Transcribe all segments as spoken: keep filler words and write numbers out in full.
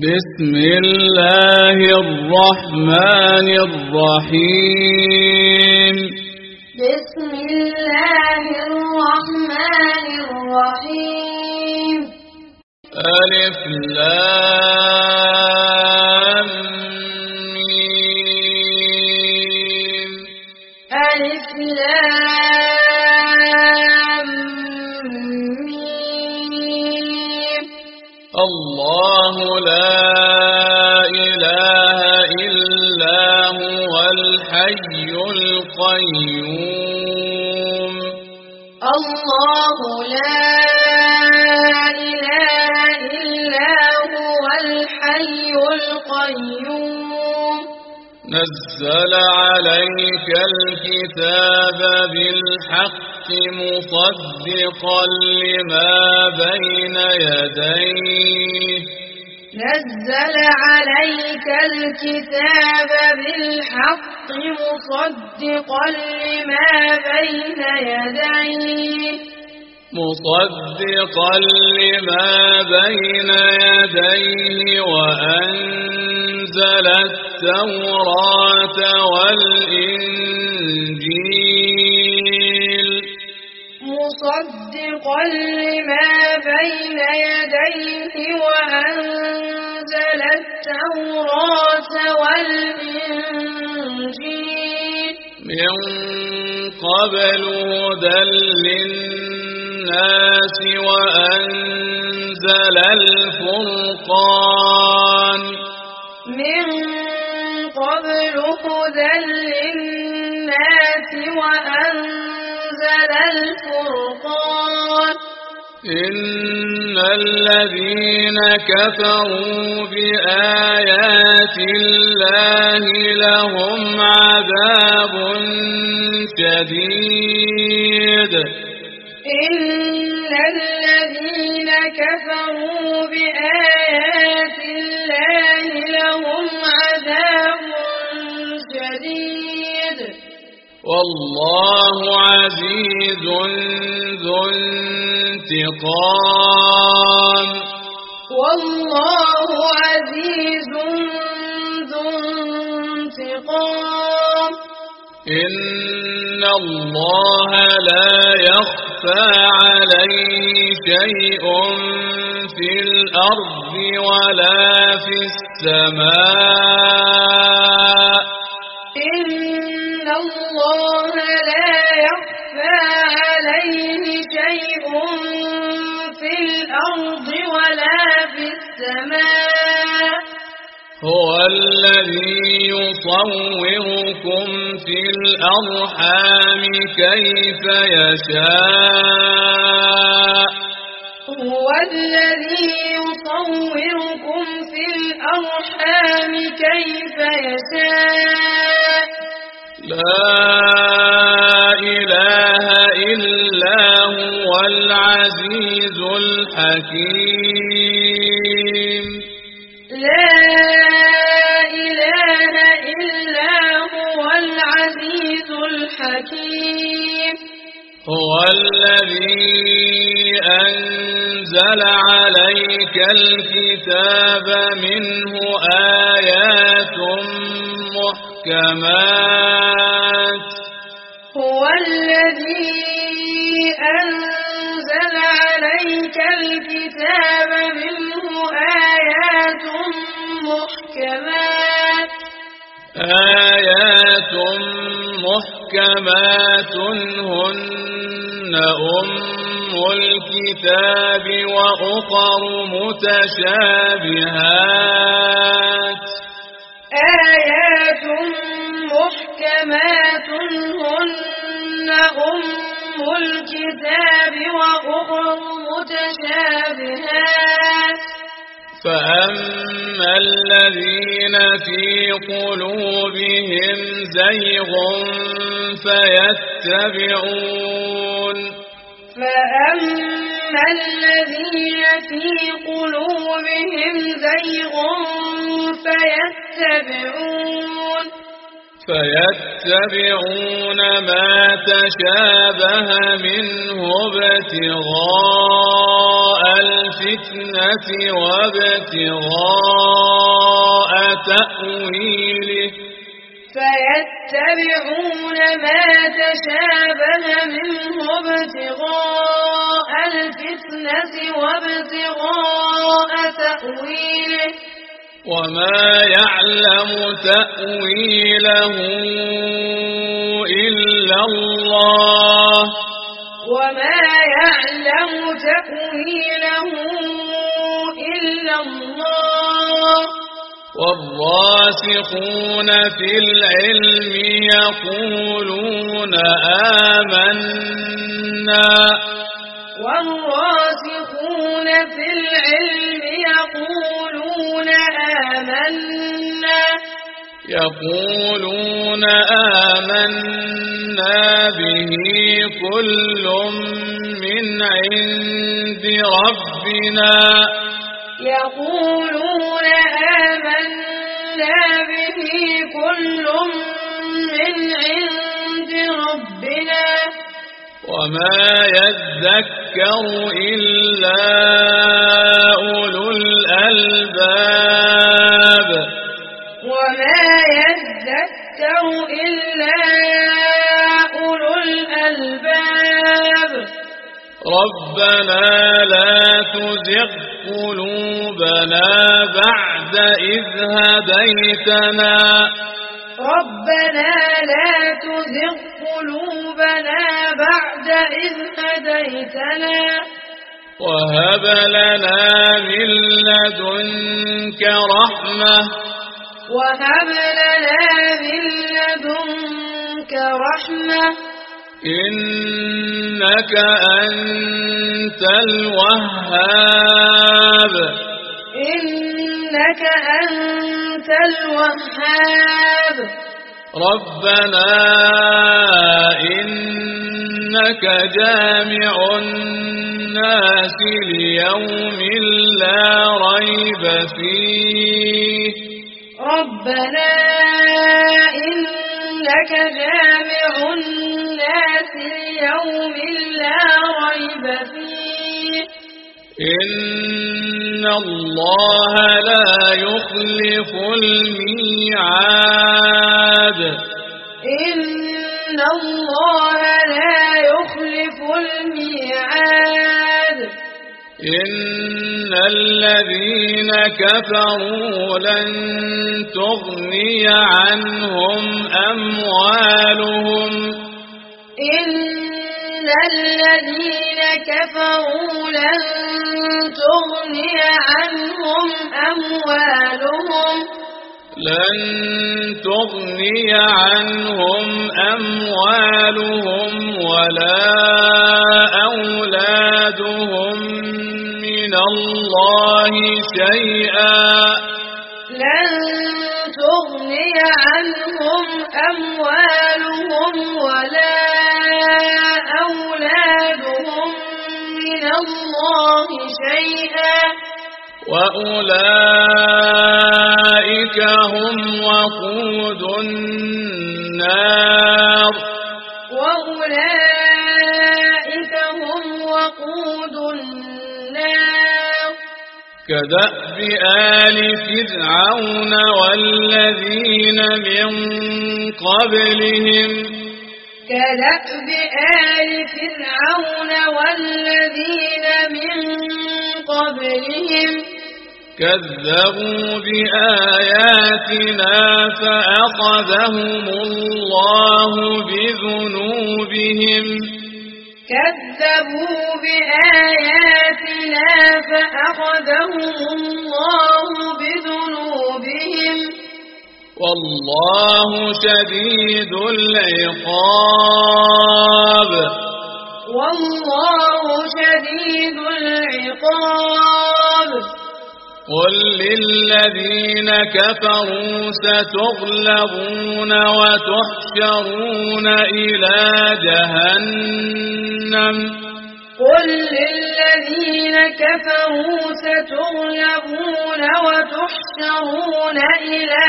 بسم الله الرحمن الرحيم بسم الله الرحمن الرحيم ألف لام ميم ألف لام ميم الله لا إله إلا هو الحي القيوم الله لا إله إلا هو الحي القيوم نزل عليك الكتاب بالحق مصدقا لما بين يديه نزل عليك الكتاب بالحق مصدقا لما بين يديه مصدقا لما بين يديه وأنزل التوراة والإنجيل مصدقا لما بين يديه وأنزل التوراة والإنجيل من قبل هدى للناس وأنزل الفرقان من قبل هدى للناس وأنزل الفرقان إن الذين كفروا بآيات الله لهم عذاب شديد إن الذين كفروا بآيات الله لهم عذاب شديد والله عزيز ذو انتقام والله عزيز ذو انتقام إن الله لا يخفى عليه شيء في الأرض ولا في السماء إن الله لا يخفى عليه شيء في الأرض ولا في السماء هو الذي يصوركم في الأرحام كيف يشاء هو الذي يصوركم في الأرحام كيف يشاء لا إله إلا هو العزيز الحكيم لا إله إلا هو العزيز الحكيم هو الذي أنزل عليك الكتاب منه آيات محكمات هو الذي أنزل عليك الكتاب منه آيات محكمات آيات محكمات هن أم الكتاب وأخر متشابهات آيات محكمات هن أم الكتاب وأخر متشابهات فأما الذين في قلوبهم زيغ فيتبعون فأما الذين في قلوبهم زيغ فيتبعون فيتبعون ما تشابه منه ابتغاء الفتنة وابتغاء تأويله فيتبعون ما تشابه منه ابتغاء الفتنة وابتغاء تأويله وما يعلم تأويله إلا الله وما يعلم تأويله إلا الله والراسخون في العلم يقولون آمنا والراسخون في العلم يقولون آمنا يقولون آمنا به كل من عند ربنا يقولون آمنا به كل من عند ربنا وما يذكر إلا أولو الألباب وما يذكر إلا أولو الألباب ربنا لا تزغ قلوبنا بعد إذ هديتنا ربنا لا تزغ قلوبنا بعد إذ هديتنا وهب لنا من لدنك رحمة وهب لنا من لدنك رحمة إنك أنت الوهاب إنك أنت الوهاب ربنا إنك جامع الناس ليوم لا ريب فيه ربنا إنك جامع الناس ليوم لا ريب فيه إن الله لا يخلف الميعاد إن الله لا يخلف الميعاد إن الذين كفروا لن تغني عنهم أموالهم إن الذين كفروا لن تغني عنهم أموالهم لن تغني عنهم أموالهم ولا أولادهم من الله شيئا لن تغني عنهم أموالهم ولا أولادهم من الله شيئا وأولئك هم وقود النار وأولئك هم وقود النار كدأب آل فرعون والذين من قبلهم كدأب آل فرعون والذين من قبلهم كذبوا بآياتنا فأخذهم الله بذنوبهم كذبوا بآياتنا فأخذهم الله بذنوبهم والله شديد العقاب والله شديد العقاب قل للذين كفروا ستغلبون وتحشرون إلى جهنم قل للذين كفروا ستغلبون وتحشرون إلى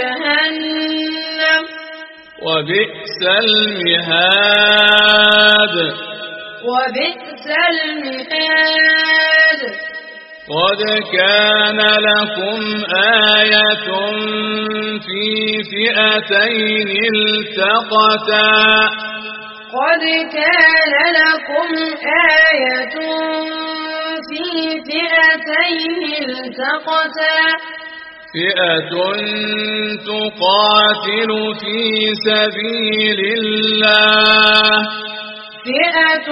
جهنم وبئس المهاد وبئس المهاد قد كان لكم آية في فئتين التقتا قد كان لكم آية في فئتين التقتا فئة تقاتل في سبيل الله فئة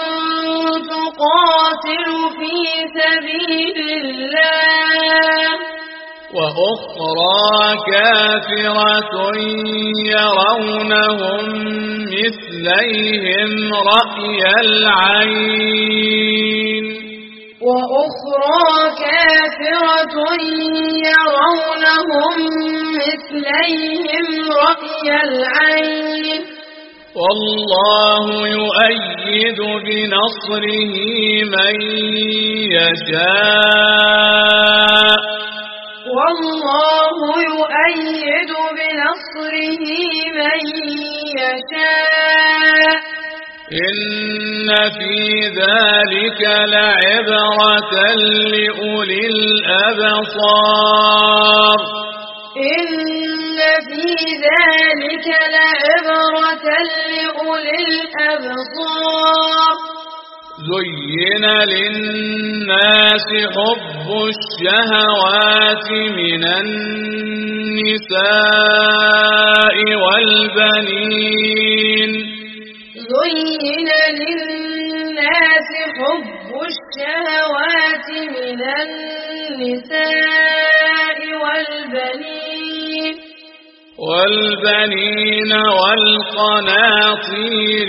تقاتل في سبيل الله وأخرى كافرة يرونهم مثليهم رأي العين وأخرى كافرة يرونهم مثليهم رأي العين والله يؤيد بنصره من يشاء والله يؤيد بنصره من يشاء إن في ذلك لعبرة لأولي الأبصار إن في ذلك لعبرة لأولي الأبصار زين للناس حب الشهوات من النساء والبنين زين للناس حب الشهوات من النساء والبنين والبنين والقناطير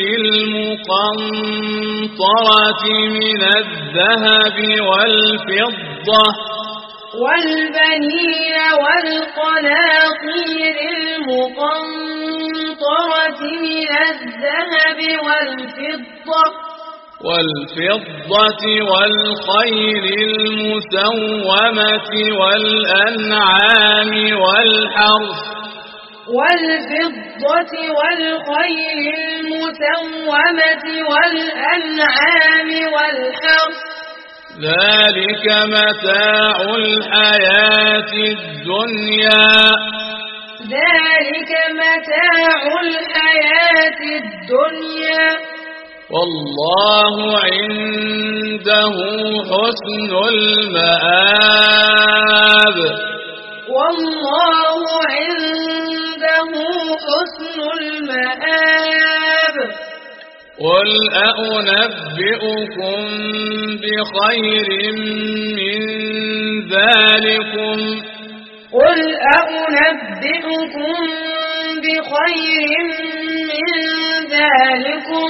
المقنطرة من الذهب والفضة والبنين والقناطير المقنطرة من الذهب والفضة والفضة والخيل المسومة والأنعام والحرث والفضة والخيل المسومة والأنعام والحرث ذلك متاع الحياة الدنيا ذلك متاع الحياة الدنيا والله عنده حسن المآب والله عنده حسن المآب قل أنبئكم بخير من ذلكم قل أنبئكم بخير من ذلكم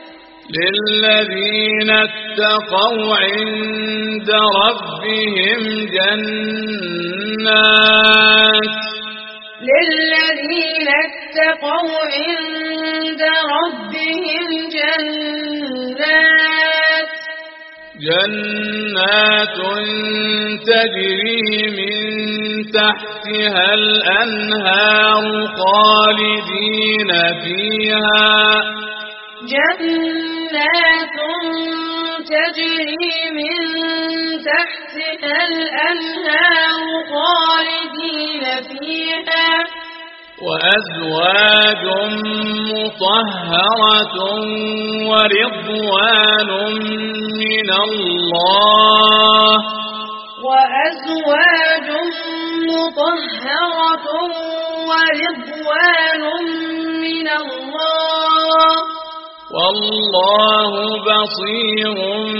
للذين اتقوا عند ربهم جنات للذين اتقوا عند ربهم جنات جنات تجري من تحتها الأنهار خالدين فيها جنات تجري من تحتها الأنهار خالدين فيها وأزواج مطهرة ورضوان من الله وأزواج مطهرة ورضوان من الله والله بصير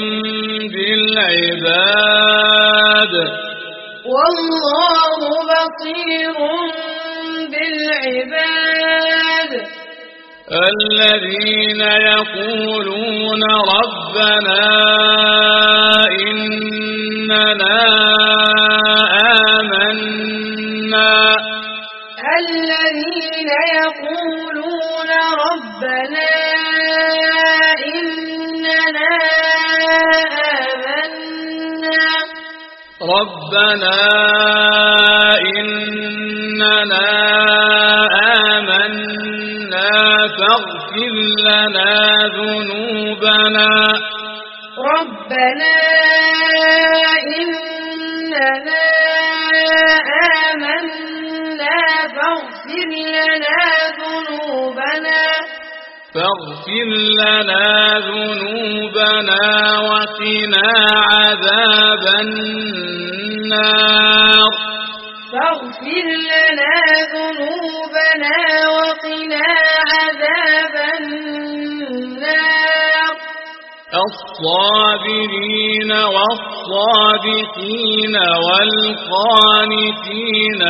بالعباد والله بصير بالعباد الذين يقولون ربنا إننا آمنا الذين يقولون ربنا إننا آمنا ربنا إننا آمنا فاغفر لنا ذنوبنا ربنا إننا فاغفر لنا ذنوبنا وقنا عذاب النار فاغفر لنا ذنوبنا وقنا عذاب النار الصابرين والصادقين والقانتين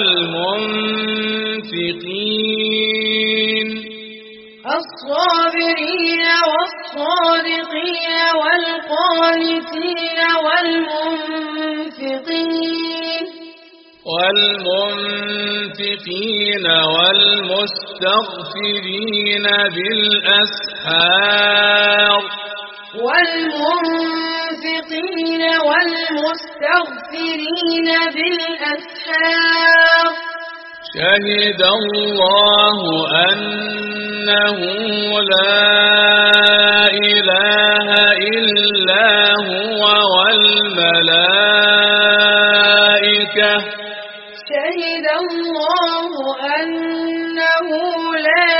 والمنفقين الصابرين والصادقين والقانتين والمنفقين والمنفقين والمستغفرين بالأسحار والمنفقين والمستغفرين بالأسحار شهد الله أنه لا إله إلا هو والملائكة شهد الله أنه لا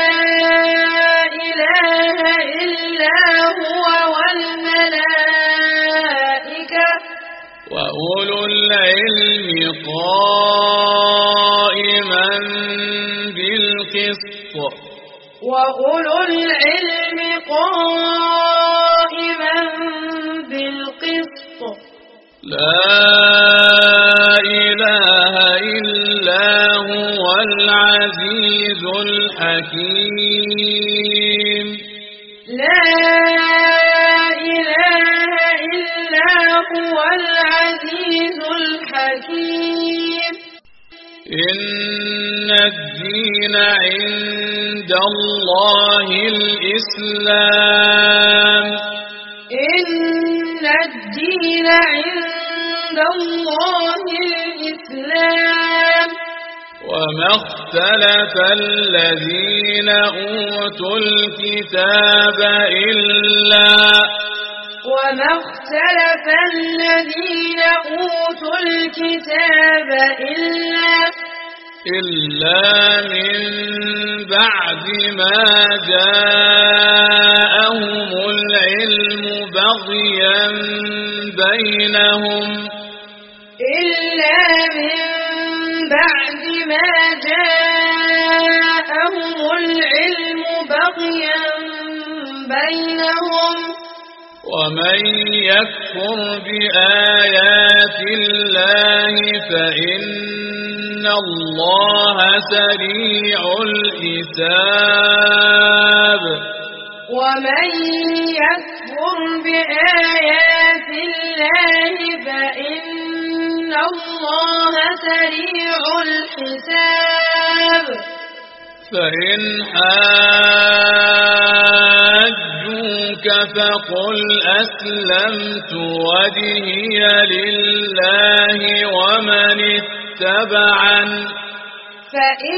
إله إلا هو والملائكة وأولو العلم قائما بالقسط وأولو العلم قائما بالقسط لا إله إلا هو العزيز الحكيم لا إله إلا هو العزيز الحكيم إن الدين عند الله الإسلام إن الدين عند الله الإسلام وما اختلف الذين أوتوا الكتاب إلا وما اختلف الذين أوتوا الكتاب إلا إلا من بعد ما جاءهم العلم بغيا بينهم إلا من بعد ما جاءهم العلم بغيا بينهم ومن يكفر بآيات الله فإن الله سريع الحساب ومن يكفر بآيات الله فإن الله سريع الحساب فإن حاجوك فقل أسلمت وجهي لله ومن اتبعن فإن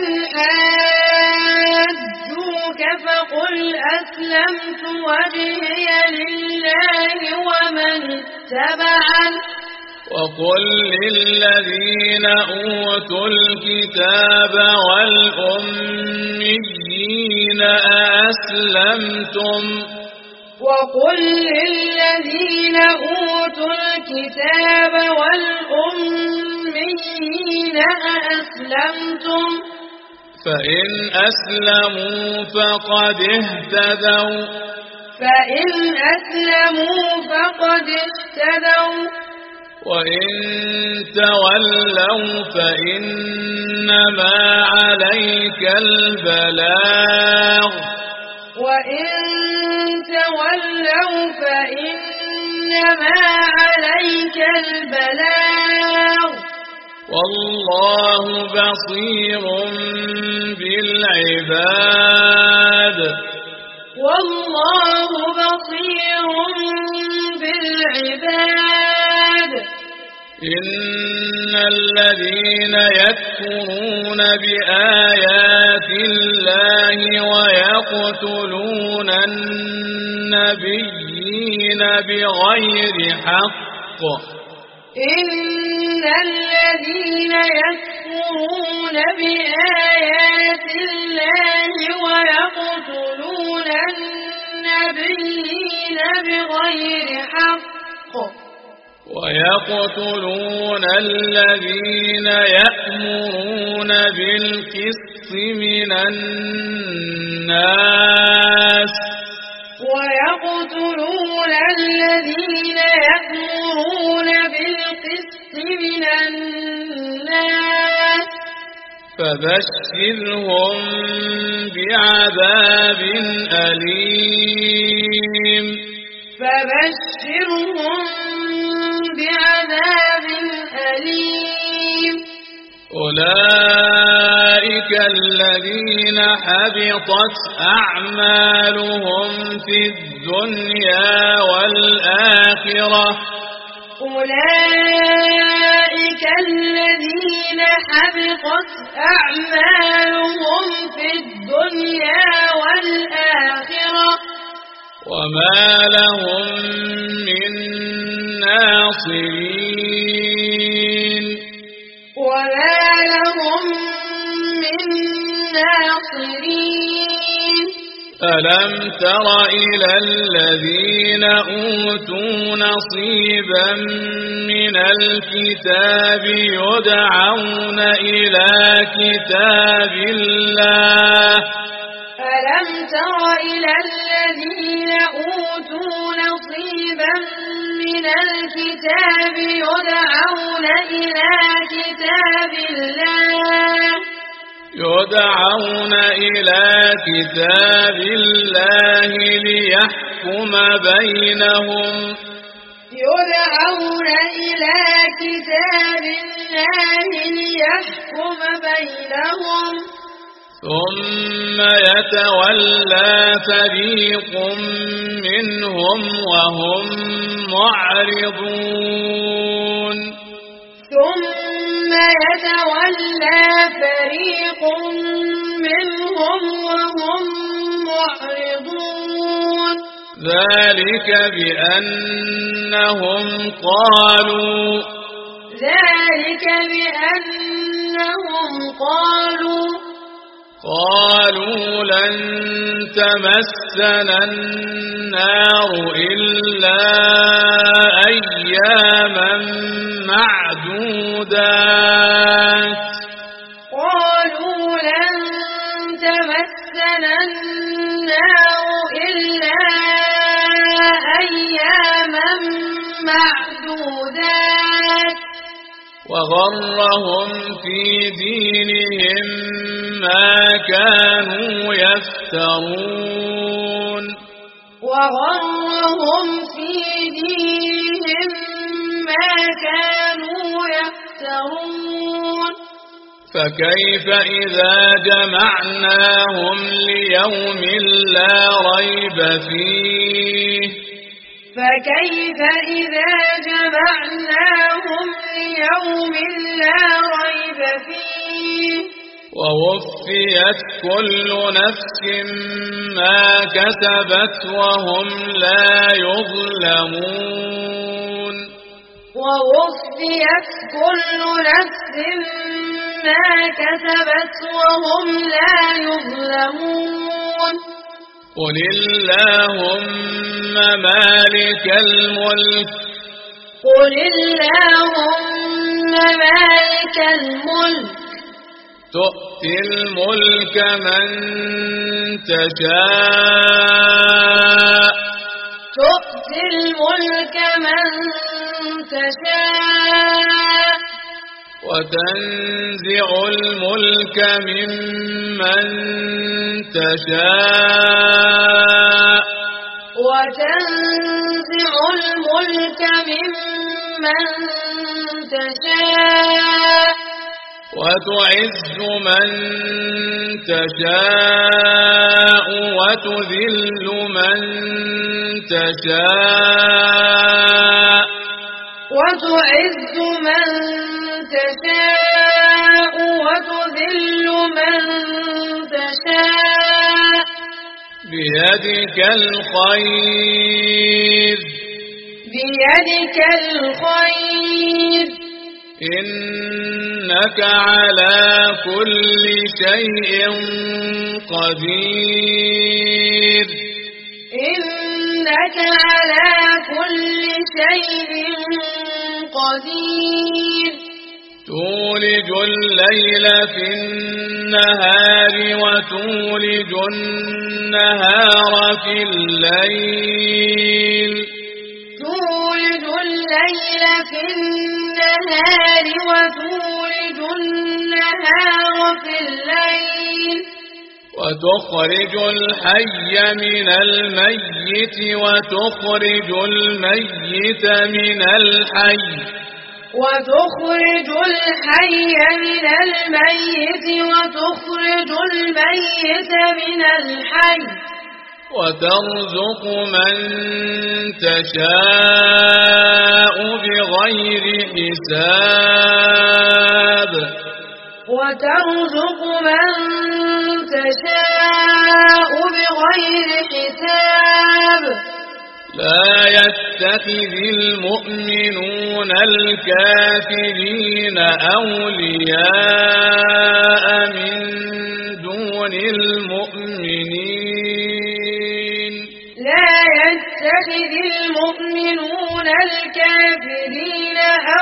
حاجوك فقل أسلمت وجهي لله ومن اتبعن وقل للذين أوتوا الكتاب والأميين أأسلمتم وقل للذين أوتوا الكتاب والأميين أأسلمتم فإن أسلموا فقد اهتدوا فإن أسلموا فقد اهتدوا وإن تولوا فإنما عليك البلاغ وإن تولوا فإنما عليك البلاغ والله بصير بالعباد والله بصير بالعباد إن الذين يكفرون بآيات الله ويقتلون النبيين بغير حق إن الذين يكفرون بآيات الله ويقتلون النبيين النبيين بغير حق ويقتلون الذين يأمرون بالقسط من الناس ويقتلون الذين يأمرون بالقسط من الناس فبشرهم بعذاب أليم فبشرهم بعذاب أليم أولئك الذين حبطت أعمالهم في الدنيا والآخرة أولئك الذين حبطت أعمالهم في الدنيا والآخرة وما لهم من ناصرين وما لهم من ناصرين ألم تر إلى الذين أوتوا نصيبا من الكتاب يدعون إلى كتاب الله ألم تر إلى الذين أوتوا نصيبا من الكتاب يدعون إلى كتاب الله يدعون إلى كتاب الله ليحكم بينهم يدعون إلى كتاب الله ليحكم بينهم ثم يتولى فريق منهم وهم معرضون ثم يتولى فريق منهم وهم معرضون ذلك بأنهم قالوا ذلك بأنهم قالوا قالوا لن تمسنا النار إلا أياما معدودات قالوا لن تمسنا النار إلا أياما معدودات وغرهم في دينهم ما كانوا يفترون وغرهم في دينهم ما كانوا يفترون فكيف إذا جمعناهم ليوم لا ريب فيه فكيف إذا جمعناهم ليوم لا ريب فيه ووفيت كل نفس ما كسبت وهم لا يظلمون ووفيت كل نفس ما كسبت وهم لا يظلمون قل اللهم مالك الملك قل اللهم مالك الملك تؤتي الملك من تشاء تؤتي الملك من تشاء وتنزع الملك ممن تشاء وتنزع الملك ممن تشاء وتعز من تشاء وتذل من تشاء وتعز من تشاء وتذل من تشاء بيدك الخير بيدك الخير إنك على كل شيء قدير إنك على كل شيء قدير تولج الليل في النهار وتولج النهار في الليل تولج الليل في النهار وتولج النهار في الليل وتخرج الحي من الميت وتخرج الميت من الحي وتخرج الحي من الميت وتخرج الميت من الحي وترزق من تشاء بغير حساب وترزق من تشاء بغير حساب لا يتخذ المؤمنون الكافرين أولياء من دون المؤمنين لا يتخذ المؤمنون الكافرين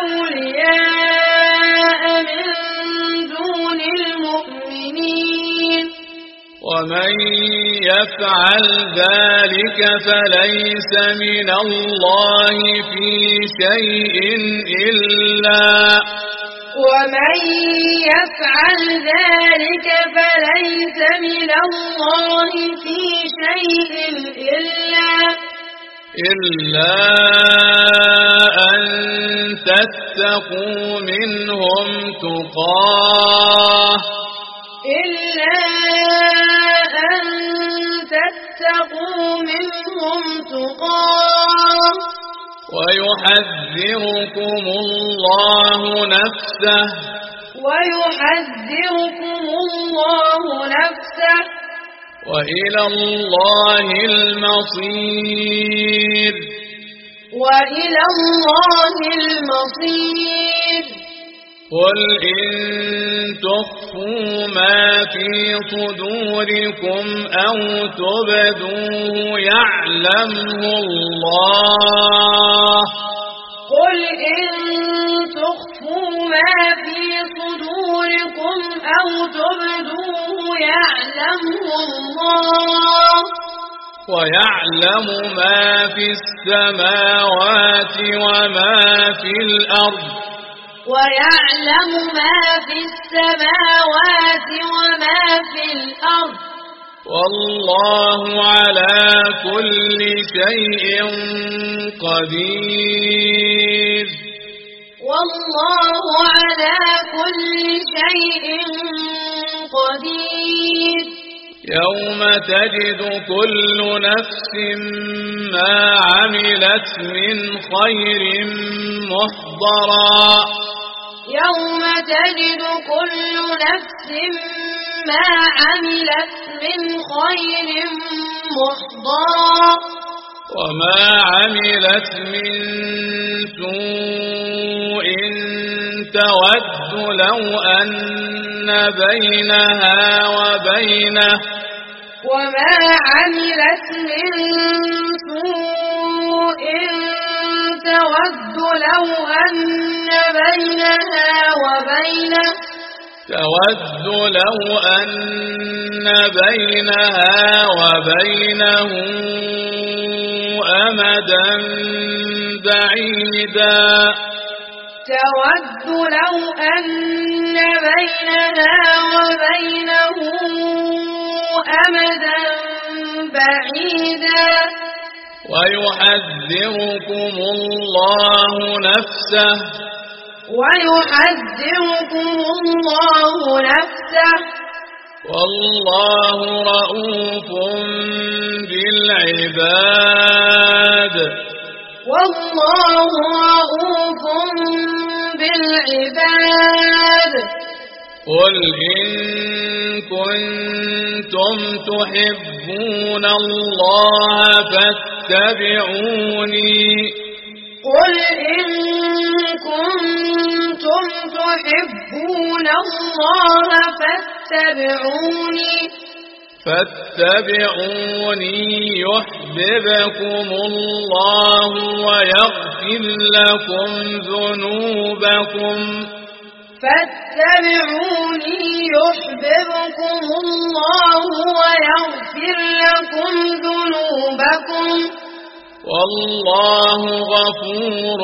أولياء من دون المؤمنين ومن يفعل ذلك فليس من الله في شيء إلا ومن يفعل ذلك فليس من الله في شيء إلا إلا أن تتقوا منهم تقاه إلا أن تتقوا منهم تقاه ويحذركم الله نفسه ويحذركم الله نفسه وإلى الله المصير وإلى الله المصير قل إن تخفوا ما في صدوركم أو تبدوه يعلمه الله قل إن تخفوا ما في صدوركم أو تبدوه يعلمه الله ويعلم ما في السماوات وما في الأرض ويعلم ما في السماوات وما في الأرض والله على كل شيء قدير والله على كل شيء قدير يوم تجد كل نفس ما عملت من خير محضرا يوم تجد كل نفس ما عملت من خير محضرا وما عملت من سوء تود لو أن بينها وبينه وما عملت من سوء تود لو أن بينها وبينه تود لو أن بينها وبينه أمدا بعيدا تود لو أن بينها وبينه أمدا بعيدا ويحذركم الله نفسه ويحذركم الله نفسه والله رؤوف بالعباد والله رؤوف بالعباد قل إن كنتم تحبون الله فاتبعوني قل إن كنتم تحبون الله فاتبعوني فاتبعوني يحببكم الله ويغفر لكم ذنوبكم فاتبعوني يحببكم الله ويغفر لكم ذنوبكم والله غفور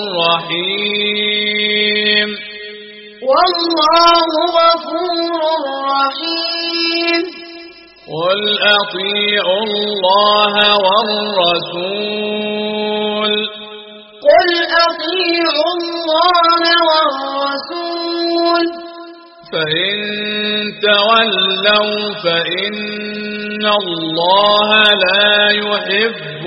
رحيم والله غفور رحيم قل أطيعوا الله والرسول قل أطيعوا الله والرسول فإن تولوا فإن الله لا يحب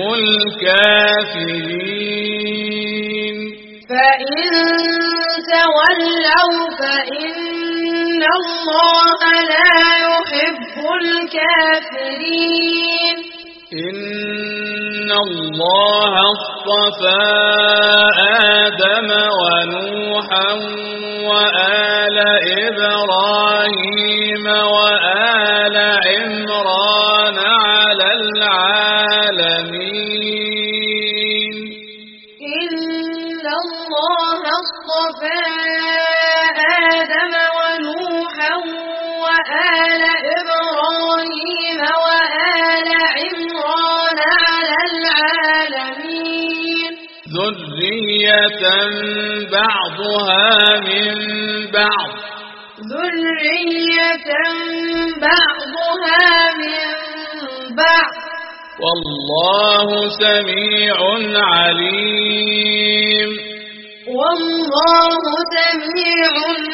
الكافرين فإن تولوا فإن الله لا يحب الكافرين إن الله اصطفى آدم ونوحا وآل إبراهيم وآل عمران على العالمين إن الله اصطفى آدم ونوحا وآل إبراهيم وآل عمران على العالمين ذرية بعضها من بعض ذرية بعضها من بعض والله سميع عليم والله سميع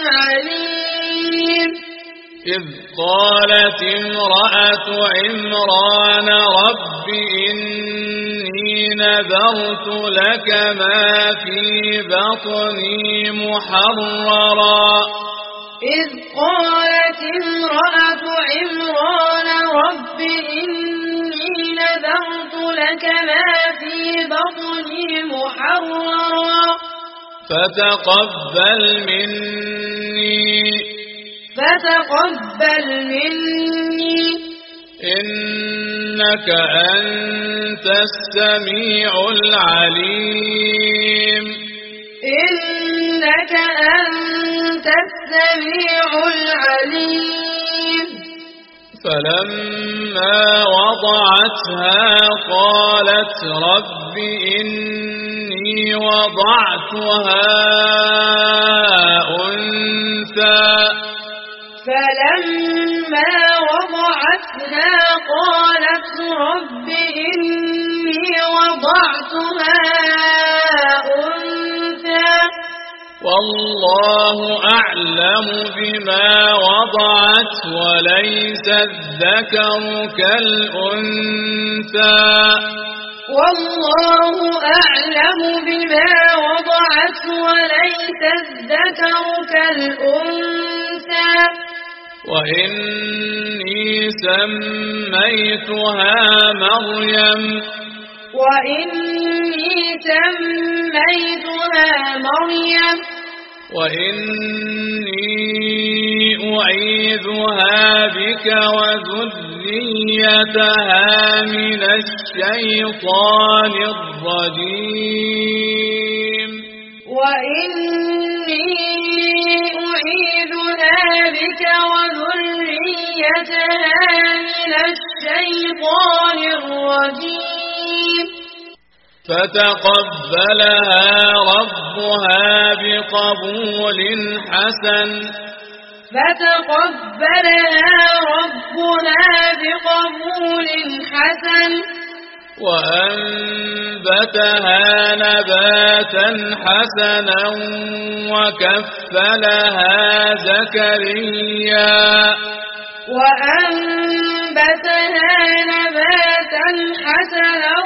عليم إذ قالت امرأة عمران رب إني نذرت لك ما في بطني محررا إذ قالت امرأة عمران رب إني نذرت لك ما في بطني محررا فتقبل مني فتقبل مني إنك أنت السميع العليم إنك أنت السميع العليم فلما وضعتها قالت رب إني وضعتها أنثى فلما وضعتها قالت رب إني وضعتها أنثى والله أعلم بما وضعت وليس الذكر كالأنثى والله أعلم بما وضعت وليس الذكر كالأنثى وإني سميتها مريم وإني سميتها مريم وإني أعيذها بك وذريتها من الشيطان الرجيم وإني أعيذها بك وذريتها من الشيطان الرجيم فتقبلها ربها بقبول حسن فتقبلها ربها بقبول حسن وأنبتها نباتا حسنا وكفلها زكريا وأنبتها نباتا حسنا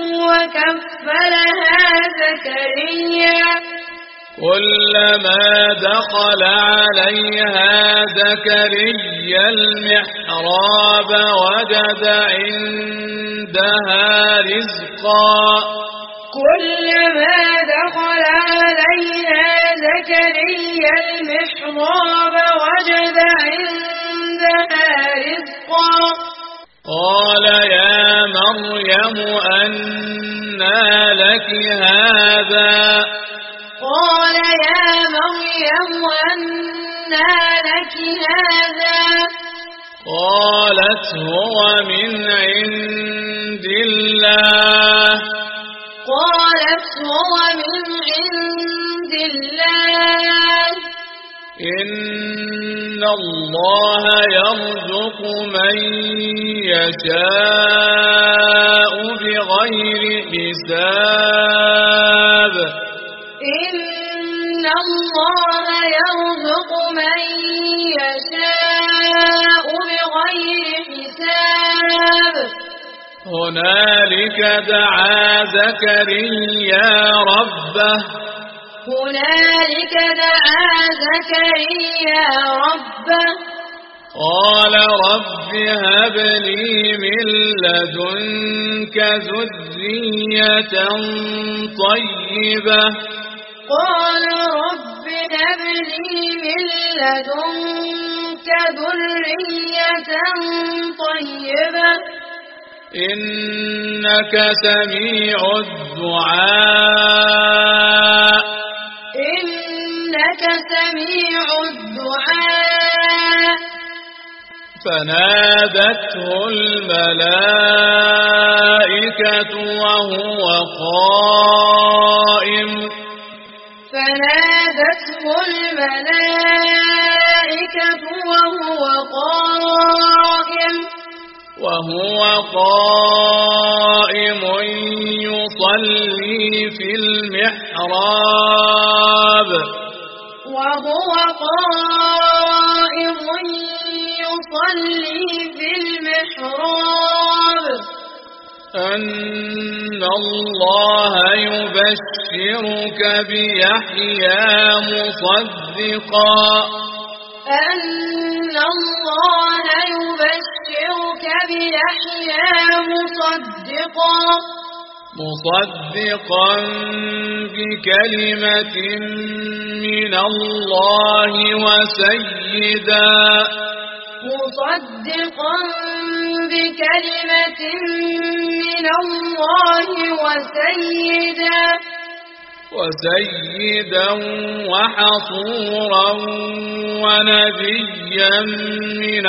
وكفلها زكريا كلما دخل عليها زكريا المحراب وجد عندها رزقا كلما دخل عليها زكريا المحراب وجد عندها رزقا مريم أنى لك هذا قال يا مريم أنى لك هذا قالت هو من عند الله قالت هو من عند الله إن الله يرزق من يشاء بغير حساب إن الله يرزق من يشاء بغير حساب هنالك دعا زكريا ربه هنالك دعا زكريا ربه قال رب هب لي من لدنك ذرية طيبة قال رب هب لي من لدنك ذرية طيبة إنك سميع الدعاء إنك سميع الدعاء فنادته الملائكة وهو قائم فنادته الملائكة وهو قائم وهو قائم يصلي في المحراب وهو قائم يصلي في المحراب أن الله يبشرك بيحيى مصدقا أن الله يبشرك بيحيى مصدقا مصدقا بكلمة من الله وسيدا مصدقا بكلمة من الله وسيدا وسيدا وحصورا ونبيا من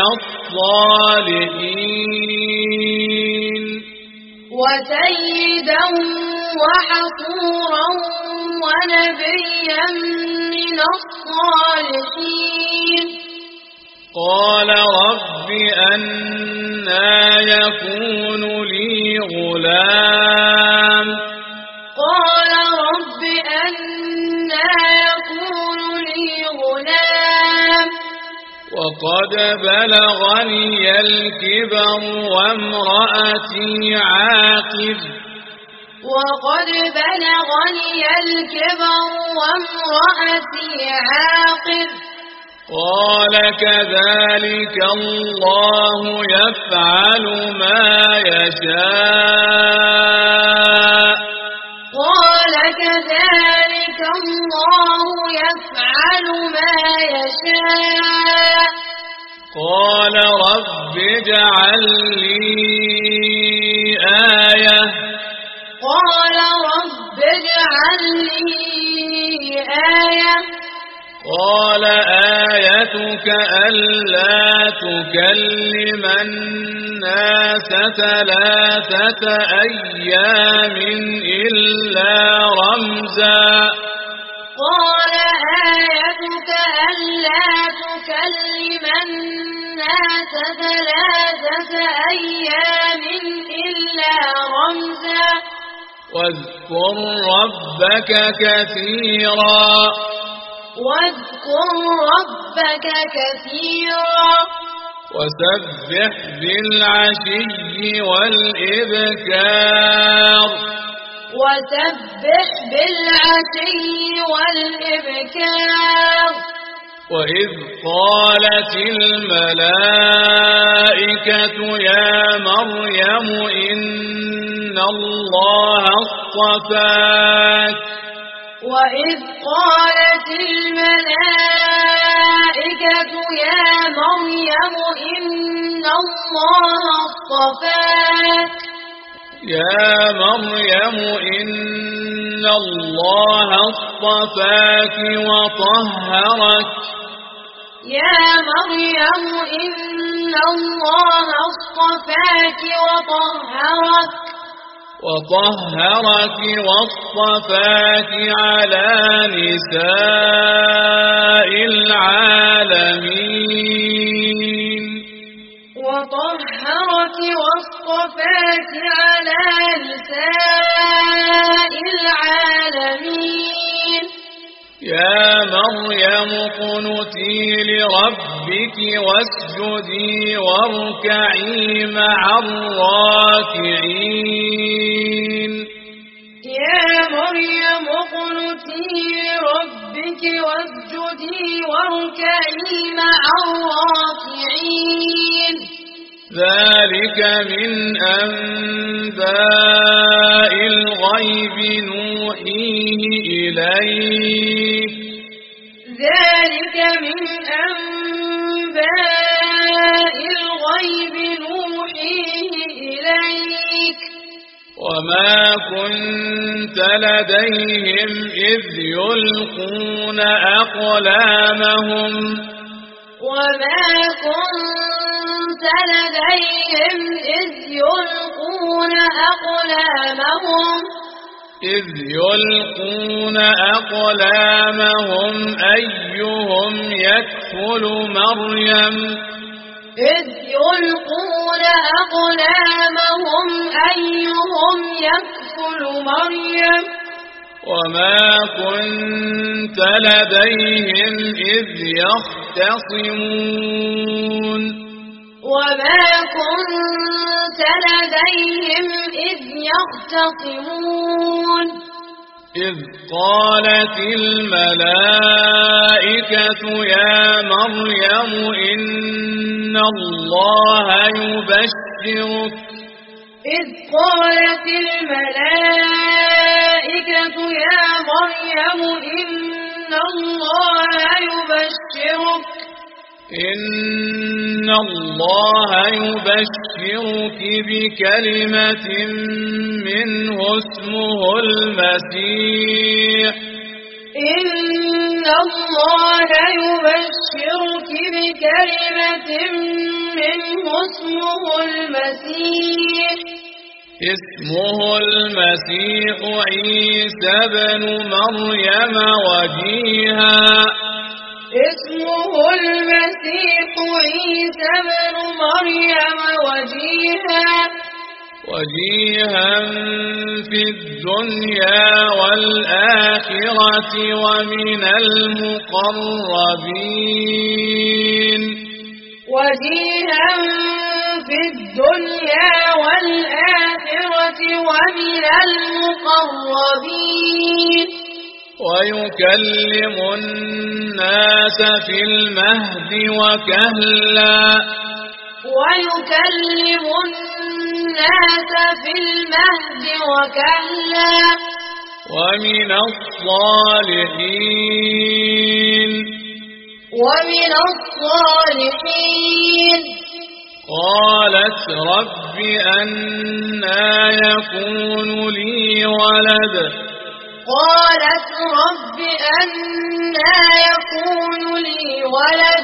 الصالحين وسيدا وحصورا ونبيا من الصالحين قال رب أنى يكون لي غلام قال رب أنى يكون لي غلام وقد بلغني الكبر وامرأتي عاقر وقد بلغني الكبر وامرأتي عاقر قال كذلك الله يفعل ما يشاء قال كذلك الله يفعل ما يشاء قال رب اجعل لي آية قال رب اجعل لي آية قال آيتك ألا تكلم الناس ثلاثة أيام إلا رمزا قال آيتك ألا تكلم الناس ثلاثة أيام إلا رمزا واذكر ربك كثيرا واذكر ربك كثيرا وسبح بالعشي والإبكار وسبح بالعشي والإبكار وإذ قالت الملائكة يا مريم إن الله اصطفاك وإذ قالت الملائكة يا مريم إن الله اصطفاك يا مريم إن الله اصطفاك وطهرك يا مريم إن الله اصطفاك وطهرك وطهرك واصطفاك على نساء العالمين وطهرك واصطفاك على نساء العالمين يا مريم اقنتي لربك واسجدي واركعي مع الراكعين يا مريم اقنتي لربك واسجدي واركعي مع الراكعين ذلك من أنباء الغيب نوحيه إليك ذلك من أنباء الغيب نوحيه إليك وما كنت لديهم إذ يلقون أقلامهم وما كنت لديهم إذ يلقون أقلامهم إذ يلقون أقلامهم أيهم يكفل مريم إذ يلقون أقلامهم أيهم يكفل مريم وما كنت لديهم إذ يختصمون وما كنت لديهم إذ يختصمون إذ قالت الملائكة يا مريم إن الله يبشرك إذ قالت الملائكة يا مريم إن الله يبشرك إن الله يبشرك بكلمة منه اسمه المسيح إن الله يبشرك بكلمة منه اسمه المسيح اسمه المسيح عيسى بن مريم وجيها اسمه المسيح عيسى بن مريم وجيها وجيها في الدنيا والآخرة ومن المقربين وجيها في الدنيا والآخرة ومن المقربين ويكلم الناس في المهد وكهلا ويكلم الناس في المهد وكهلا ومن الصالحين ومن الصالحين قالت رب أنى يكون لي ولد قالت رب أنى يكون لي ولد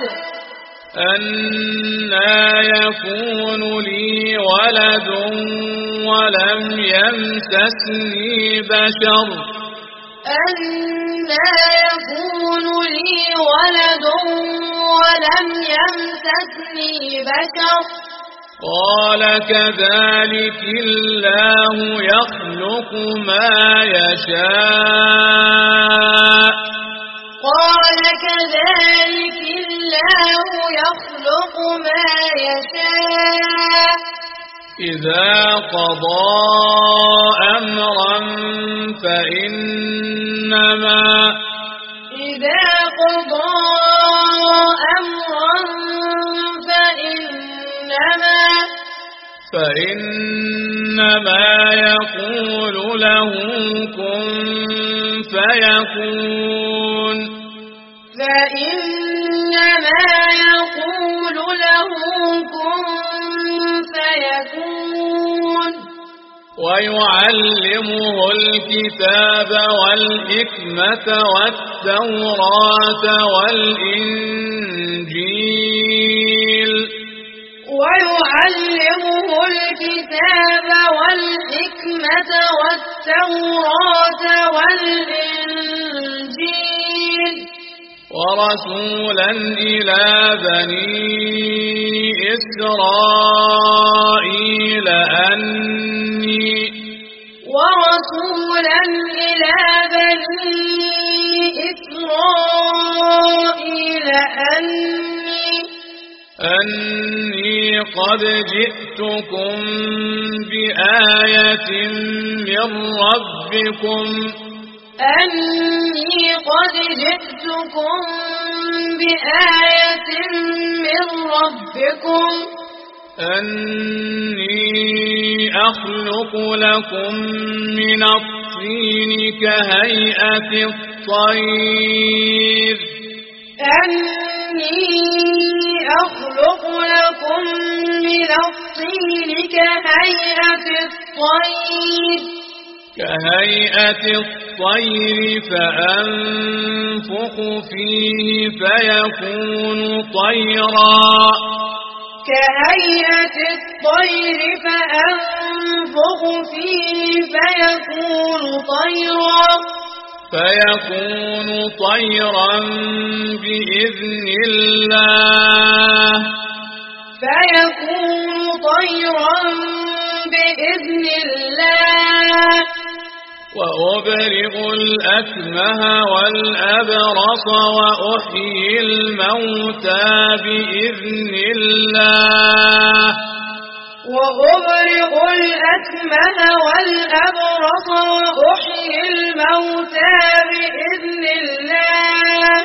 أنى يكون لي ولد ولم يمسسني بشر أنى يكون لي ولد ولم يمسسني بشر قال كذلك الله يخلق ما يشاء قال كذلك الله يخلق ما يشاء إذا قضى أمرا فإنما إذا قضى أمرا فإنما فإنما يقول له كن فيكون فإنما يقول له كن فيكون ويعلمه الكتاب والحكمة والتوراة والإنجيل ويعلمه الكتاب والحكمة والتوراة والإنجيل ورسولا إلى بني إسرائيل أني ورسولا إلى بني إسرائيل أني أني قد جئتكم بآية من ربكم أني قد جئتكم بآية من ربكم أني أخلق لكم من الطين كهيئة الطير أني أخلق لكم من الطين كهيئة الطير كهيئة الطير فأنفخ فيه فيكون طيرا كهيئة الطير فأنفخ فيه فيكون طيرا فيكون طيرا بإذن الله فيكون طيرا بإذن الله وأبرئ الأكمه والأبرص وأحيي الموتى بإذن الله وأبرئ الأكمه والأبرص وأحيي الموتى بإذن الله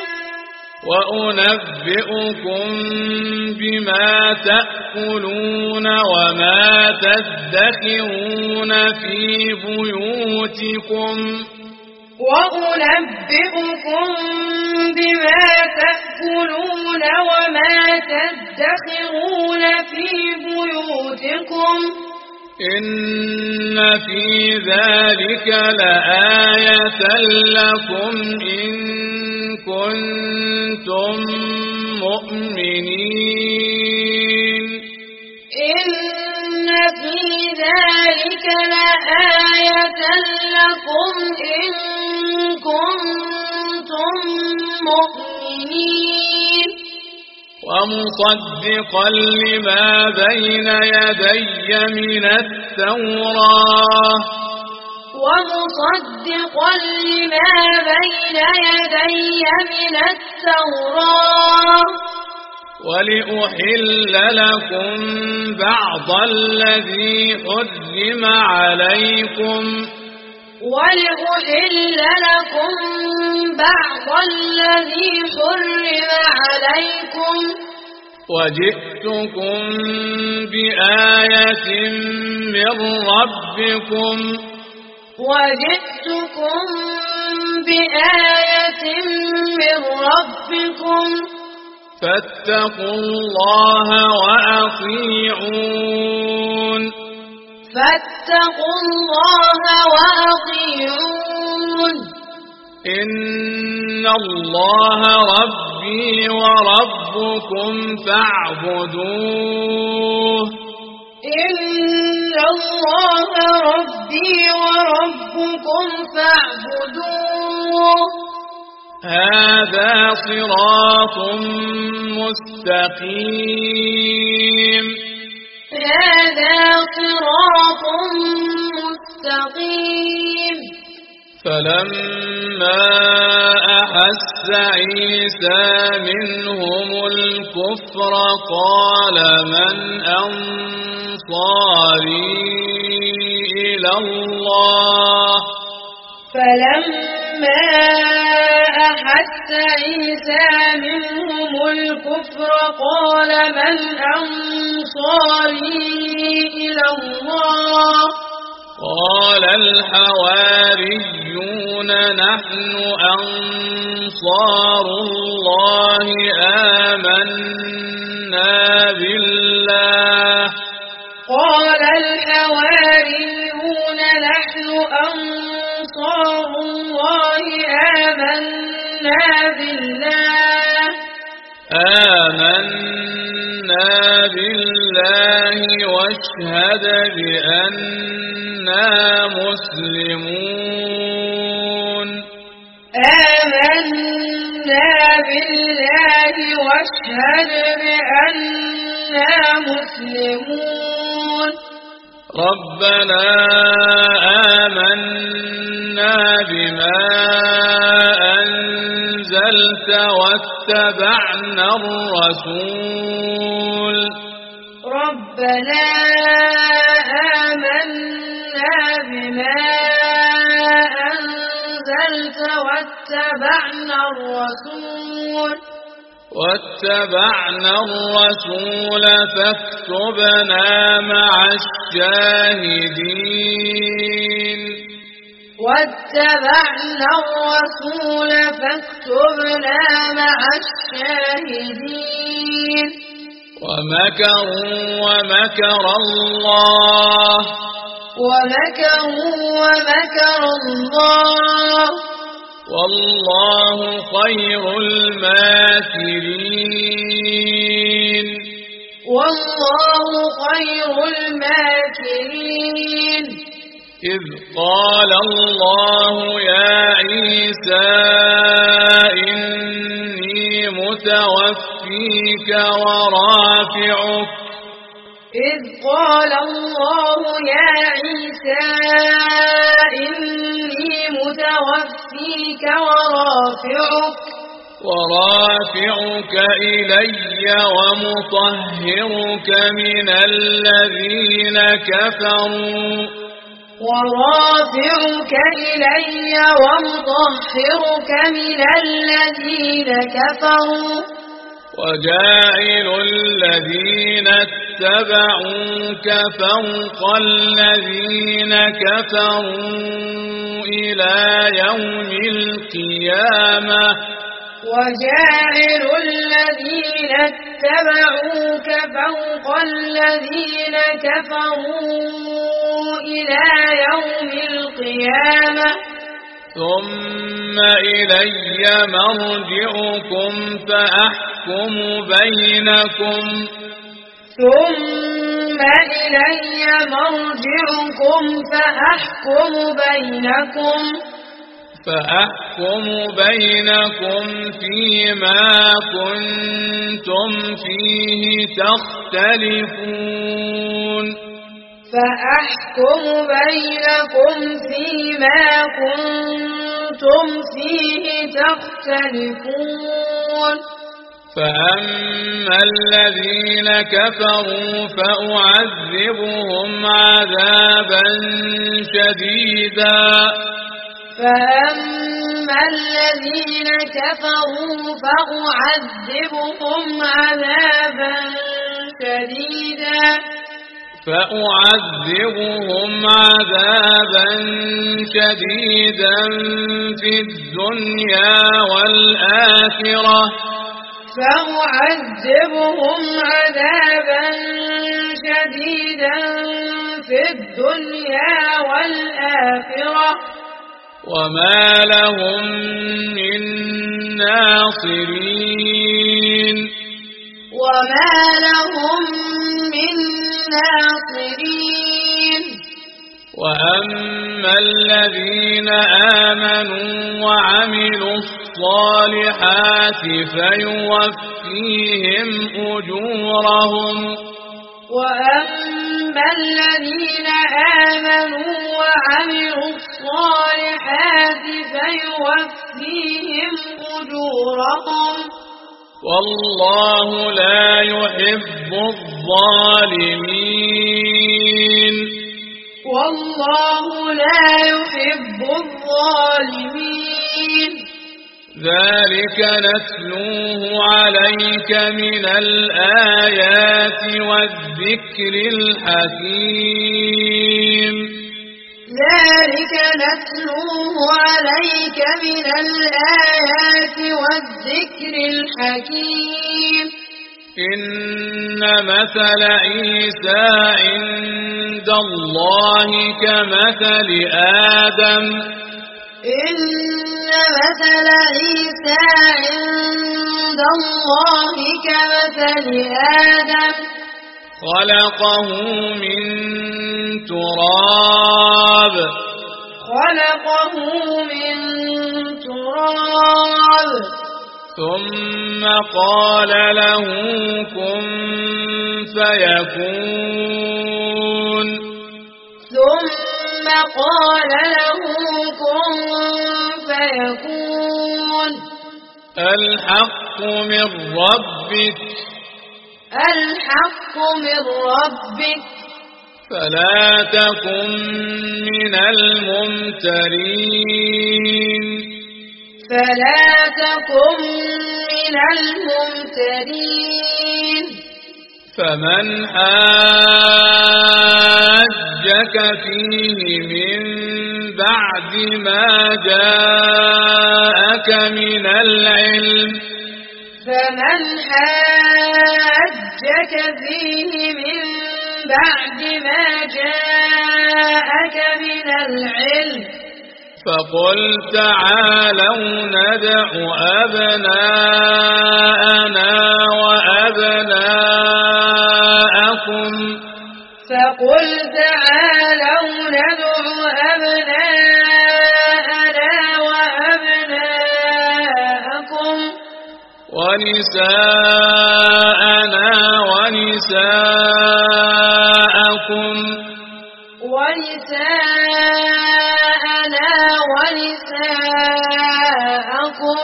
وأنبئكم بما تأكلون وما تدخرون في بيوتكم وأنبئكم بما تأكلون وما تدخرون في بيوتكم إن في ذلك لآية لكم إن كنتم مؤمنين إن في ذلك لآية لكم إن كنتم مؤمنين ومصدقا لما بين يدي من التوراة ومصدقا لما بين يدي من التوراة ولأحل لكم بعض الذي حرم عليكم ولأحل لكم بعض الذي حرم عليكم وجئتكم بآية من ربكم وجئتكم بآية من ربكم فاتقوا الله وأطيعون فاتقوا الله وأطيعون إن الله ربي وربكم فاعبدوه إن الله ربي وربكم فاعبدوه هذا صراط مستقيم هذا صراط مستقيم فلما أحس عيسى منهم الكفر قال من أنصاري إلى الله فلما أحس عيسى منهم الكفر قال من أنصاري إلى الله قال الحواريون نحن أنصار الله آمنا بالله قال الحواريون نحن أنصار الله آمنا بالله آمنا بالله واشهد بأننا مسلمون آمنا بالله واشهد بأننا مسلمون ربنا آمنا بما أنزلت واتبعنا الرسول ربنا آمنا بما أنزلت واتبعنا الرسول واتبعنا الرسول فاكتبنا مع الشاهدين واتبعنا الرسول فاكتبنا مع الشاهدين ومكروا ومكر الله ومكروا ومكر الله والله خير الماكرين والله خير الماكرين إذ قال الله يا عيسى إني متوفيك ورافعك إذ قال الله يا عيسى إني متوفيك ورافعك ورافعك إلي ومطهرك من الذين كفروا ورافعك إلي ومطهرك من الذين كفروا وجاعل الذين اتبعوك فوق الذين كفروا إلى يوم القيامة وجاعل الذين اتبعوك فوق الذين كفروا إلى يوم القيامة ثم إلي مرجعكم فأحكم بينكم ثم إلي مرجعكم فأحكم بينكم فأحكم بينكم فيما كنتم فيه تختلفون فأحكم بينكم فيما كنتم فيه تختلفون فأما الذين كفروا فأعذبهم عذابا شديدا فأما الذين كفروا فأعذبهم عذابا شديدا فأعذبهم عذابا شديدا في الدنيا والآخرة فأعذبهم عذابا شديدا في الدنيا والآخرة وما لهم من ناصرين وما لهم من ناصرين وأما الذين آمنوا وعملوا الصالحات فيوفيهم أجورهم وأما الذين آمنوا وعملوا الصالحات فيوفيهم أجورهم والله لا يحب الظالمين والله لا يحب الظالمين ذلك نتلوه عليك من الآيات والذكر الحكيم ذلك نتلوه عليك من الآيات والذكر الحكيم إن مثل عيسى عند عند الله كمثل آدم إن مثل عيسى عند الله كمثل آدم خلقه من تراب خلقه من تراب ثم قال له كن فيكون ثم قال له كن فيكون الحق من ربك الحق من ربك فلا تكن من الممترين فلا تكن من الممترين فمن حاجك فيه من بعد ما جاءك من العلم فمن حاجك فيه من بعد ما جاءك من العلم فقل تعالوا ندع أبناءنا وأبناءكم فقل تعالوا ندع أبناءنا وأبناءكم ونساءنا ونساءكم ونساءنا ونساءكم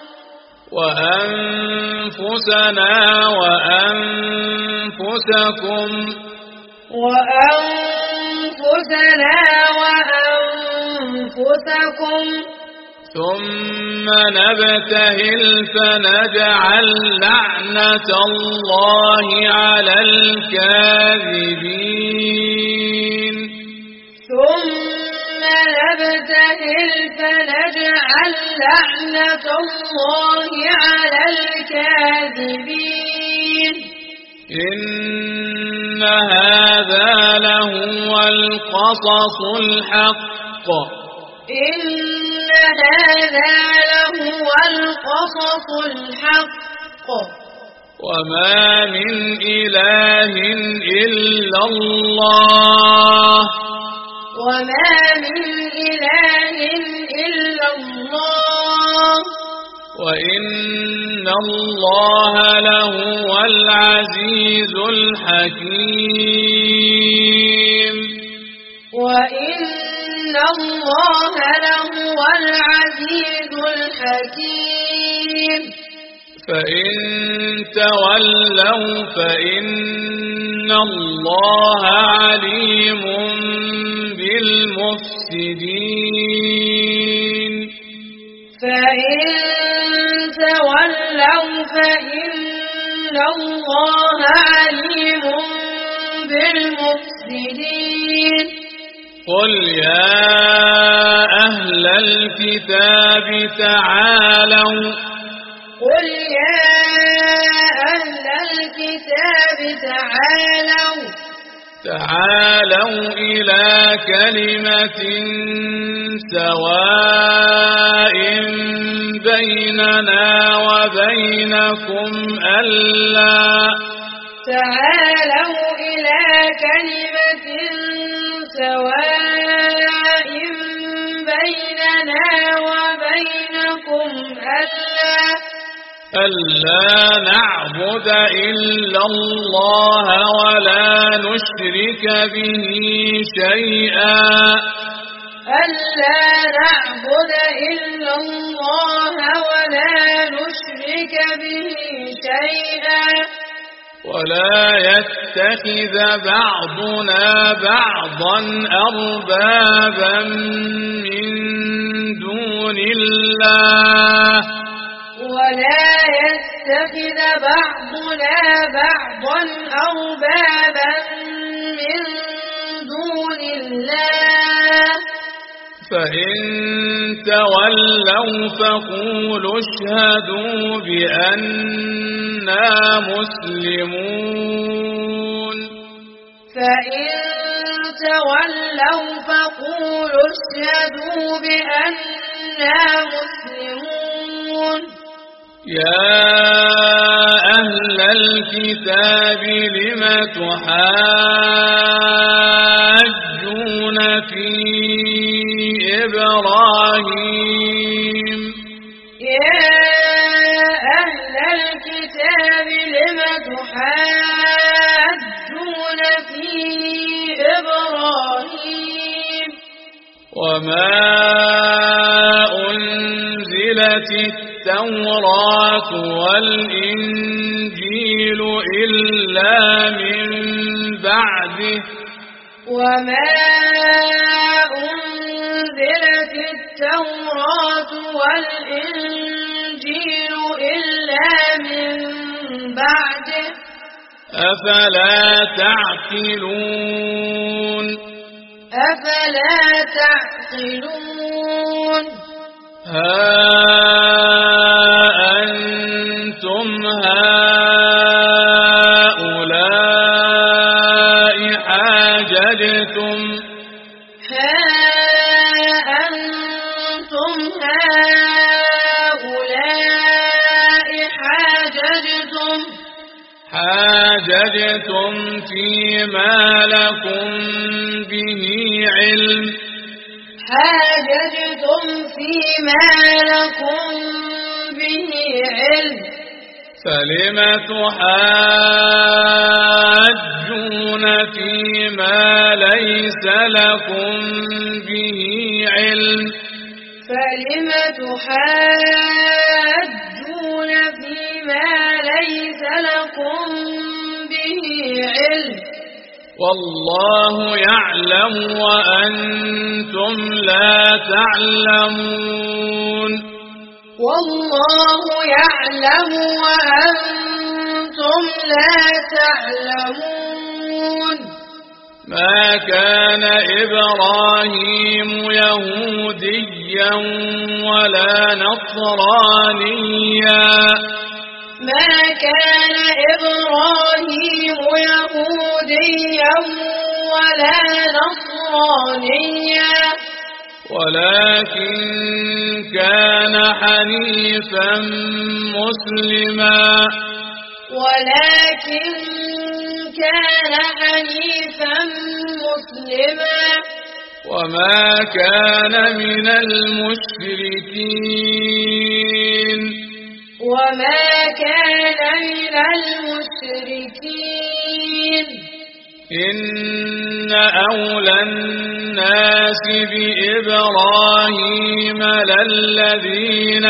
وأنفسنا وأنفسكم وأنفسنا وأنفسكم ثم نبتهل فنجعل لعنة الله على الكاذبين ثم نبتهل فنجعل لعنة الله على الكاذبين إن هذا لهو القصص الحق إن هذا لهو القصص الحق وما من إله إلا الله وما من إله إلا الله وإن الله لهو العزيز الحكيم وإن الله لهو العزيز الحكيم فإن تولوا فإن الله عليم بالمفسدين فإن تولوا فإن الله عليم بالمفسدين قل يا أهل الكتاب تعالوا قل يا أهل الكتاب تعالوا تعالوا إلى كلمة سواء بيننا وبينكم ألا تعالوا إلى كلمة سواء بيننا وبينكم ألا ألا نعبد إلا الله ولا نشرك به شيئا ألا نعبد إلا الله ولا نشرك به شيئا ولا يتخذ بعضنا بعضا أربابا من دون الله ولا يتخذ بعضنا بعضا أربابا من دون الله فإن تولوا فقولوا اشهدوا بأننا مسلمون فإن تولوا فقولوا اشهدوا بأننا مسلمون يا أهل الكتاب لم تحاجون في إبراهيم يا أهل الكتاب لم تحاجون في إبراهيم وما أنزلت التوراة والإنجيل إلا من بعده وما أنزلت التوراة والإنجيل إلا من بعده أفلا تعقلون أفلا تعقلون ها أنتم هؤلاء حاججتم ها أنتم هؤلاء حاججتم حاججتم فيما لكم به علم حاججتم فيما لكم به علم فلم تحاجون فيما ليس لكم به علم فلم تحاجون فيما ليس لكم به علم والله يعلم وأنتم لا تعلمون والله يعلم وأنتم لا تعلمون ما كان إبراهيم يهوديا ولا نصرانيا ما كان إبراهيم يهوديا ولا نصرانيا ولكن كان حنيفا مسلما ولكن كان حنيفا مسلما وما كان من المشركين وما كان من المشركين إن أولى الناس بإبراهيم للذين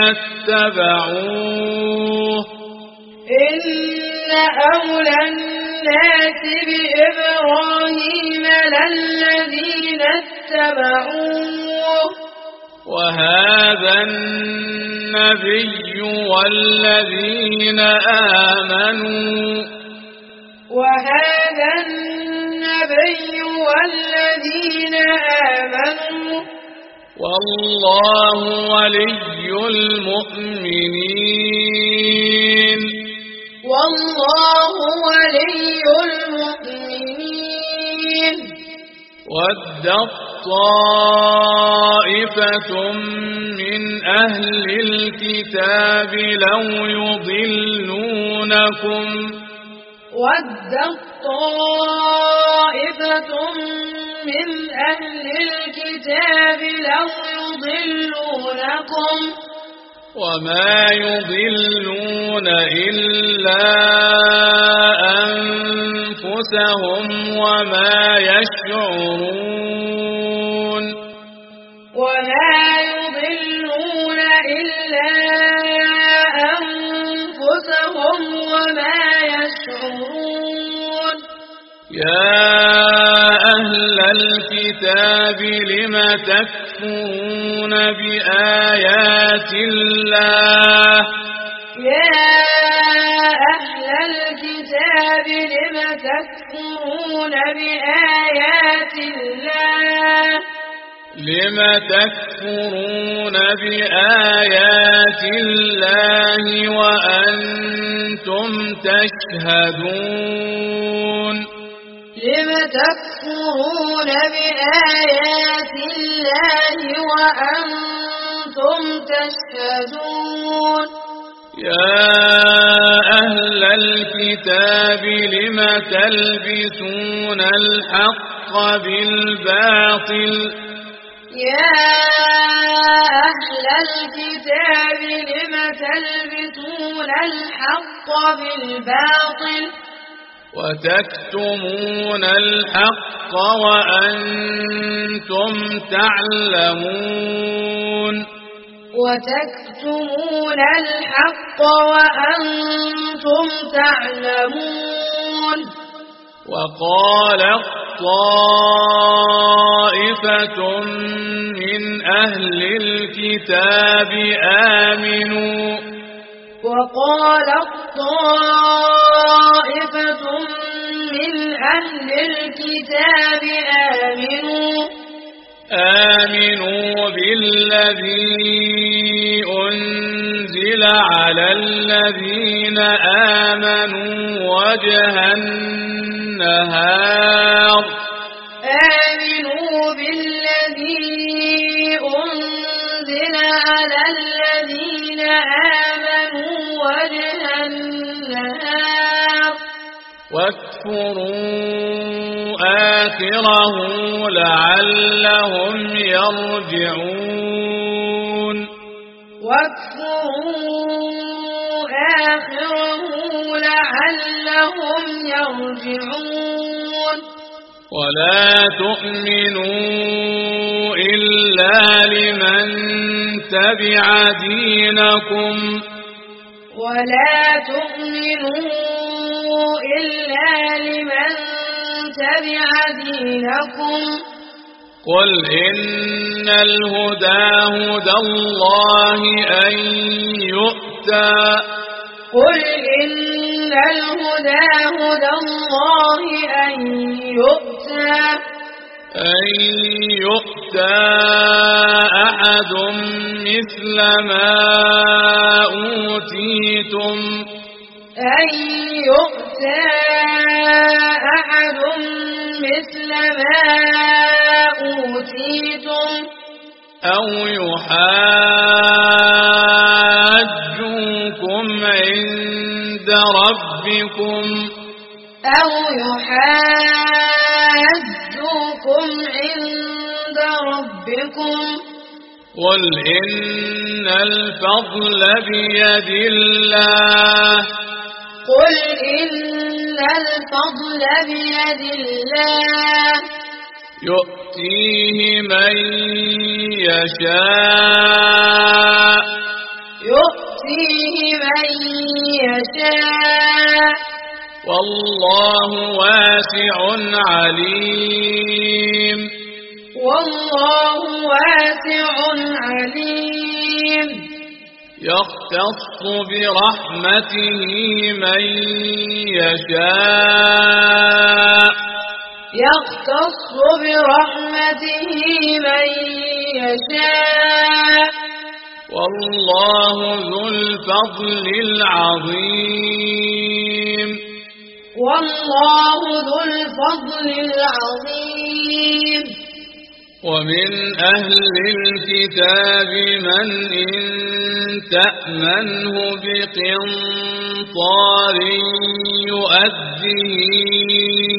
اتبعوه إن أولى الناس بإبراهيم للذين اتبعوه وهذا النبي والذين آمنوا وهذا النبي والذين آمنوا والله ولي المؤمنين والله ولي المؤمنين ودت طائفة من أهل الكتاب لو يضلونكم ودت طائفة من أهل الكتاب لو يضلونكم وما يضلون إلا أنفسهم وما يشعرون وما يضلون إلا أنفسهم وما يشعرون يا أهل الكتاب لم تكفرون بآيات الله يا أهل الكتاب لم تكفرون بآيات الله لم تكفرون بآيات الله وأنتم تشهدون لم تكفرون بآيات الله وأنتم تشهدون يا أهل الكتاب لم تلبسون الحق بالباطل يا أهل الكتاب لم تلبسون الحق بالباطل وتكتمون الحق وأنتم تعلمون وتكتمون الحق وأنتم تعلمون وقالت طائفة من أهل الكتاب آمنوا وقالت طائفة من أهل الكتاب آمنوا آمنوا بالذي أنزل على الذين آمنوا وجه النهار آمنوا بالذي أنزل على الذين آمنوا وجه النهار واكفروا آخره لعلهم يرجعون واكفروا آخره لعلهم يرجعون ولا تؤمنوا إلا لمن تبع دينكم ولا تؤمنوا إلا لمن تبع دينكم قل إن الهدى هدى الله أن يؤتى قل إن الهدى هدى الله أن يؤتى أن يؤتى أحد مثل ما أوتيتم أن يؤتى أحد مثل ما أوتيتم أو يحاجوكم عند ربكم أو يحاجوكم عند ربكم قل إن الفضل بيد الله قل إن الفضل بيد الله يؤتيه من يشاء يؤتيه من يشاء والله واسع عليم والله واسع عليم يختص برحمته من يشاء يختص برحمته من يشاء والله ذو الفضل العظيم والله ذو الفضل العظيم ومن أهل الكتاب من إن تأمنه بقنطار يؤديه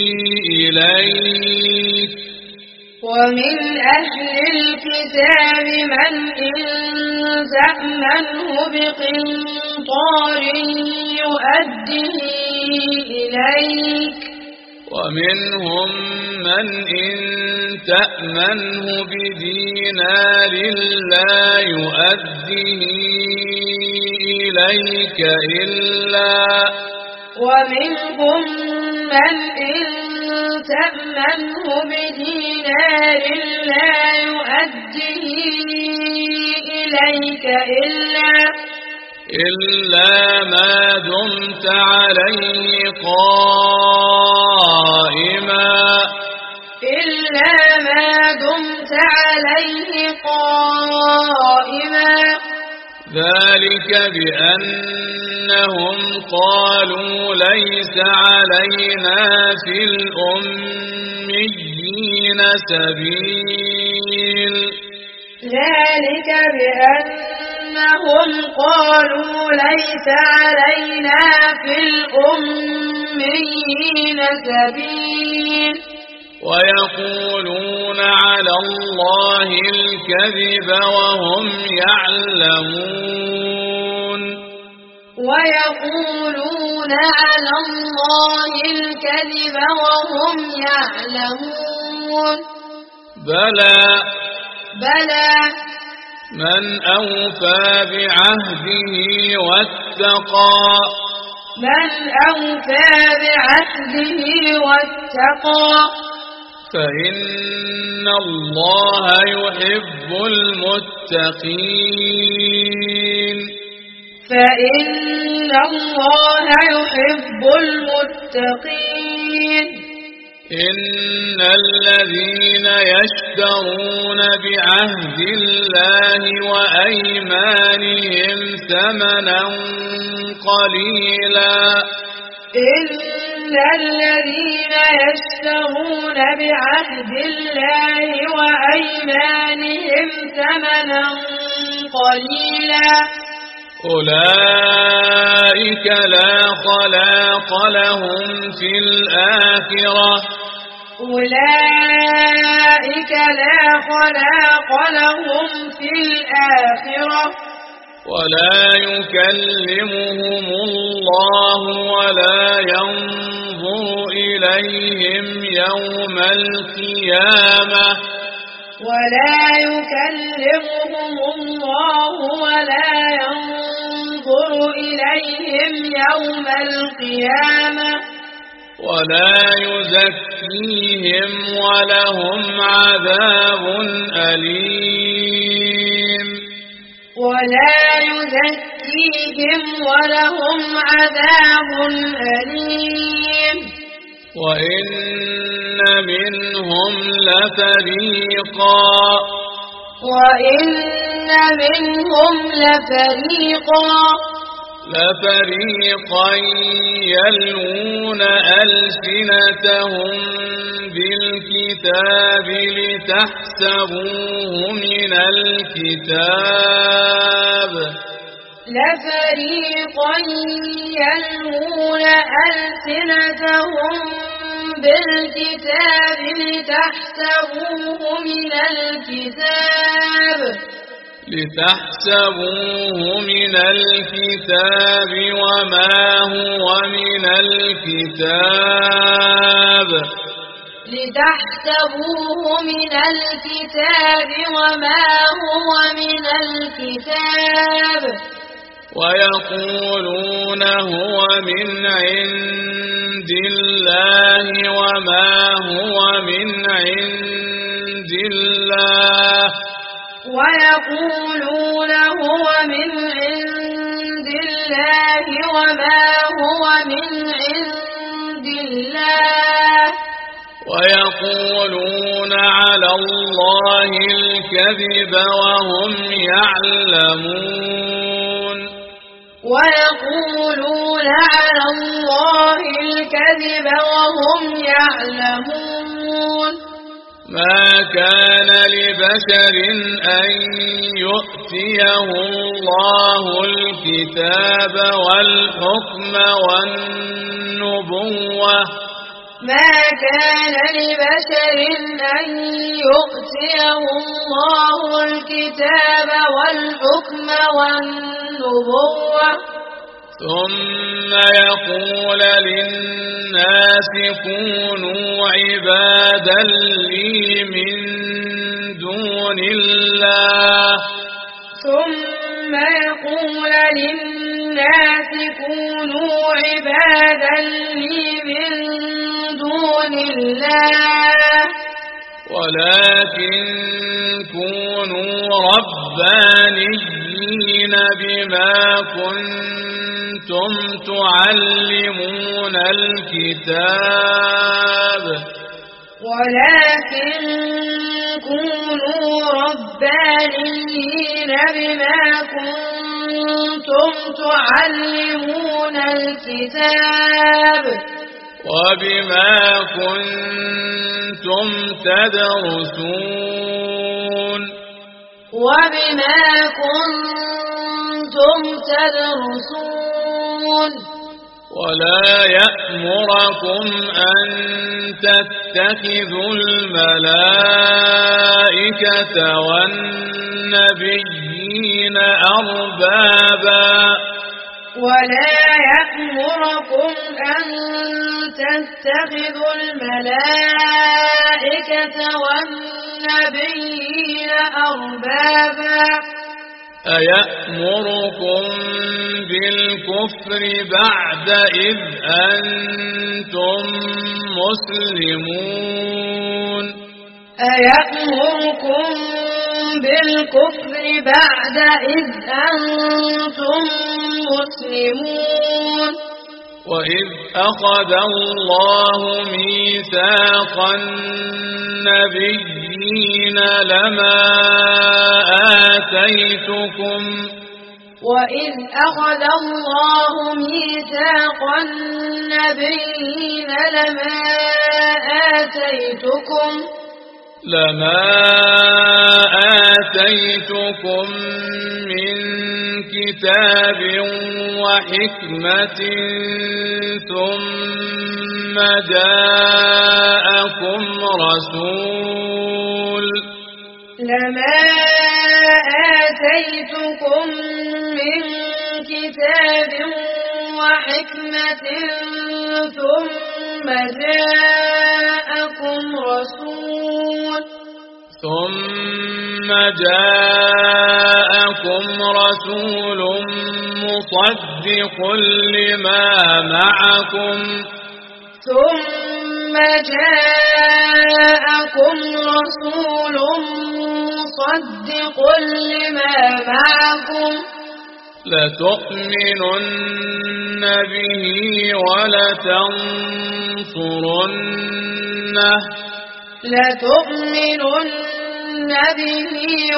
إليك ومن أهل الكتاب من إن تأمنه بقنطار يؤديه إليك ومنهم من إن تأمنه بدينار لا يؤديه إليك إلا ومنهم من إن تأمنه بدينار لا يؤديه إليك إلا إلا ما دمت عليه قائما إلا ما دمت عليه قائما ذلك بأنهم قالوا ليس علينا في الأميين سبيل ذلك بأنهم قالوا ليس علينا في الأميين سبيل ويقولون على الله الكذب وهم يعلمون ويقولون على الله الكذب وهم يعلمون بلى بلى من أوفى بعهده واتقى من أوفى بعهده واتقى فإن الله يحب المتقين فإن الله يحب المتقين إن الذين يشترون بعهد الله وأيمانهم ثمنا قليلا إن الذين يشترون بعهد الله وأيمانهم ثمنا قليلا أولئك لا خلاق لهم في الآخرة أولئك لا خلاق لهم في الآخرة ولا يكلمهم الله ولا ينظر إليهم يوم القيامة ولا يكلمهم الله ولا ينظر إليهم يوم القيامة ولا يزكيهم ولهم عذاب أليم ولا يزكيهم ولهم عذاب أليم وإن منهم لفريقا وإن منهم لفريقا لفريقا يلوون ألسنتهم بالكتاب لتحسبوه من الكتاب لفريقا يلوون ألسنتهم بالكتاب لتحسبوه من الكتاب لتحسبوه من الكتاب وما هو من الكتاب لتحسبوه من الكتاب وما هو من الكتاب ويقولون هو من عند الله وما هو من عند الله ويقولون هو من عند الله وما هو من عند الله ويقولون على الله الكذب وهم يعلمون ويقولون على الله الكذب وهم يعلمون ما كان لبشر أن يؤتيه الله الكتاب والحكم والنبوة ما كان لبشر أن يؤتيه الله الكتاب والحكم والنبوة ثم يقول للناس كونوا عبادا لي من دون الله ثم يقول للناس كونوا عبادا لي من دون الله ولكن كونوا ربانيين بما كنتم تعلمون الكتاب ولكن كونوا ربانيين بما كنتم كنتم تعلمون الكتاب وبما كنتم تدرسون وبما كنتم تدرسون ولا يأمركم أن تتخذوا الملائكة والنبيين أربابا ولا يأمركم أن تتخذوا الملائكة والنبيين أربابا أيأمركم بالكفر بعد إذ أنتم مسلمون أيأمركم بالكفر بعد إذ أنتم مسلمون وإذ أخذ الله ميثاق النبيين لما آتيتكم وإذ أخذ الله ميثاق النبيين لما آتيتكم لما آتيتكم من كتاب وحكمة ثم جاءكم رسول لما آتيتكم من كتاب وحكمة ثم جاءكم رسول ثم جاءكم رسول مصدق لما معكم ثم جاءكم رسول مصدق لما معكم لتؤمنن به ولتنصرنه لتؤمنن به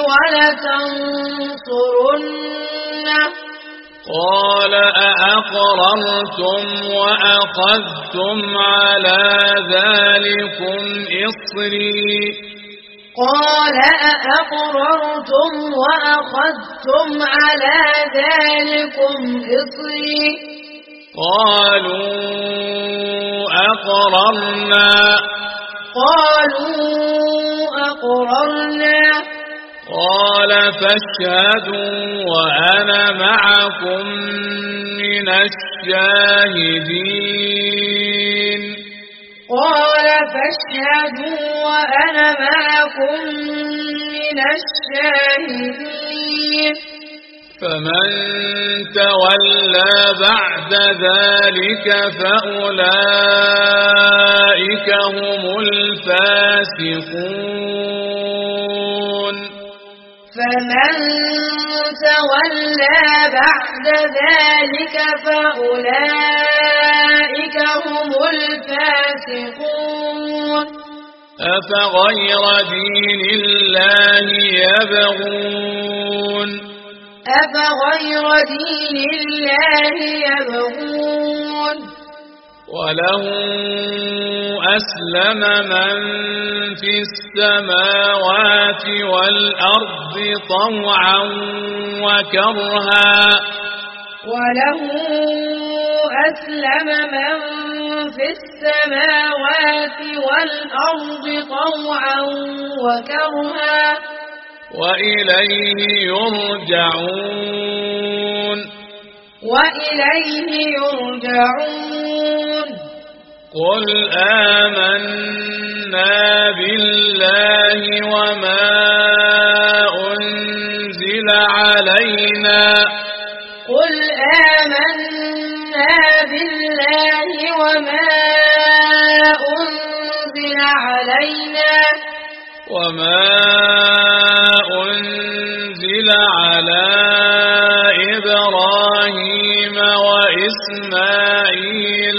ولتنصرنه قال أأقررتم وأخذتم على ذلكم إصري قال أأقررتم وأخذتم على ذلكم إصري قالوا أقررنا قالوا أقررنا قال فاشهدوا وأنا معكم من الشاهدين قال فاشهدوا وأنا معكم من الشاهدين فمن تولى بعد ذلك فأولئك هم الفاسقون فمن تولى بعد ذلك فأولئك هم الفاسقون أفغير دين الله يبغون أفغير دين الله يبغون وله أسلم من في السماوات والأرض طوعا وكرها وله أسلم من في السماوات والأرض طوعا وكرها وإليه يرجعون وإليه يرجعون قل آمنا بالله وما أنزل علينا قل آمنا بالله وما أنزل علينا وما أنزل على إبراهيم وإسماعيل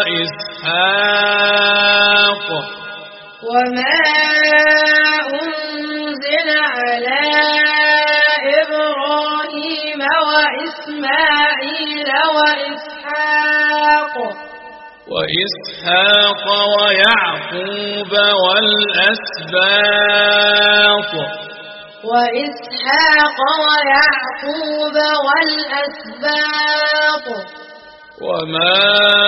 وإسحاق وما أنزل على إبراهيم وإسحاق وإسحاق ويعقوب والأسباط وإسحاق ويعقوب والأسباط وما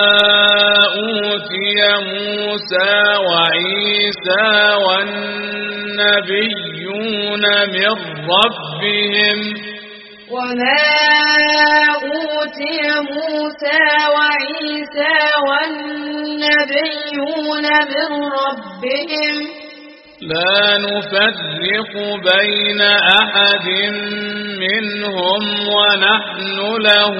أوتي موسى وعيسى والنبيون من ربهم وما أوتي موسى وعيسى والنبيون من ربهم لا نفرق بين أحد منهم ونحن له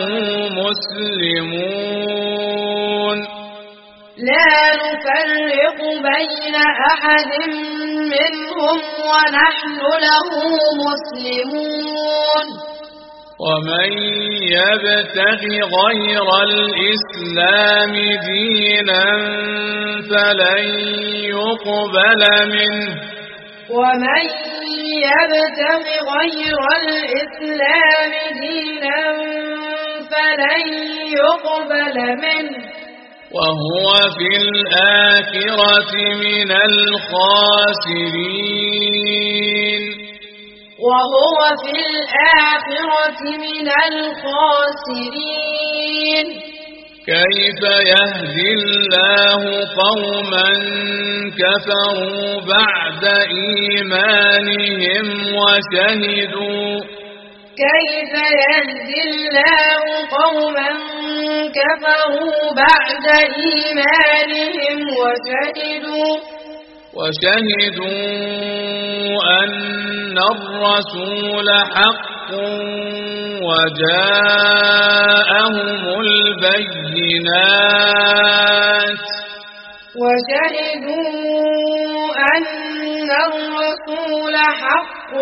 مسلمون لا نفرق بين أحد منهم ونحن له مسلمون ومن يبتغ غير الإسلام دينا فلن يقبل منه ومن يبتغ غير الإسلام دينا فلن يقبل منه وهو في الآخرة من الخاسرين وهو في الآخرة من الخاسرين كيف يهدي الله قوما كفروا بعد إيمانهم وشهدوا كيف يهدي الله قوما كفروا بعد إيمانهم وشهدوا وشهدوا أن الرسول حق وجاءهم البينات وشهدوا أن الرسول حق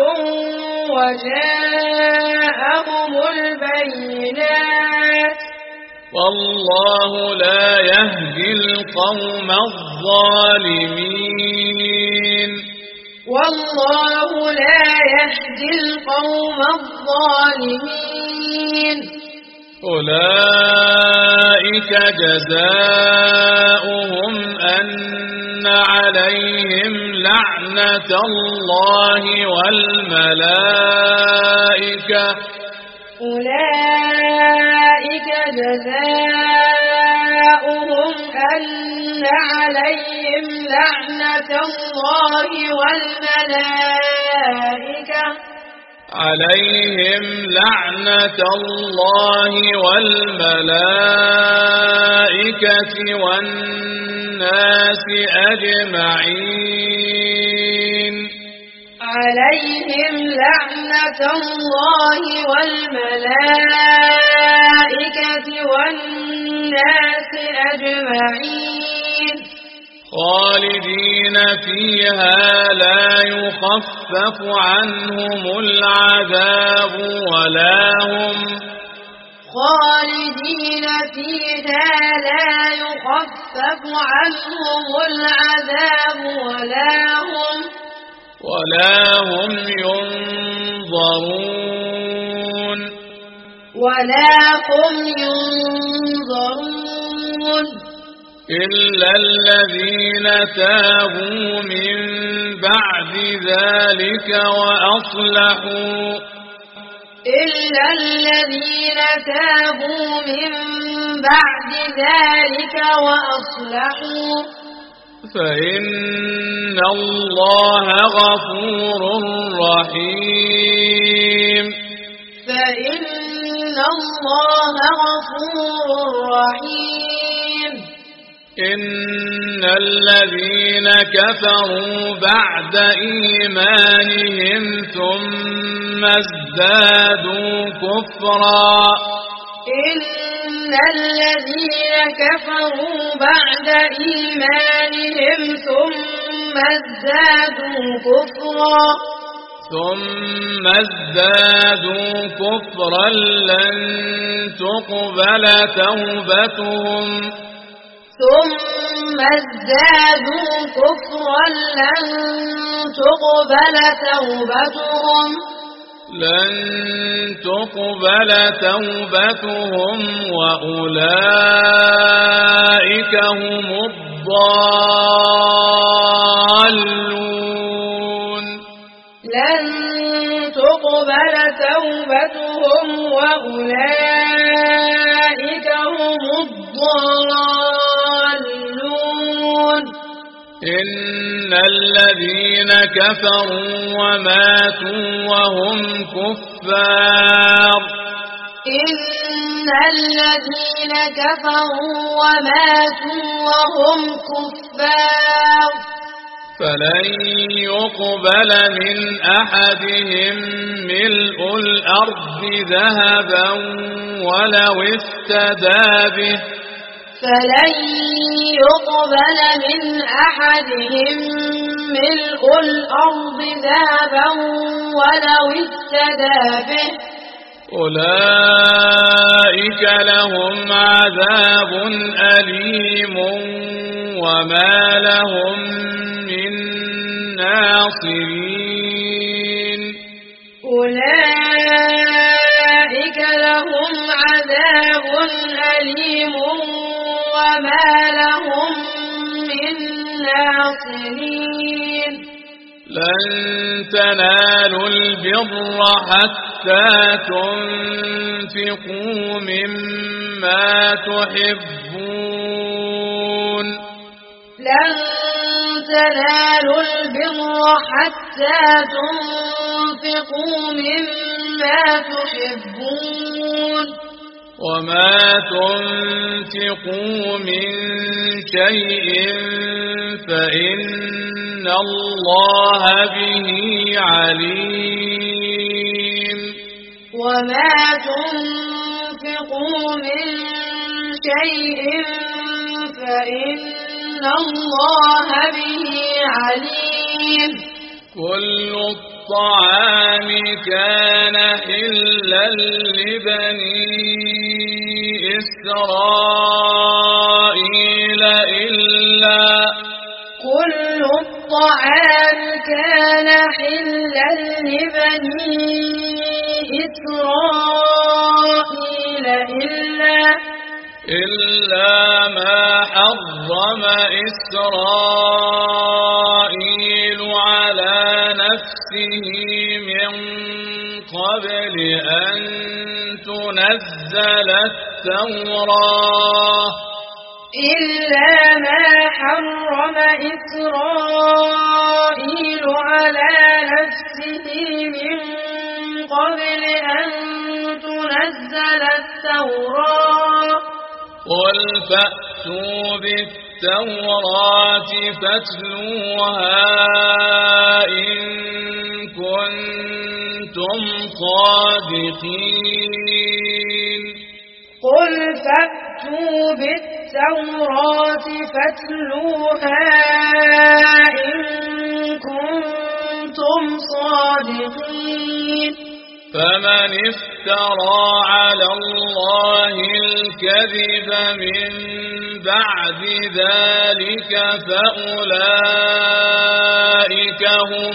وجاءهم البينات والله لا يهدي القوم الظالمين والله لا يهدي القوم الظالمين أولئك جزاؤهم أن عليهم لعنة الله والملائكة أولئك جزاؤهم أن عليهم لعنة الله والملائكة عليهم لعنة الله والملائكة والناس أجمعين عليهم لعنة الله والملائكة والناس أجمعين خالدين فيها لا يخفف عنهم العذاب ولا هم خالدين فيها لا يخفف عنهم العذاب ولا هم ولا هم ينظرون ولا هم ينظرون إلا الذين تابوا من بعد ذلك وأصلحوا إلا الذين تابوا من بعد ذلك وأصلحوا فإن الله غفور رحيم فإن الله غفور رحيم إن الذين كفروا بعد إيمانهم ثم ازدادوا كفرا إن الذين كفروا بعد إيمانهم ثم ازدادوا كفرا ثم ازدادوا كفرا لن تقبل توبتهم ثم ازدادوا كفرا لن تقبل توبتهم لن تقبل توبتهم وأولئك هم الضالون. لن تقبل توبتهم وأولئك هم الضالون. إن الذين كفروا وماتوا وهم كفار إن الذين كفروا وماتوا وهم كفار فلن يقبل من أحدهم ملء الأرض ذهبا ولو افتدى به فلن يقبل من أحدهم ملء الأرض ذهبا ولو افتدى به أولئك لهم عذاب أليم وما لهم من ناصرين. أولئك لهم عذاب أليم وما لهم من ناصرين. لن تنالوا البر حتى تنفقوا مما تحبون. لن تنالوا البر حتى تنفقوا مما تحبون. وما تنفقوا من شيء فإن الله به عليم. وما تنفقوا من شيء فإن الله به عليم. كل الطعام كان حلا لبني إسرائيل إلا كل الطعام كان حلا لبني إسرائيل إلا إلا ما حرم إسرائيل على نفسه من قبل أن تنزل التوراة إلا ما حرم إسرائيل على نفسه من قبل أن تنزل التوراة قل فأتوا بالتوراة فاتلوها إن كنتم صادقين. قل فأتوا بالتوراة فاتلوها إن كنتم صادقين. فمن افترى على الله الكذب من بعد ذلك فأولئك هم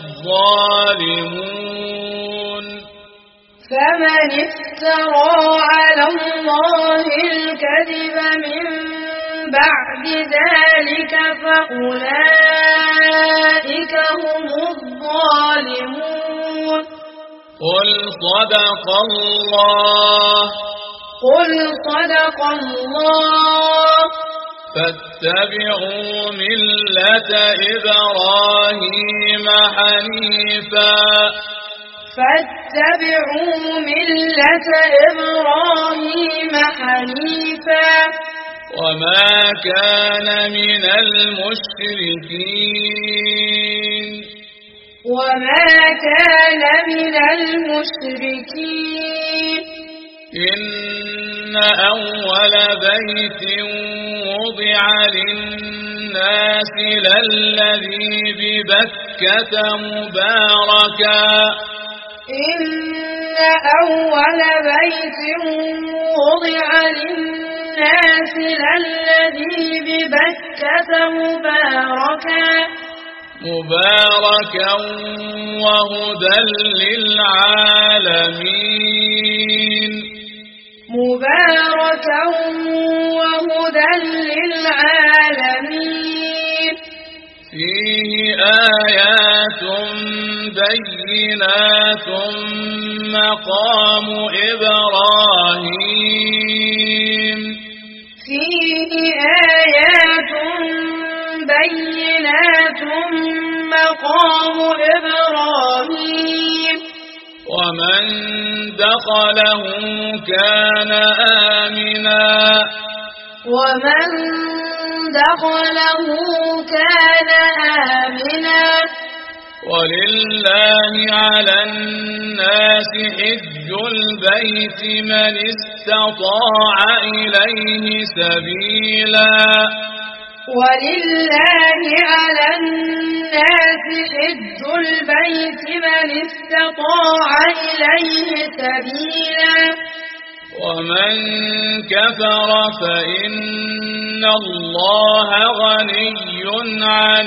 الظالمون. فمن افترى على الله الكذب من بعد ذلك فأولئك هم الظالمون. قل صدق الله قل صدق الله فاتبعوا ملة إبراهيم حنيفا فاتبعوا ملة إبراهيم حنيفا وما كان من المشركين. وما كان من المشركين. إن أول بيت وضع للناس للذي ببكة مباركا إن أول بيت وضع للناس للذي ببكة مباركا مباركا وهدى للعالمين مباركا وهدى للعالمين فيه آيات بينات مقام إبراهيم فيه آيات بينات مقام إبراهيم ومن دخله كان آمنا ومن دخله كان آمنا ولله على الناس حج البيت من استطاع إليه سبيلا ولله على الناس حج البيت من استطاع إليه سبيلا ومن كفر فإن الله غني عن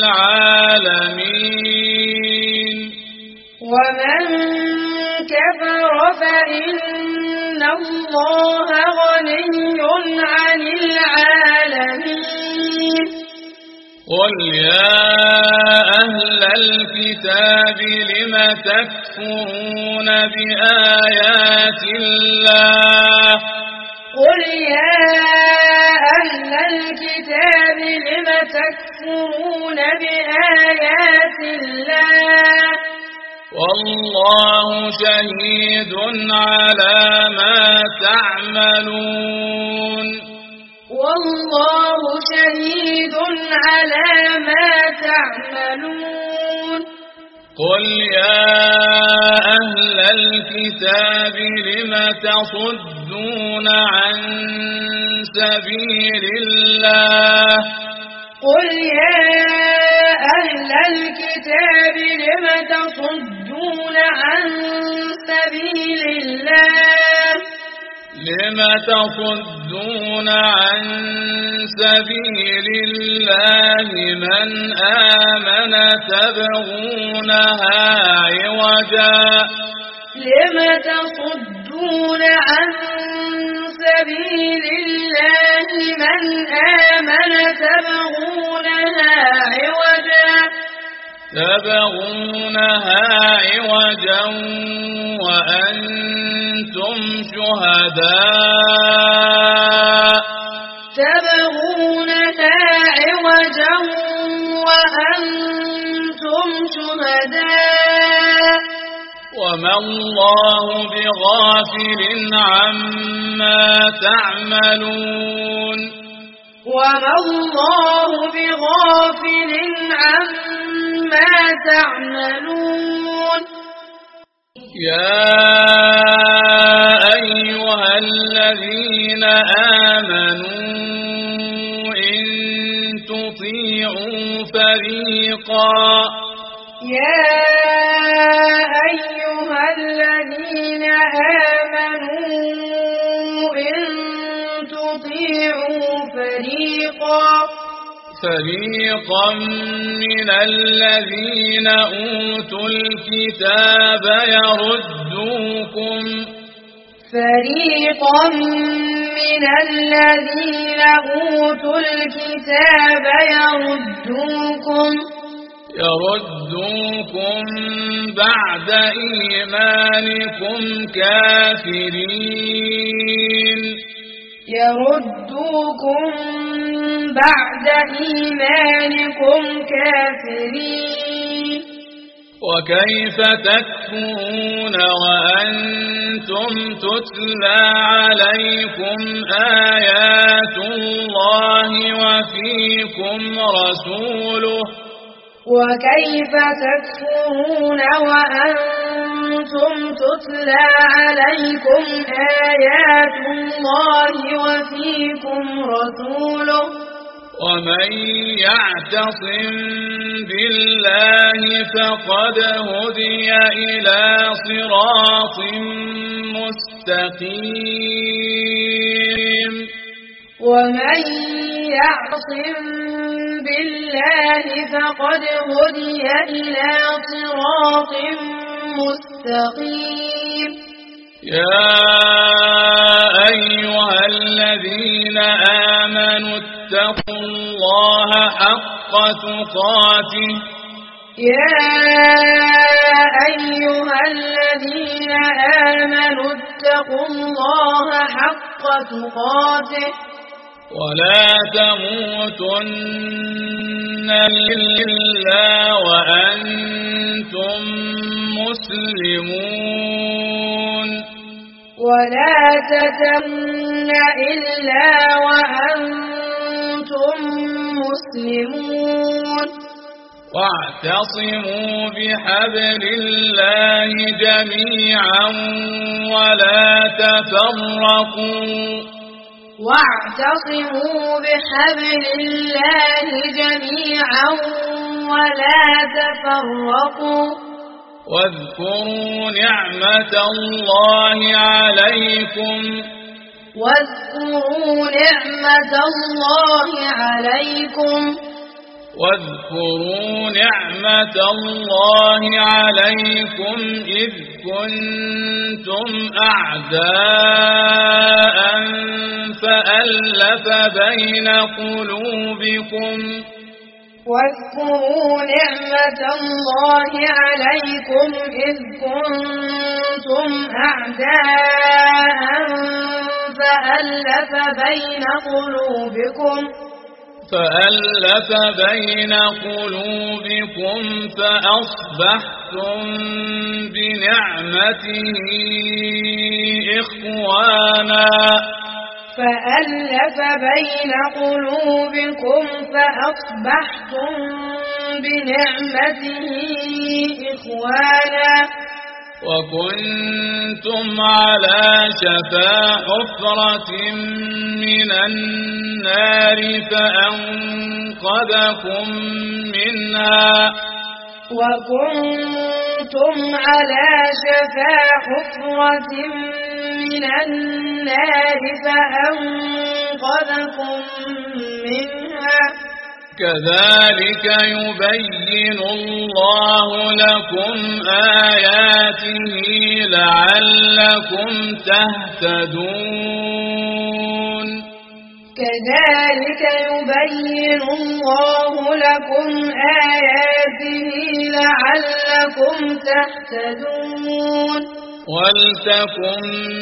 العالمين ومن كفر فإن الله غني عن العالمين قل يا أهل الكتاب لم تكفرون بآيات الله قل يا أهل الكتاب لم تكفرون بآيات الله والله شهيد على ما تعملون والله شهيد على ما تعملون قل يا أهل الكتاب لم تصدون عن سبيل الله قل يا أهل الكتاب لم تصدون عن سبيل الله لم تصدون عن سبيل الله من آمن تبغونها عوجا لم تصدون عن سبيل الله من آمن تبغونها عوجا تبغونها عوجا وأنتم شهداء تبغونها عوجا وأنتم شهداء وما الله بغافل عما تعملون وما الله بغافل عما تعملون يا أيها الذين آمنوا إن تطيعوا فريقا يا أيها الذين آمنوا إن تطيعوا فريقا فريقا من الذين أوتوا الكتاب يردوكم فريقا من الذين أوتوا الكتاب يردوكم يردوكم بعد إيمانكم كافرين يردوكم بعد إيمانكم كافرين وكيف تكفرون وأنتم تتلى عليكم آيات الله وفيكم رسوله وكيف تكفرون وأنتم تتلى عليكم آيات الله وفيكم رسوله ومن يعتصم بالله فقد هدي إلى صراط مستقيم ومن يعصم بالله فقد هدي إلى صراط مستقيم. يا أيها الذين آمنوا اتقوا الله حق تقاته. يا أيها الذين آمنوا اتقوا الله حق تقاته ولا تموتن إلا وأنتم مسلمون. ولا تتمن إلا وأنتم مسلمون. واعتصموا بحبل الله جميعا ولا تفرقوا. واعتصموا بحبل الله جميعا ولا تفرقوا. واذكروا نعمة الله عليكم. واذكروا نعمة الله عليكم. واذكروا نعمة الله عليكم إذ كنتم أعداء فألف بين قلوبكم. واذكروا نعمة الله عليكم إذ كنتم أعداء فألف بين قلوبكم فألف بين قلوبكم فأصبحتم بنعمته إخوانا. فألف بين قلوبكم فأصبحتم بنعمته إخوانا. وكنتم على شفا حفرة من النار فأنقذكم منها. وكنتم على شفا حفرة من النار فأنقذكم منها. كذلك يبين الله لكم آياته لعلكم تهتدون. كذلك يبين الله لكم آياته لعلكم تهتدون. ولتكن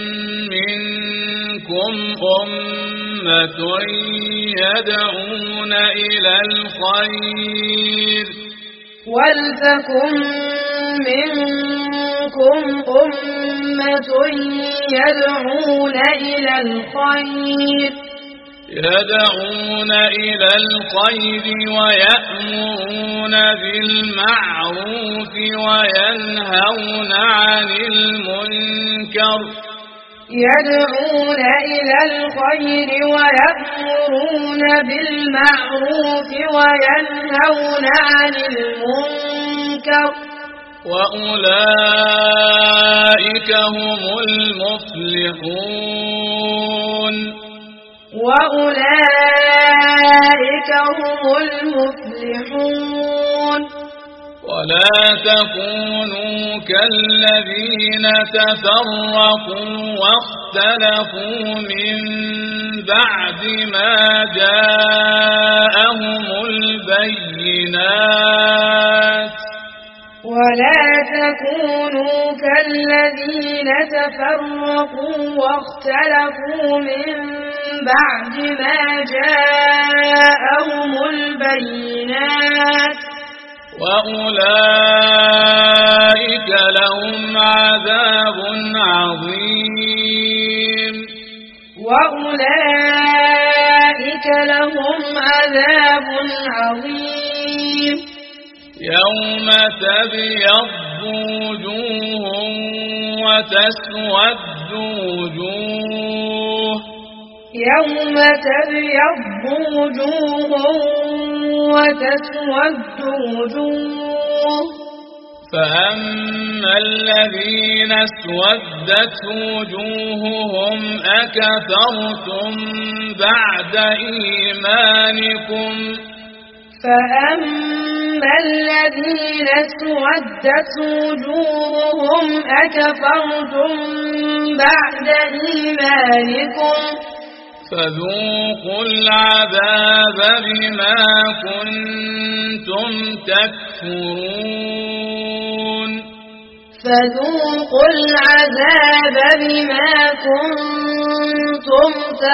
منكم أمة يدعون إلى الخير. ولتكن منكم أمة يدعون إلى الخير. يدعون إلى الخير ويأمرون بالمعروف وينهون عن المنكر. يدعون إلى الخير ويأمرون بالمعروف وينهون عن المنكر. وأولئك هم المفلحون. وأولئك هم المفلحون. ولا تكونوا كالذين تفرقوا واختلفوا من بعد ما جاءهم البينات. ولا تكونوا كالذين تفرقوا واختلفوا من بعد ما جاءهم البينات. وأولئك لهم عذاب عظيم. وأولئك لهم عذاب عظيم. يوم تبيض وجوه وتسود وجوه. يوم تبيض وجوه وتسود وجوه. فأما الذين اسودت وجوههم أكفرتم بعد إيمانكم فأما الذين اسودت وجوههم أكفرتم بعد إيمانكم فذوقوا العذاب بما كنتم تكفرون فذوقوا العذاب بما كنتم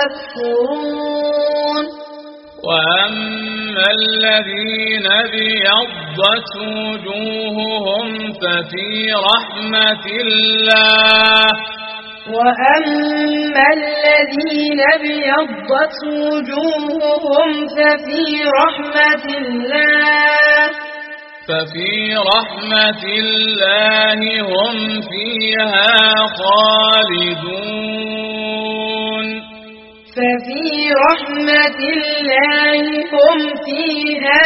تكفرون وأما الذين ابيضت وجوههم ففي رحمة الله وأما الذين ابيضت وجوههم ففي رحمة الله ففي رحمة الله هم فيها خالدون ففي رحمة الله هم فيها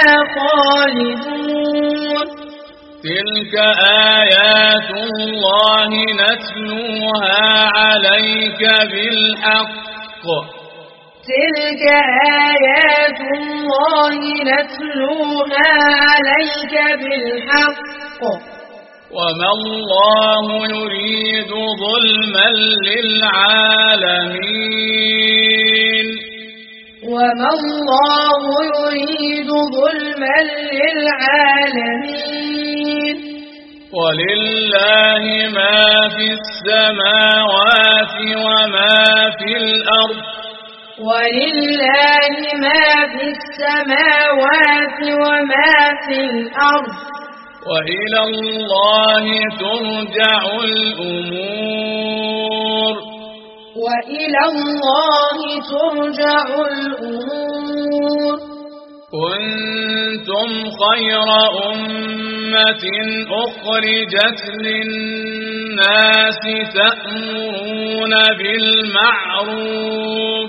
خالدون تلك آيات الله نتلوها عليك بالحق تلك آيات الله نتلوها عليك بالحق وما الله يريد ظلما للعالمين وما الله يريد ظلما للعالمين ولله ما في السماوات وما في الأرض ولله ما في السماوات وما في الأرض وإلى الله ترجع الأمور وإلى الله ترجع الأمور كنتم خير أمة أخرجت للناس تأمرون بالمعروف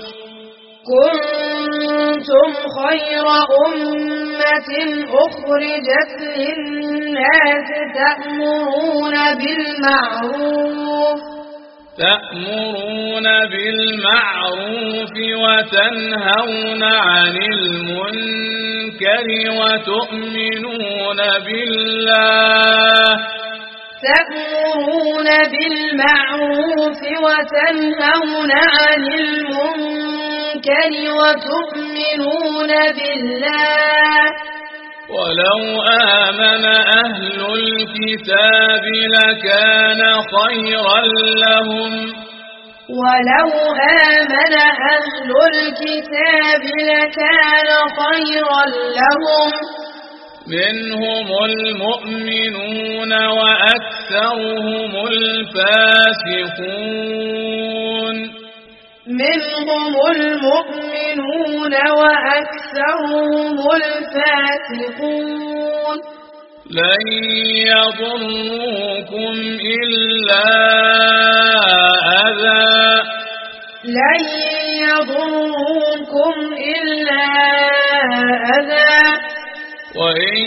كنتم خير أمة أخرجت للناس تأمرون بالمعروف تأمرون بالمعروف وتنهون عن المنكر وتؤمنون بالله تأمرون بالمعروف وتنهون عن المنكر وتؤمنون بالله ولو آمن أهل الكتاب لكان خيرا لهم ولو آمن أهل الكتاب لكان خيرا لهم منهم المؤمنون وأكثرهم الفاسقون منهم المؤمنون وأكثرهم الفاسقون لن يضروكم إلا أذى لن يضروكم إلا أذى وإن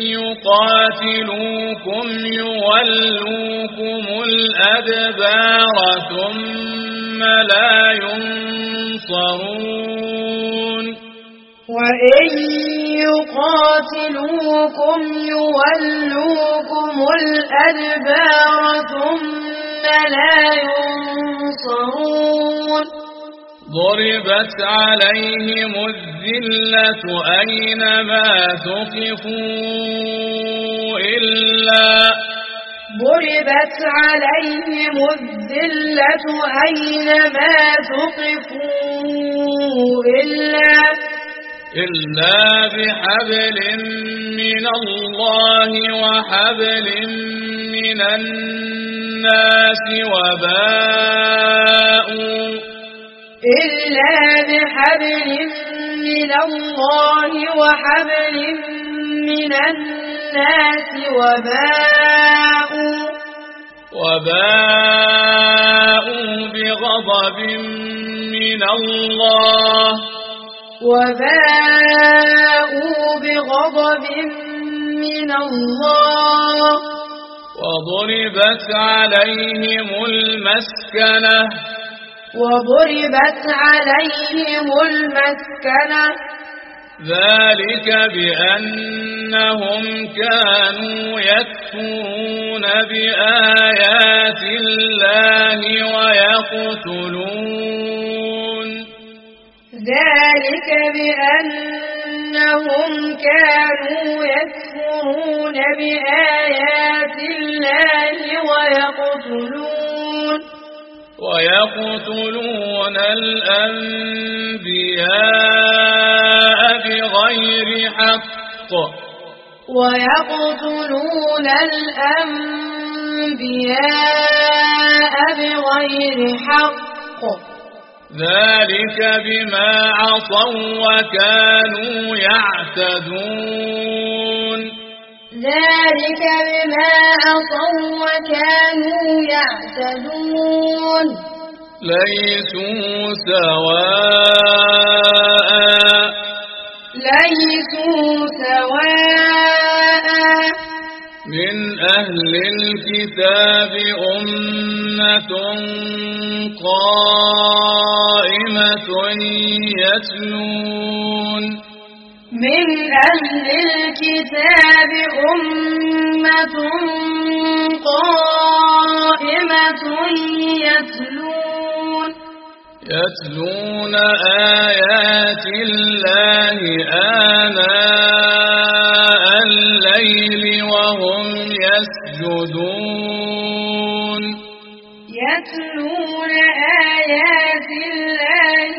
يقاتلوكم يولوكم الأدبار ثم لا ينصرون وإن يقاتلوكم يولوكم الأدبار ثم لا ينصرون ضربت عليهم الذلة أينما ثقفوا إلا ضربت عليهم الذلة أينما ثقفوا إلا إلا بحبل من الله وحبل من الناس وباءوا إلا بحبل من الله وحبل من الناس وباءوا وباءوا بغضب من الله وباءوا بغضب من الله وضربت عليهم المسكنة وضربت عليهم المسكنة ذلك بأنهم كانوا يكفرون بآيات الله ويقتلون ذلك بأنهم كانوا يكفرون بآيات الله ويقتلون ويقتلون الأنبياء بغير حق ويقتلون الأنبياء بغير حق ذلك بما عصوا وكانوا يعتدون ذلك بما عصوا وكانوا يعتدون ليسوا سواء ليسوا سواء من أهل الكتاب أمة قائمة يتلون من أهل الكتاب أمة قائمة يتلون يتلون آيات الله آناء الليل وهم يسجدون يتلون آيات الله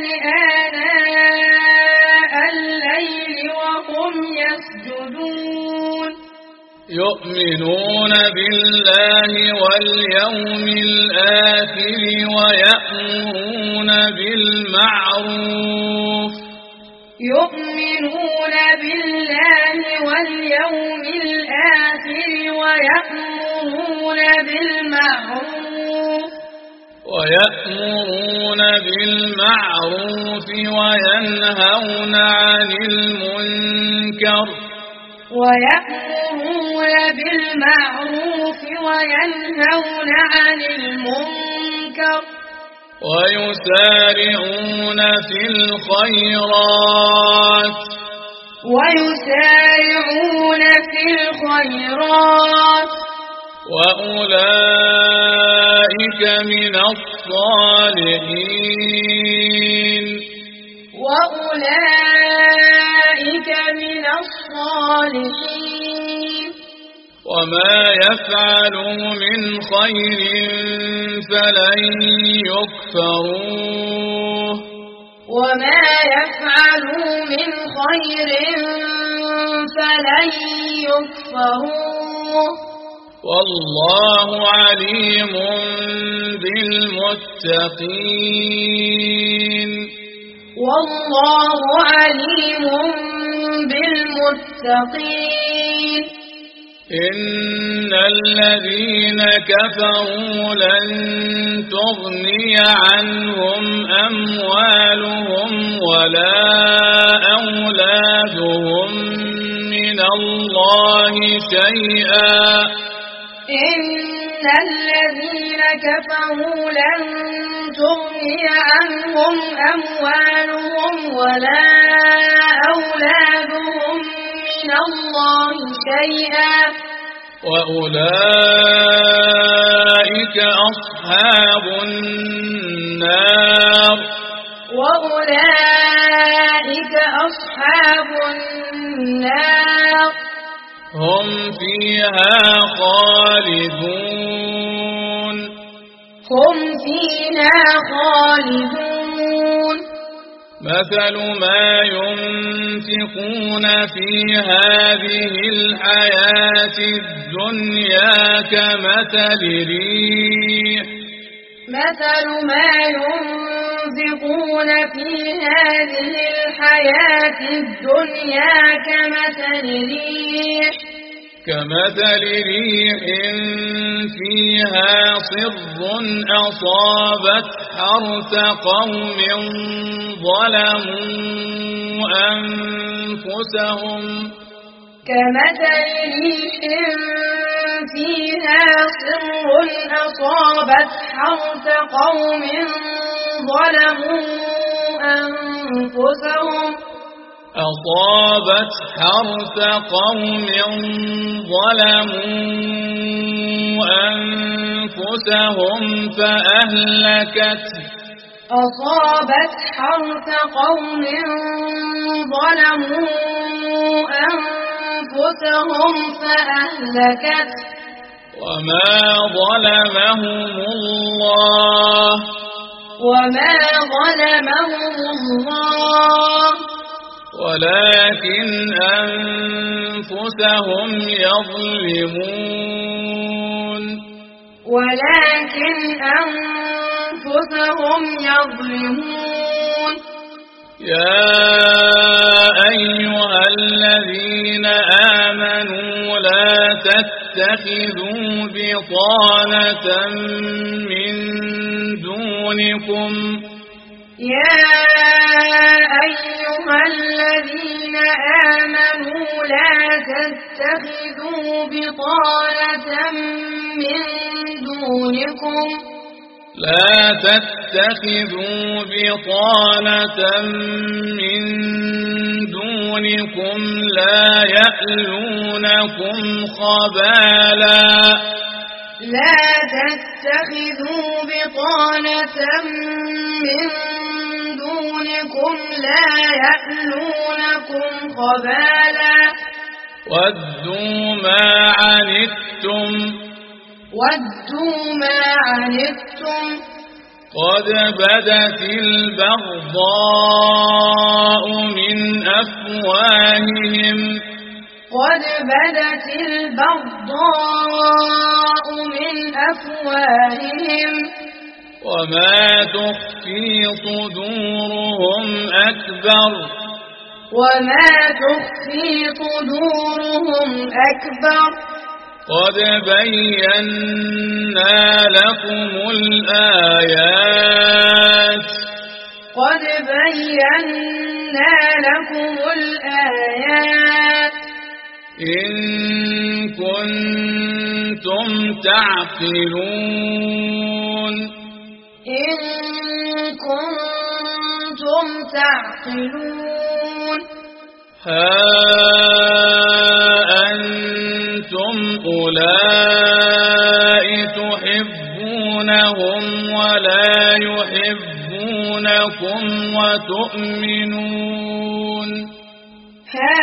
آناء الليل وهم يسجدون يؤمنون بالله واليوم الآخر ويأمرون بالمعروف يؤمنون بالله واليوم الآخر ويأمرون بالمعروف ويأمرون بالمعروف وينهون عن المنكر ويأمرون بالمعروف وينهون عن المنكر ويسارعون في الخيرات ويسارعون في الخيرات وأولئك من الصالحين وأولئك من الصالحين وما يفعلوا من خير فلن يكفروه وما يفعلوا من خير فلن يكفروه والله عليم بالمتقين والله عليم بالمتقين إن الذين كفروا لن تغني عنهم أموالهم ولا أولادهم من الله شيئا إن الذين كفروا لن تغني عنهم أموالهم ولا أولادهم من الله شيئا وأولئك أصحاب النار وأولئك أصحاب النار هم فيها خالدون هم فيها خالدون مثل ما ينفقون في هذه الحياة الدنيا كمثل ريح مثل ما ينفقون في هذه الحياة الدنيا كمثل ريح كمثل ريح فيها صر أصابت حرث قوم ظلموا أنفسهم كمثل ريح فيها صر أصابت حرث قوم ظلموا أنفسهم أصابت حرث قوم ظلموا أنفسهم فأهلكته أصابت حرث قوم ظلموا أنفسهم فأهلكته وما ظلمهم الله وما ظلمهم الله ولكن أنفسهم يظلمون ولكن أنفسهم يظلمون يا أيها الذين آمنوا لا تتخذوا بطانة من دونكم يا أيها الذين آمنوا لا تتخذوا بطانة من دونكم لا تتخذوا بطانة من دونكم لا يألونكم خبالا لا تتخذوا بطانة من دونكم لا يألونكم خبالا ودوا ما عنتم ودوا ما عنتم قد بدت البغضاء من أفواههم قد بدت البغضاء من أفواههم وما تخفي صدورهم أكبر وما تخفي صدورهم أكبر قد بينا لكم الآيات قد بينا لكم الآيات إن كنتم تعقلون إن كنتم تعقلون ها أنتم أولئك تحبونهم ولا يحبونكم وتؤمنون ها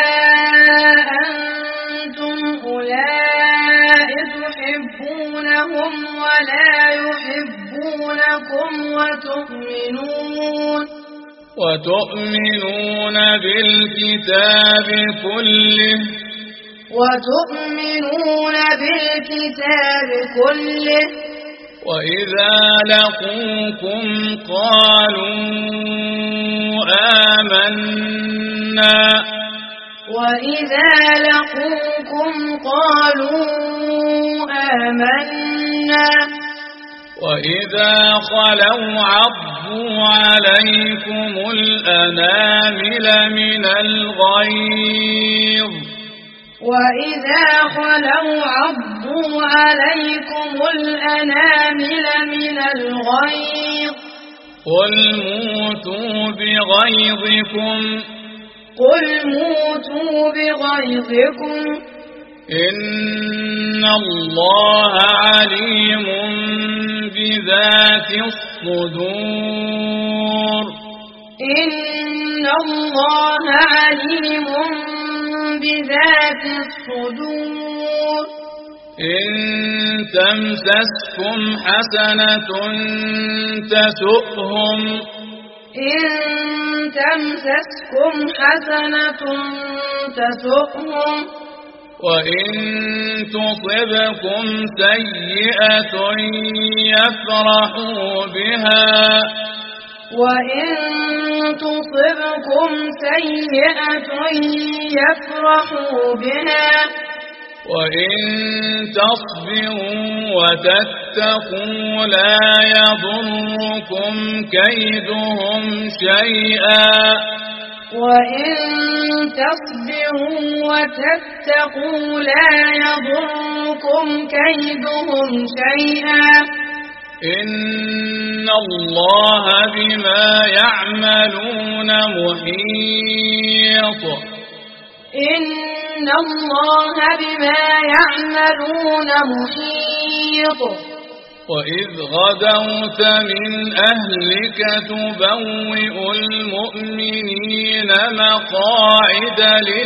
أنتم أولئك تحبونهم ولا يحبونكم وتؤمنون وتؤمنون بالكتاب كله وتؤمنون بالكتاب كله وإذا لقوكم قالوا آمنا وإذا لقوكم قالوا آمنا وإذا خلوا عضوا عليكم الأنامل من الغيظ وإذا خلوا عضوا عليكم الأنامل من الغيظ قل موتوا بغيظكم قل موتوا بغيظكم إن الله عليم بذات الصدور إن الله عليم بذات الصدور إن تمسسكم حسنة تسؤهم إن تمسسكم حسنة تسؤهم وإن تصبكم سيئة يفرحوا بها وإن تصبكم سيئة يفرحوا بها وإن تصبروا وتتقوا لا يضركم كيدهم شيئا وإن تصبروا وتتقوا لا يضركم كيدهم شيئا إن الله بما يعملون محيط إن الله بما يعملون محيط وإذ غدوت من أهلك تبوئ المؤمنين مقاعد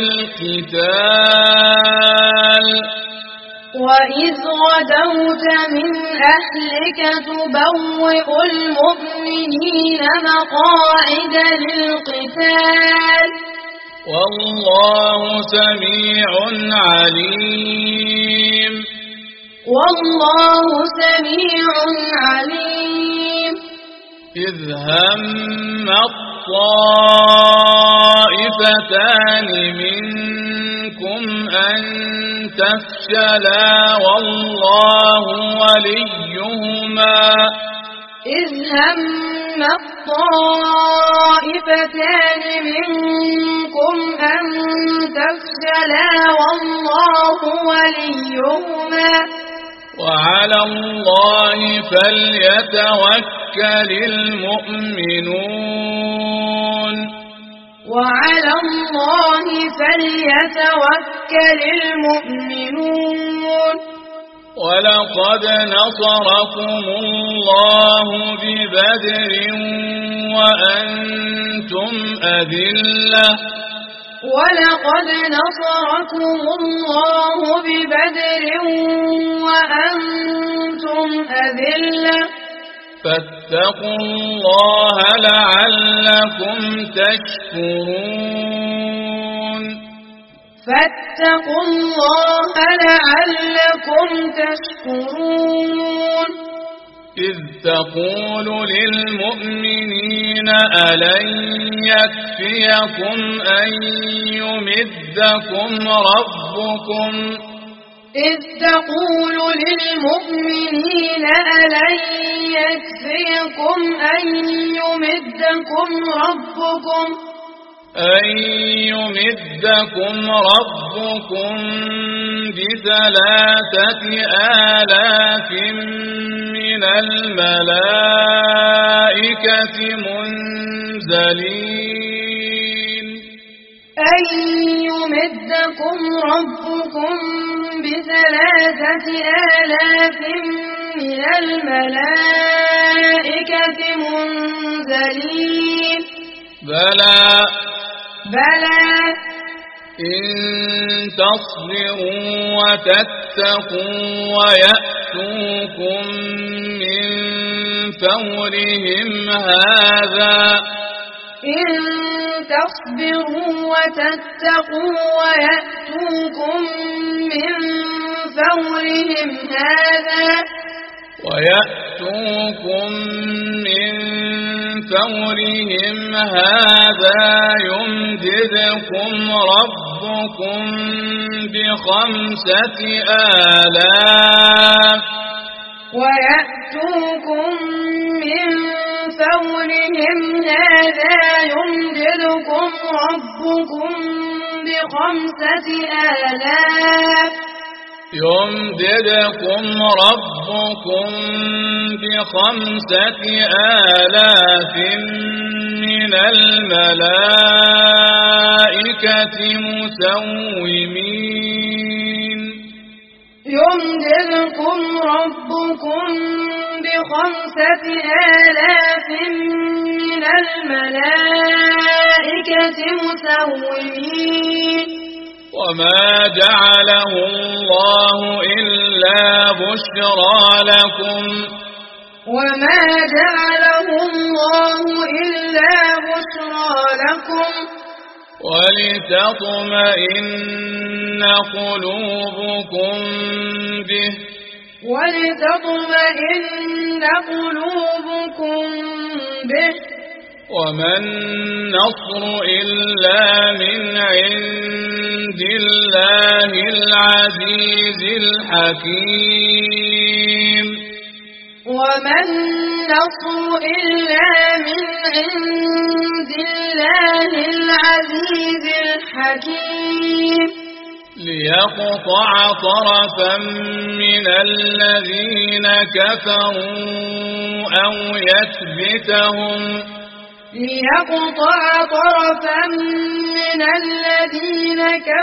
للقتال وإذ غدوت من أهلك تبوئ المؤمنين مقاعد للقتال والله سميع عليم والله سميع عليم إذ هم الطائفتان منكم أن تفشلا والله وليهما إذ هم الطائفتان منكم أن تفشلا والله وليهما وعلى الله فليتوكل المؤمنون وعلى الله فليتوكل المؤمنون ولقد نصركم الله ببدر وأنتم أذلة ولقد نصركم الله ببدر وأنتم أذلة فاتقوا الله لعلكم تشكرون فاتقوا الله لعلكم تشكرون إذ تقول للمؤمنين ألن يكفيكم أن يمدكم ربكم إذ تقول للمؤمنين ألن يكفيكم أن يمدكم ربكم أن يمدكم ربكم بثلاثة آلاف من الملائكة منزلين أن يمدكم ربكم بثلاثة آلاف من الملائكة منزلين بلى بلى إن تصبروا وتتقوا ويأتوكم من فورهم هذا إن تصبروا وتتقوا ويأتوكم من فورهم هذا ويأتوكم من فورهم هذا يمددكم ربكم بخمسة آلاف ويأتوكم من فورهم هذا يمددكم ربكم بخمسة آلاف يمددكم ربكم بخمسة آلاف من الملائكة مسومين يمددكم ربكم بخمسة آلاف من الملائكة مسومين وما جعله الله إلا بشرى لكم وما جعله الله إلا بشرى لكم ولتطمئن قلوبكم به ولتطمئن قلوبكم به وما النصر إلا من عند الله العزيز الحكيم وما النصر إلا من عند الله العزيز الحكيم ليقطع طرفا من الذين كفروا أو يكبتهم ليقطع طرفا من الذين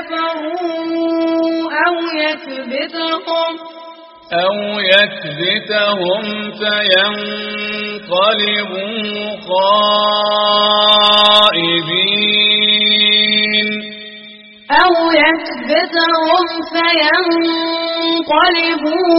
كفروا أو يكبتهم أو يكبتهم فينقلبوا خائبين أو يكبتهم فينقلبوا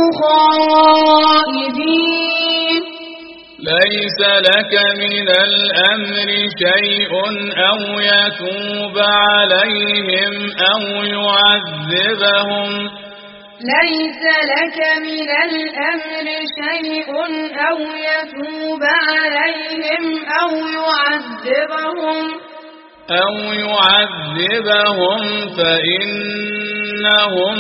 خائبين ليس لك من الأمر شيء أو يتوب عليهم أو يعذبهم ليس لك من الأمر شيء أو يتوب عليهم أو يعذبهم أو يعذبهم فإنهم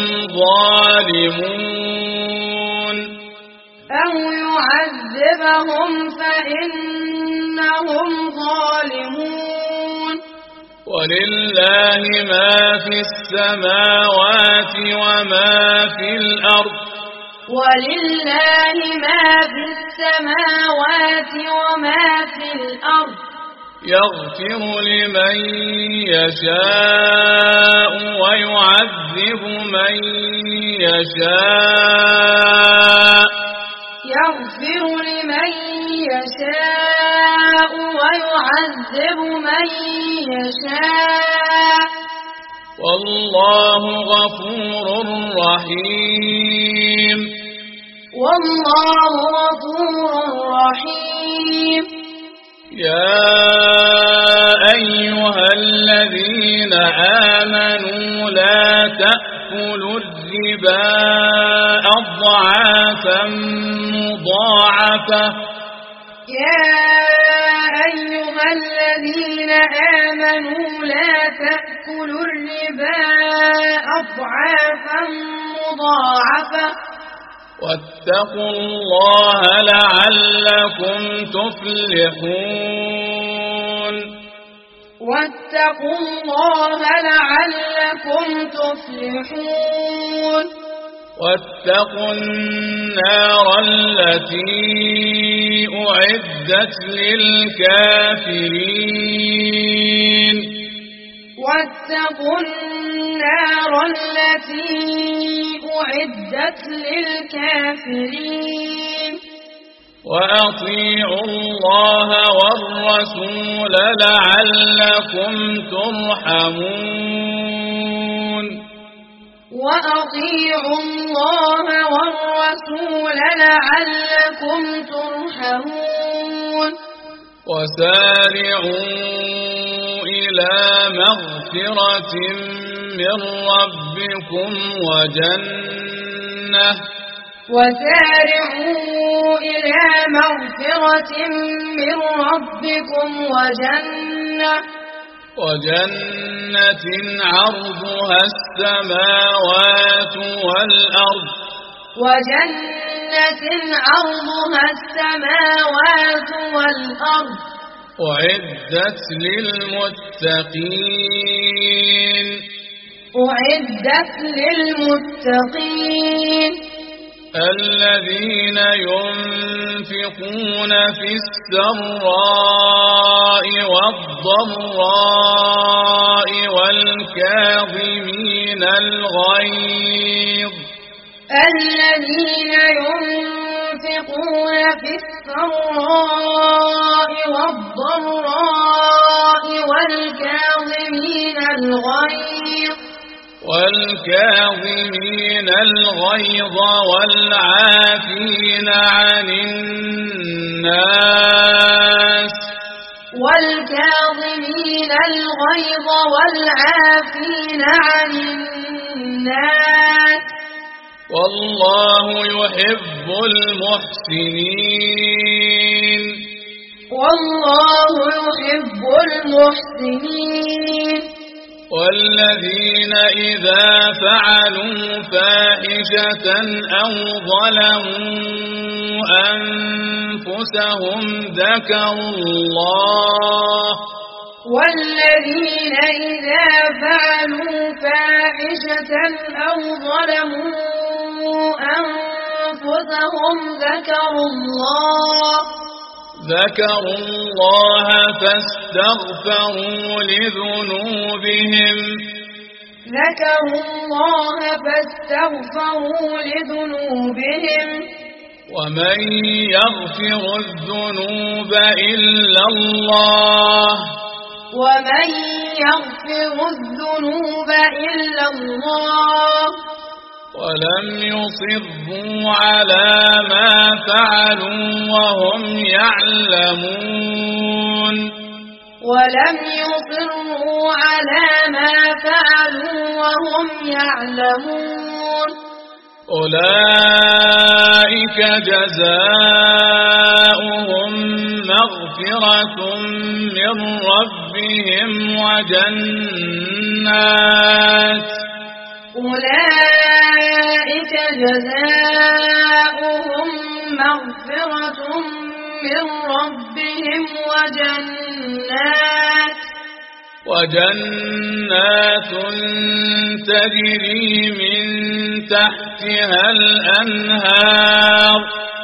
ظالمون أو يعذبهم فإنهم ظالمون ولله ما في السماوات وما في الأرض ولله ما في السماوات وما في الأرض يغفر لمن يشاء ويعذب من يشاء يغفر لمن يشاء ويعذب من يشاء والله غفور رحيم والله غفور رحيم يا أيها الذين آمنوا لا تأكلوا الربا أضعافا مضاعفة يا أيها الذين آمنوا لا تأكلوا الربا أضعافا مضاعفة واتقوا الله لعلكم تفلحون واتقوا الله لعلكم تفلحون واتقوا النار التي أعدت للكافرين واتقوا النار التي أعدت للكافرين وأطيعوا الله والرسول لعلكم ترحمون وأطيعوا الله والرسول لعلكم ترحمون وسارعوا إلى مغفرة من ربكم وجنة وسارعوا إلى مغفرة من ربكم وجنة وجنة عرضها السماوات والأرض وجنة عرضها السماوات والأرض أعدت للمتقين أعدت للمتقين الذين ينفقون في السراء والضراء والكاظمين الغيظ الذين ينفقون في السراء والضراء والكاظمين الغيظ والكاظمين الغيظ والعافين عن الناس والكاظمين الغيظ والعافين عن الناس والله يحب المحسنين والله يحب المحسنين والذين إذا فعلوا فاحشة فاحشة أو ظلموا أنفسهم ذكروا الله والذين إذا فعلوا فاحشة أو ظلموا أنفسهم ذكروا الله ذكروا الله فاستغفروا لذنوبهم ذكروا الله فاستغفروا لذنوبهم ومن يغفر الذنوب إلا الله ومن يغفر الذنوب إلا الله ولم يصروا على ما فعلوا وهم يعلمون ولم يصروا على ما فعلوا وهم يعلمون أولئك جزاؤهم مغفرة من ربهم وجنات أولئك جزاؤهم مغفرة من ربهم وجنات وجنات تجري من تحتها الأنهار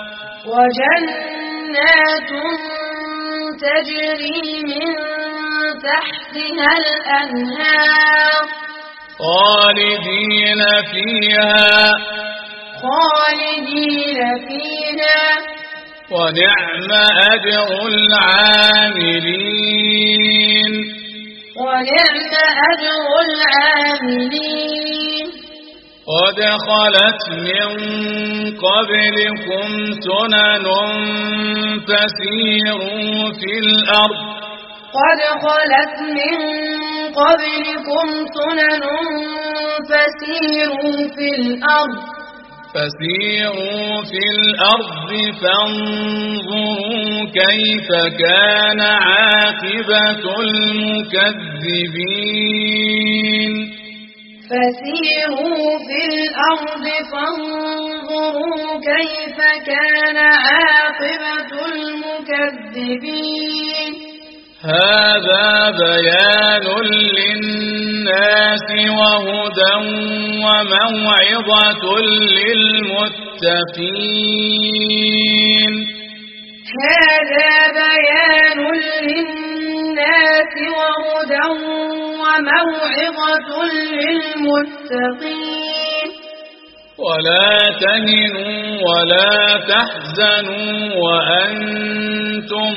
وجنات تجري من تحتها الأنهار خالدين فيها خالدين فيها ونعم أجر العاملين ونعم أجر العاملين قد خلت من قبلكم سنن فسيروا في الأرض قد خلت من قبلكم سنن فسيروا في الأرض فسيروا في الأرض فانظروا كيف كان عاقبة المكذبين فسيروا في الأرض فانظروا كيف كان عاقبة المكذبين هذا بيان للناس وهدى وموعظة للمتقين هذا بيان للناس وهدى وموعظة للمتقين ولا تهنوا ولا تحزنوا وأنتم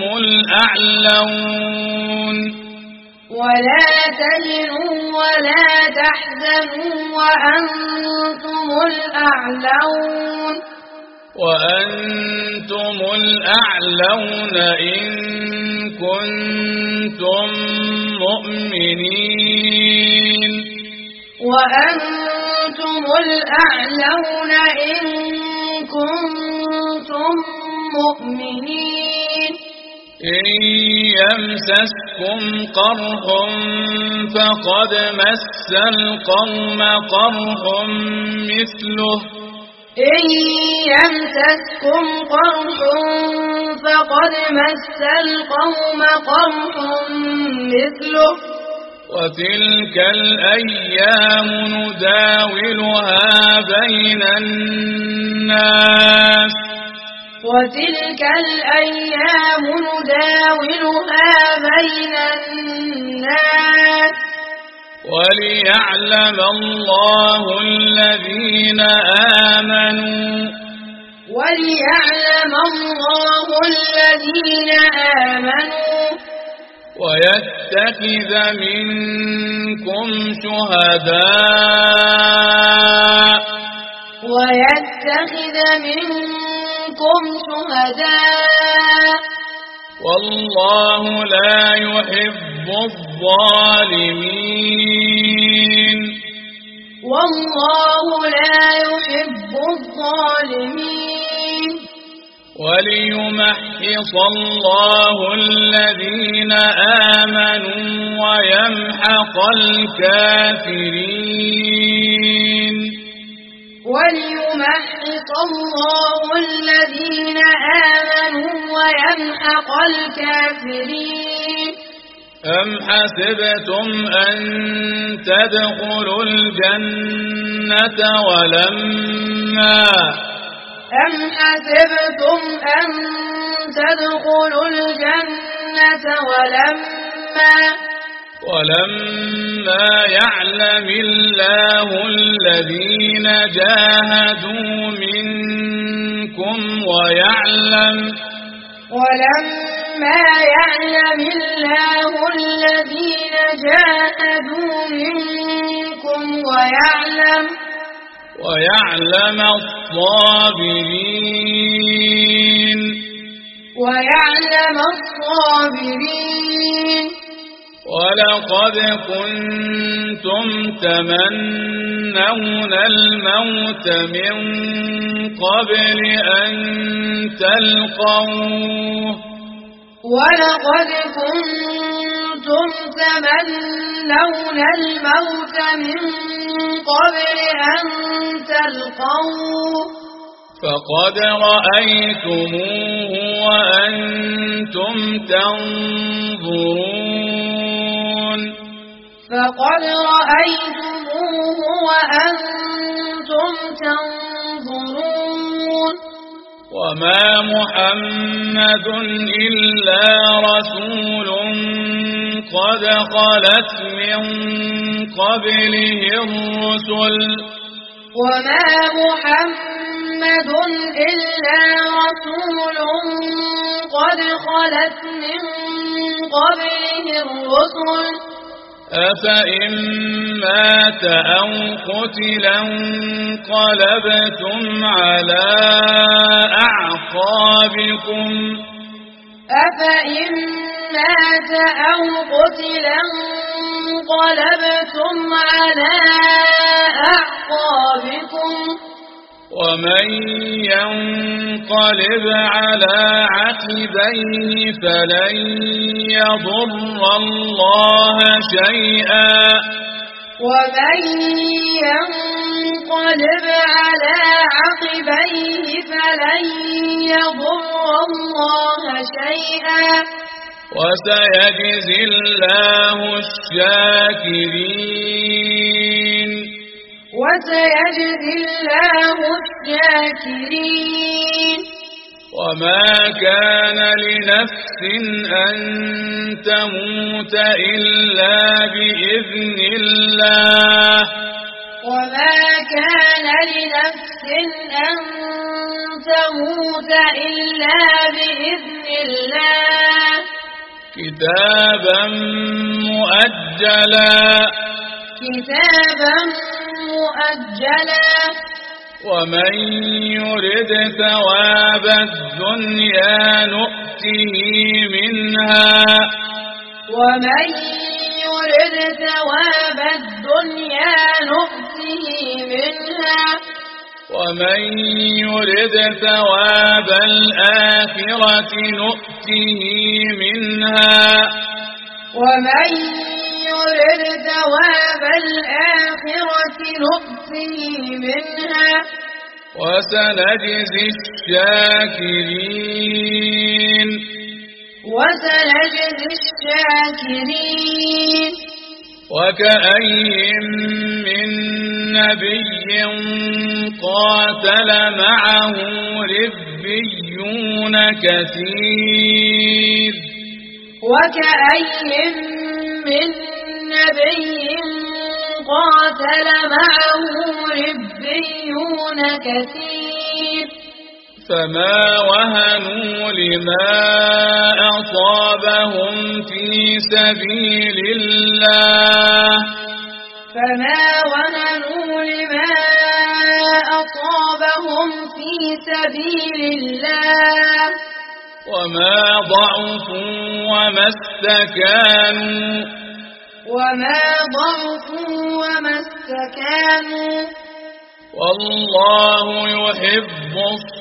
الأعلون ولا تهنوا ولا تحزنوا وأنتم الأعلون وأنتم الأعلون إن كنتم مؤمنين وأنتم الأعلون إن كنتم مؤمنين إن يمسسكم قرح فقد مس القوم قرح مثله إن يمسسكم قرح فقد مس القوم قرح مثله وتلك الأيام نداولها بين الناس وتلك الأيام نداولها بين الناس وليعلم الله الذين آمنوا وليعلم الله الذين آمنوا ويتخذ منكم شهداء ويتخذ منكم شهداء والله لا يحب الظالمين والله لا يحب الظالمين وليمحص الله الذين آمنوا ويمحق الكافرين وليمحص الله الذين آمنوا ويمحق الكافرين. أم حسبتم أن تدخلوا الجنة ولما أم حسبتم أن تدخلوا الجنة ولما ولما يعلم الله الذين جاهدوا منكم ويعلم ولما يعلم الله الذين جاهدوا منكم ويعلم ويعلم الصابرين ويعلم الصابرين. ولقد كنتم تمنون الموت من قبل أن تلقوه ولقد كنتم تمنون الموت من قبل أن تلقوه فقد رأيتموه وأنتم تنظرون فقد رأيتموه وأنتم تنظرون. وما محمد إلا رسول قد خلت من قبله الرسل وما محمد إلا رسول قد خلت من قبله الرسل أفإن مات أو قتلا انقلبتم على أعقابكم أفإن مات أو قتلا انقلبتم على أعقابكم ومن ينقلب على عقبيه فلن يضر الله شيئا ومن ينقلب على عقبيه فلن يضر الله شيئا وسيجزي الله الشاكرين وسيجزي الله الشاكرين. وما كان لنفس أن تموت إلا بإذن الله وما كان لنفس أن تموت إلا بإذن الله كتابا مؤجلا كتابا مؤجلا. ومن يرد ثواب الدنيا نؤته منها ومن يرد ثواب الدنيا نؤته منها ومن يرد ثواب الآخرة نؤته منها ومن يرد ثواب الآخرة نؤته منها وسنجزي الشاكرين وسنجزي الشاكرين. وكأين من نبي قاتل معه ربيون كثير وكأين من نبي قاتل معه ربيون كثير فما وهنوا لما أصابهم في سبيل الله فما وهنوا لما أصابهم في سبيل الله وما ضعفوا وما استكانوا وما ضعفوا وما استكانوا والله يحب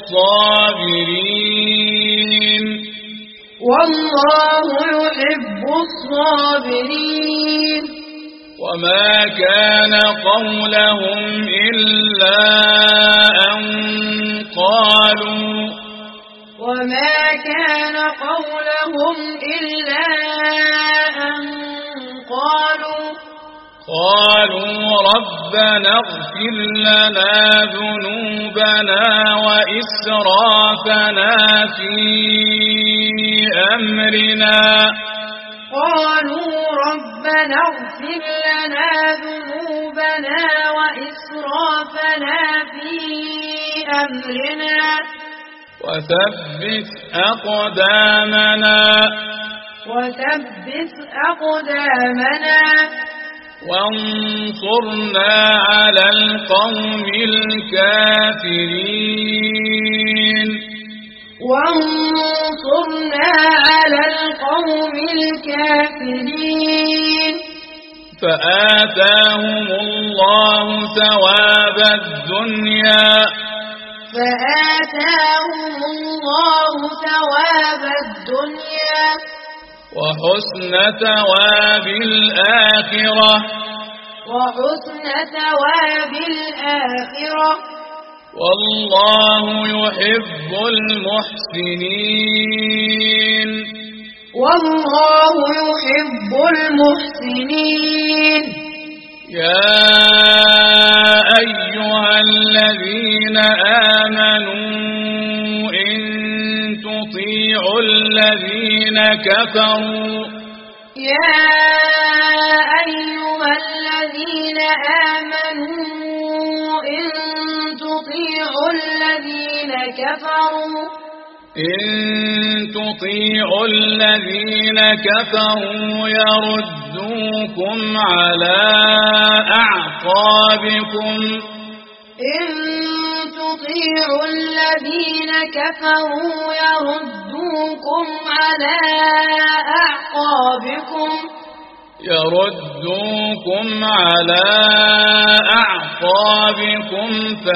الصابرين والله يحب الصابرين. وما كان قولهم إلا أن قالوا وما كان قولهم إلا أن قالوا قالوا ربنا اغفر لنا ذنوبنا وإسرافنا في أمرنا قالوا ربنا اغفر لنا ذنوبنا وإسرافنا في أمرنا وثبت أقدامنا وثبت أقدامنا وانصرنا على القوم الكافرين وانصرنا على القوم الكافرين فآتاهم الله ثواب الدنيا فآتاهم الله ثواب الدنيا وحسن ثواب الآخرة وحسن ثواب الآخرة والله يحب المحسنين والله يحب المحسنين يا أيها الذين آمنوا إن تطيعوا الذين كفروا يا أيها الذين آمنوا إن تطيعوا الذين كفروا إن تطيعوا الذين كفروا يردوكم على أعقابكم إن تطيعوا الذين كفروا يردوكم على أعقابكم يردوكم على أعقابكم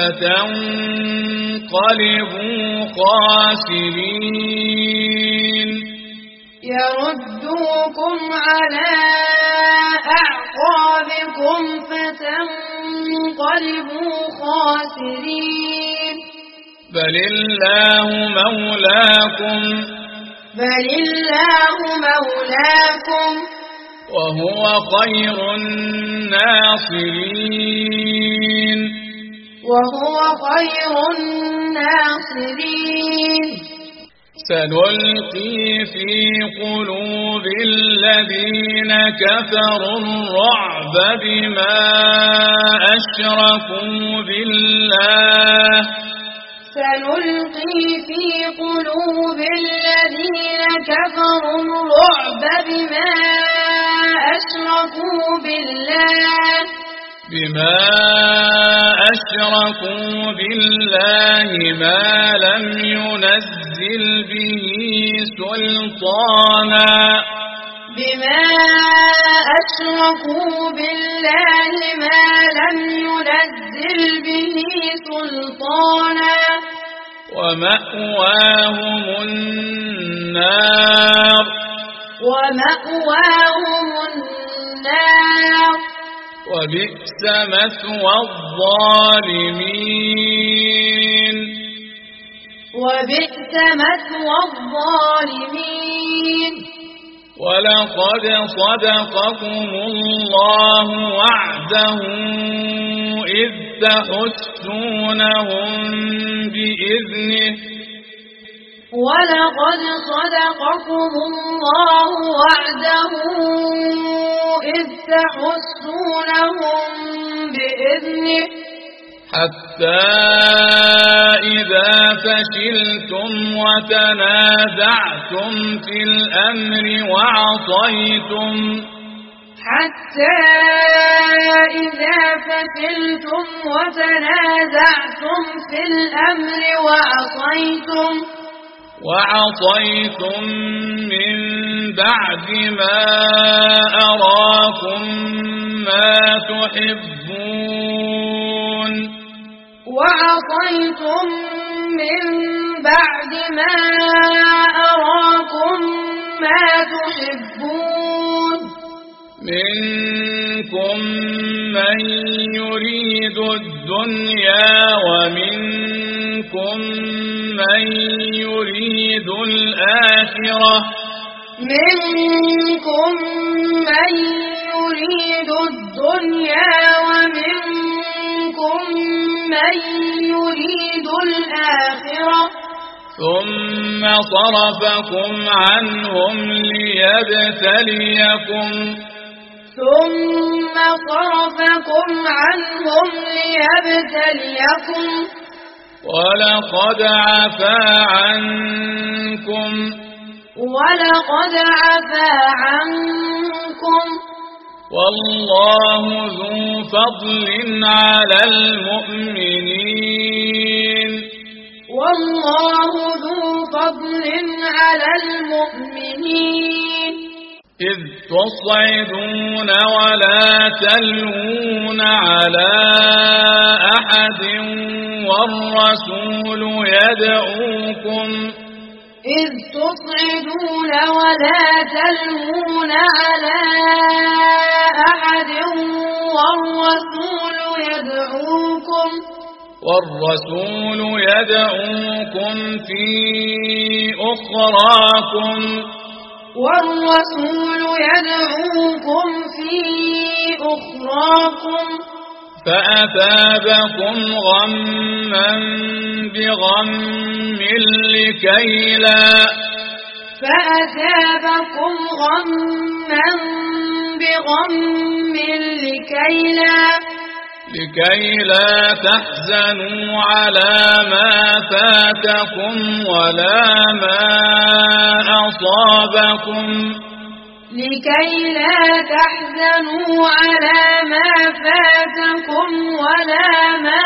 فتنقلبوا خاسرين يردوكم على أعقابكم فتنقلبوا خاسرين بل الله مولاكم بل الله مولاكم وهو خير الناصرين وهو خير الناصرين سنلقي في قلوب الذين كفروا الرعب بما أشركوا بالله سنلقي في قلوب الذين كفروا الرعب بما أشركوا بالله بما أشركوا بالله ما لم ينزل به سلطانا بما أشركوا بالله ما لم ينزل به سلطانا ومأواهم النار ومأواهم النار وبئس مثوى الظالمين وبئس مثوى الظالمين ولقد صدقكم الله وعده إذ تحسونهم بإذنه ولقد صدقكم الله وعده إذ تحسونهم بإذنه حتى إذا فشلتم وتنازعتم في الأمر وعصيتم حتى إذا فشلتم وتنازعتم في الأمر وعصيتم وعصيتم من بعد ما أراكم ما تحبون وعصيتم من بعد ما أراكم ما تحبون منكم منكم من يريد الدنيا ومنكم من يريد الآخرة منكم من يريد الدنيا ومنكم من يريد الآخرة ثم صرفكم عنهم ليبتليكم ثم صرفكم عنهم ليبتليكم ولقد عفا عنكم ولقد عفا عنكم والله ذو فضل على المؤمنين والله ذو فضل على المؤمنين إذ تصعدون ولا تلوون على أحد والرسول يدعوكم إذ تصعدون ولا تلوون على أحد والرسول يدعوكم والرسول يدعوكم في أخراكم والرسول يدعوكم في أخراكم فأثابكم غما بغم لكي لا فأثابكم غما بغم لكي لا لكي لا تحزنوا على ما فاتكم ولا ما أصابكم لكي لا تحزنوا على ما فاتكم ولا ما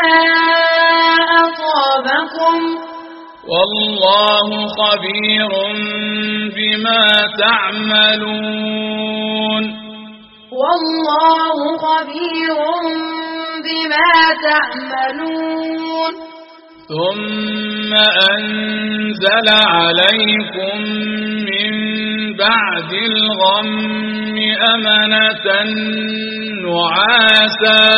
أصابكم والله خبير بما تعملون والله خبير بما تعملون ثم أنزل عليكم من بعد الغم أمنة نعاسا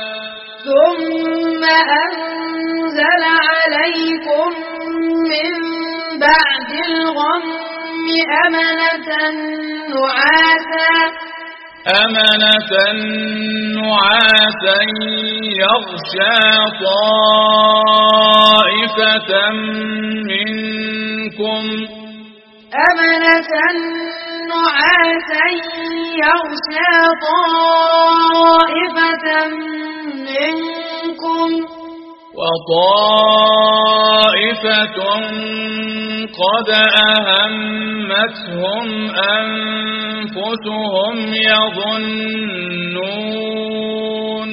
ثم أنزل عليكم من بعد الغم أمنة نعاسا أمنة نعاسا يغشى طائفة منكم أمنة نعاسا يغشى طائفة منكم وطائفة قد أهمتهم أنفسهم يظنون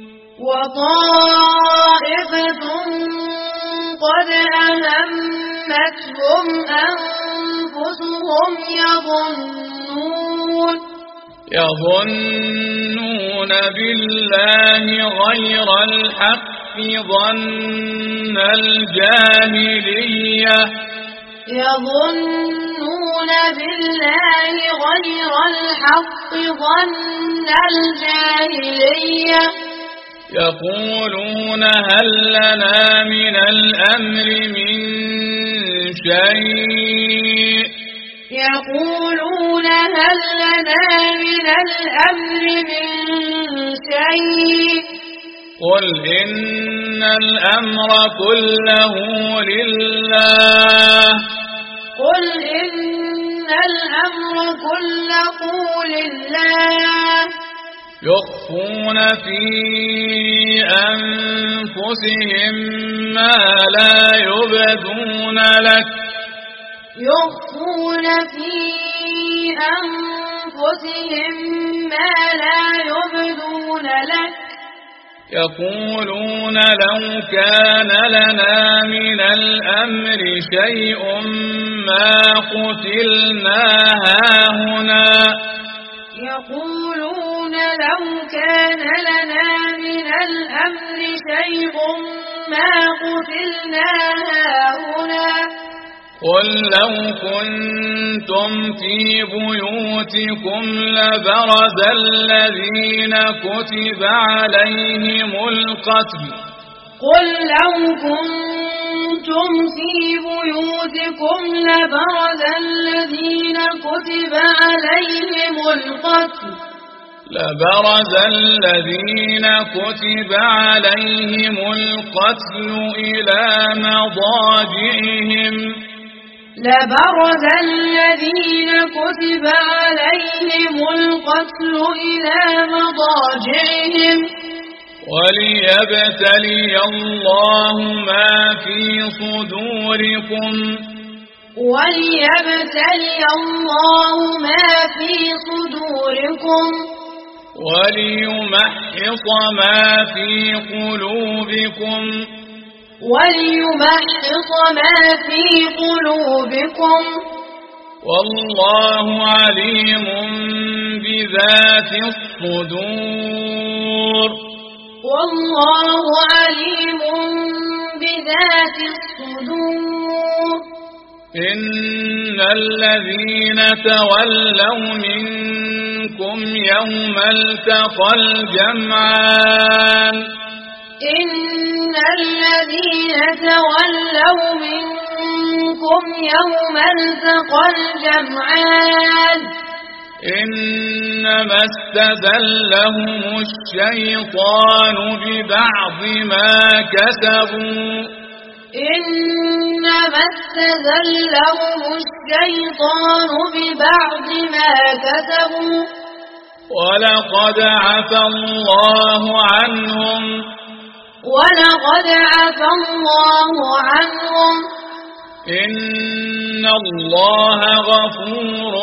وطائفة قد أهمتهم أنفسهم يظنون يظنون بالله غير الحق ظن الجاهلية يظنون بالله غير الحق ظن الجاهلية يقولون هل لنا من الأمر من شيء يقولون هل لنا من الأمر من شيء قل إن الأمر كله لله قل إن الأمر كله لله يخفون في أنفسهم ما لا يبدون لك يخفون في أنفسهم ما لا يبدون لك يقولون لو كان لنا من الأمر شيء ما قتلنا هاهنا يقولون لو كان لنا من الأمر شيء ما قتلنا هاهنا قل لو كنتم في بيوتكم لبرز الذين كتب عليهم القتل قل لو كنتم في بيوتكم لبرز الذين كتب عليهم القتل لبرز الذين كتب عليهم القتل إلى مضاجعهم لبرز الذين كتب عليهم القتل إلى مضاجعهم وليبتلي الله ما في صدوركم وليبتلي الله ما في صدوركم وليمحص ما في قلوبكم وليمحص ما في قلوبكم والله عليم بذات الصدور والله عليم بذات الصدور إن الذين تولوا منكم يوم التقى الجمعان إن الذين تولوا منكم يوم التقى الجمعان إنما استزلهم الشيطان ببعض ما كسبوا إنما استزلهم الشيطان ببعض ما كسبوا ولقد عفى الله عنهم ولقد عفى الله عنهم إن الله غفور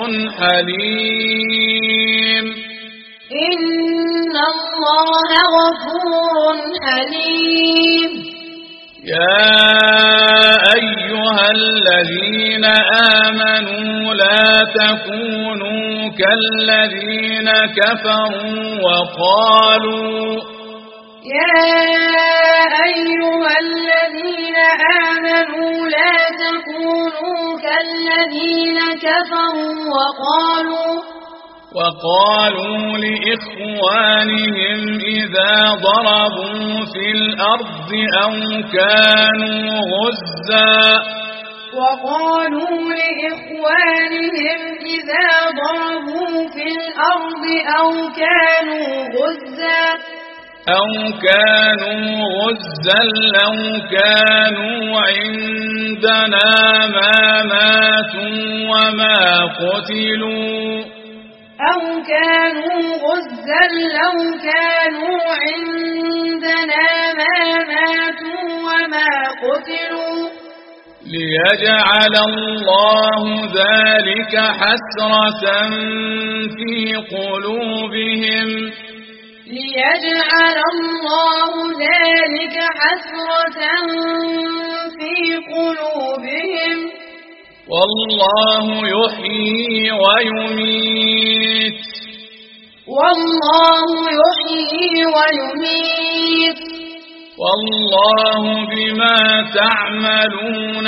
حليم إن الله غفور حليم يا أيها الذين آمنوا لا تكونوا كالذين كفروا وقالوا يا أيها الذين آمنوا لا تكونوا كالذين كفروا وقالوا وقالوا لإخوانهم إذا ضربوا في الأرض أو كانوا غزا وقالوا لإخوانهم إذا ضربوا في الأرض أو كانوا غزا أو كانوا غزا لو كانوا عندنا ما ماتوا وما قتلوا أو كانوا غزا لو كانوا عندنا ما ماتوا وما قتلوا ليجعل الله ذلك حسرة في قلوبهم ليجعل الله ذلك حسرة في قلوبهم والله يحيي ويميت والله يحيي ويميت والله بما تعملون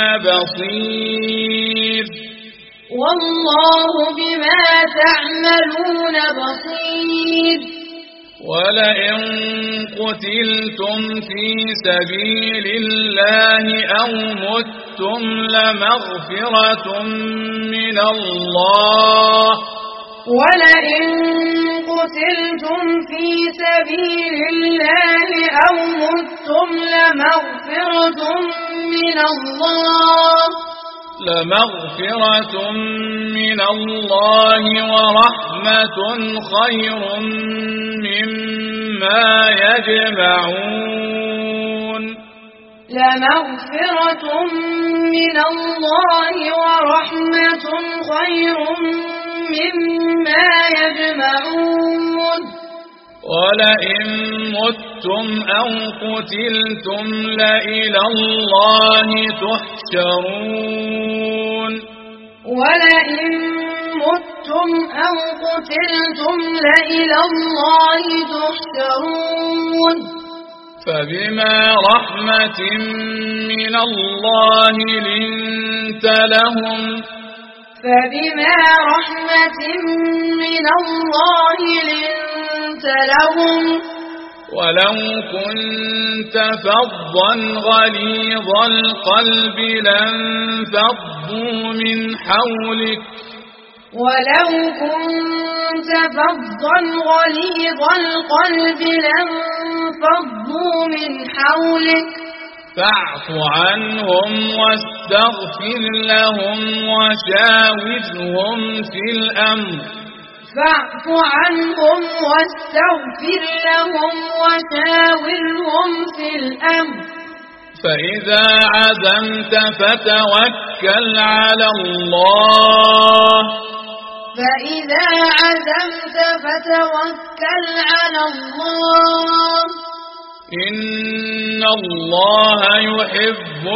بصير والله بما تعملون بصير ولئن قتلتم في سبيل الله أو متم لمغفرة من الله ولئن قتلتم في سبيل الله أو متم لمغفرة من الله لمغفرة من الله ورحمة خير مما يجمعون لمغفرة من الله ورحمة خير مما يجمعون ولئن متم أو قتلتم لإلى الله تحشرون ولئن متم أو قتلتم لإلى الله تحشرون فبما رحمة من الله لنت لهم فبما رحمة من الله لنت لهم ولو كنت فظا غليظ القلب لانفضوا من حولك ولو كنت فظا غليظ القلب لانفضوا من حولك فاعف عنهم واستغفر لهم وشاورهم في الأمر فاعف عنهم واستغفر لهم وشاورهم في الأمر فإذا عزمت فتوكل على الله فإذا عزمت فتوكل على الله إن الله يحب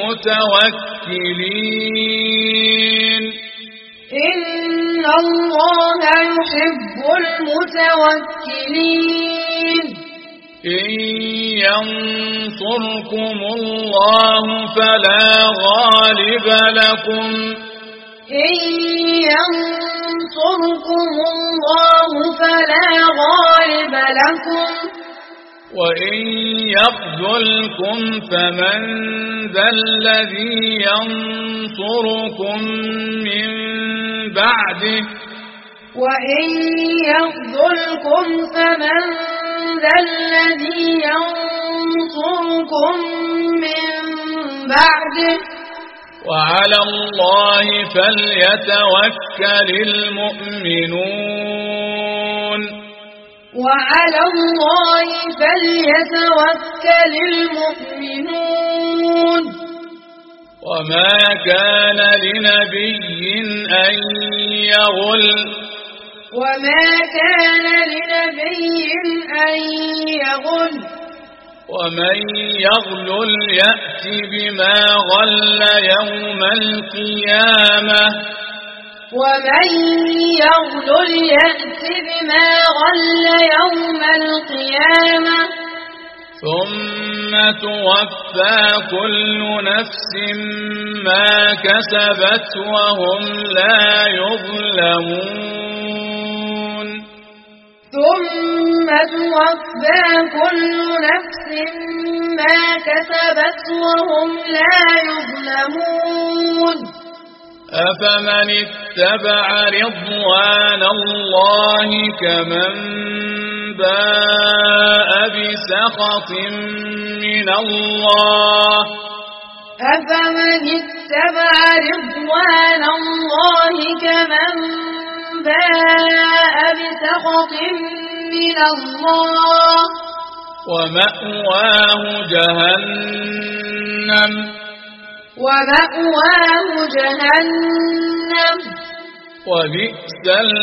المتوكلين إن الله يحب المتوكلين إن ينصركم الله فلا غالب لكم إن ينصركم الله فلا غالب لكم وإن يخذلكم فمن ذا الذي ينصركم من بعده وإن يخذلكم فمن ذا الذي ينصركم من بعده وعلى الله فليتوكل المؤمنون وعلى الله فليتوكل المؤمنون وما كان لنبي أن يغل وما كان لنبي أن يغل ومن يغلل يأت بما غل يوم القيامة ومن يغلل يأت بما غل يوم القيامة ثم توفى كل نفس ما كسبت وهم لا يظلمون ثم توفى كل نفس ما كسبت وهم لا يظلمون أفمن اتبع رضوان الله كمن باء بسخط من الله أفمن اتبع رضوان الله كمن باء بسخط من الله ومأواه جهنم ومأواه جهنم وبئس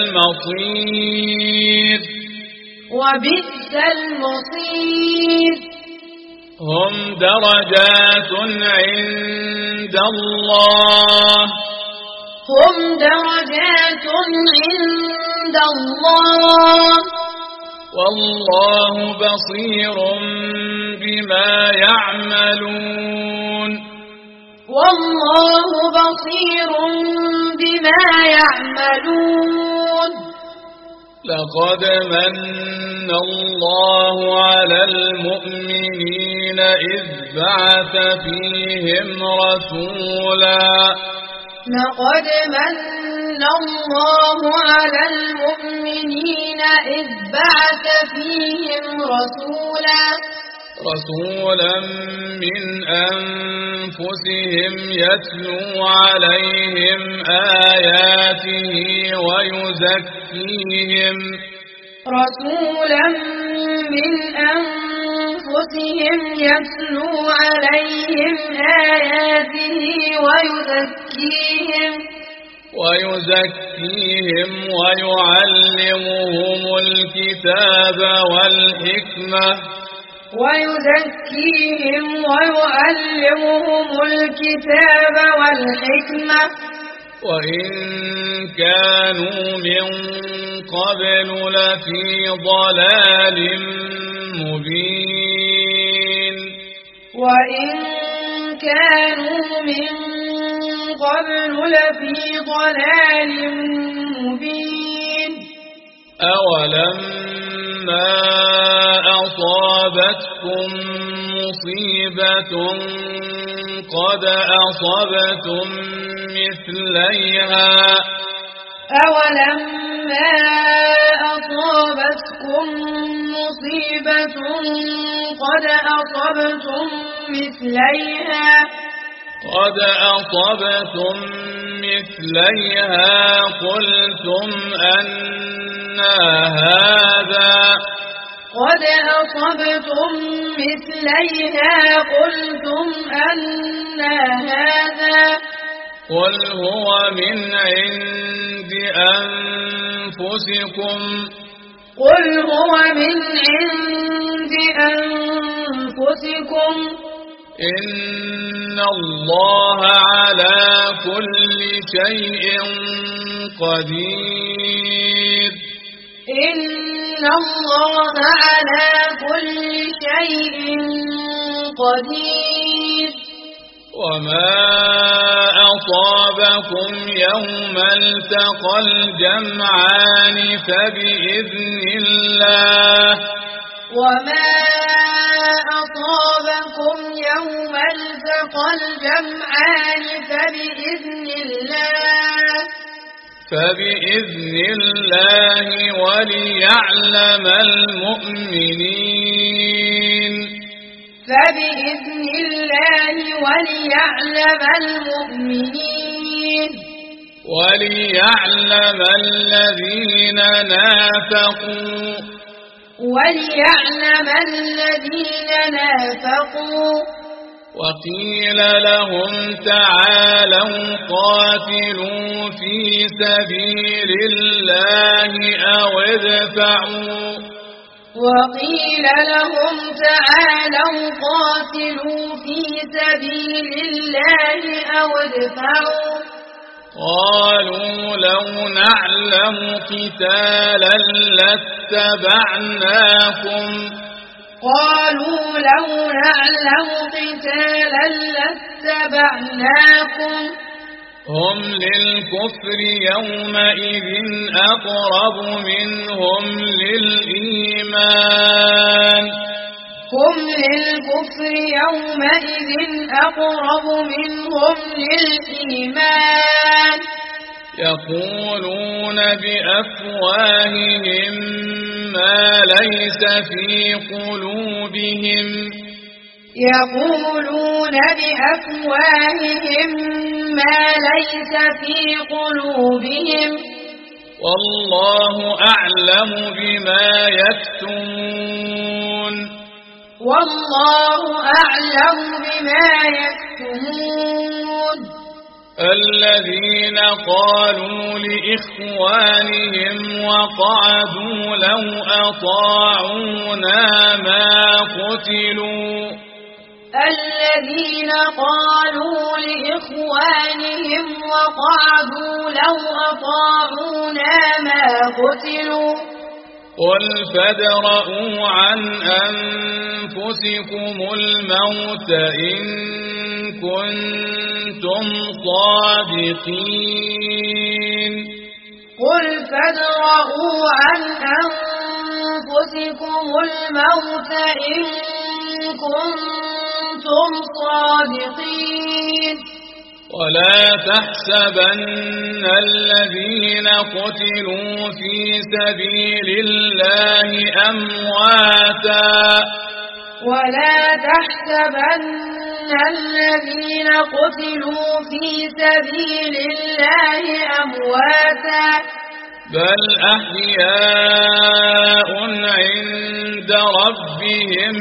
المصير وبئس المصير هم درجات عند الله هم درجات عند الله والله بصير بما يعملون والله بصير بما يعملون لقد من الله على المؤمنين إذ بعث فيهم رسولا لقد من الله على المؤمنين إذ بعث فيهم رسولا رسولا من أنفسهم يتلو عليهم آياته ويزكيهم رسولا من أنفسهم يتلو عليهم آياته ويزكيهم ويزكيهم ويعلمهم الكتاب والحكمة ويزكيهم ويعلمهم الكتاب والحكمة وإن كانوا من قبل لفي ضلال مبين وإن كانوا من قبل لفي ضلال مبين أولما أصابتكم مصيبة قد أصبتم مثليها أولما أصابتكم مصيبة قد أصبتم مثليها قد أصبتم مثليها قلتم أنى هذا قد أصبتم مثليها قلتم أنى هذا قل هو من عند أنفسكم قل هو من عند أنفسكم إن الله على كل شيء قدير إن الله على كل شيء قدير وما أصابكم يوم التقى الجمعان فبإذن الله وما أصابكم يوم التقى الجمعان فبإذن الله فبإذن الله وليعلم المؤمنين فبإذن الله وليعلم المؤمنين وليعلم الذين نافقوا وليعلم الذين نافقوا وقيل لهم تعالوا قاتلوا في سبيل الله أو ادفعوا وقيل لهم تعالوا قاتلوا في سبيل الله أو ادفعوا قالوا لو نعلم قتالا لاتبعناكم قالوا لو نعلم قتالا لاتبعناكم هم للكفر يومئذ أقرب منهم للإيمان هم للكفر يومئذ أقرب منهم للإيمان يقولون بأفواههم ما ليس في قلوبهم يقولون بأفواههم ما ليس في قلوبهم والله أعلم بما يكتمون والله أعلم بما يكتمون الذين قالوا لإخوانهم وقعدوا لو أطاعونا ما قتلوا الذين قالوا لإخوانهم وقعدوا لو أطاعونا ما قتلوا قل فادرءوا عن أنفسكم الموت إن كنتم صادقين قل فادرءوا عن أنفسكم الموت إن كنتم صادقين ولا تحسبن الذين قتلوا في سبيل الله أمواتا ولا تحسبن الذين قتلوا في سبيل الله أمواتا بل أحياء عند ربهم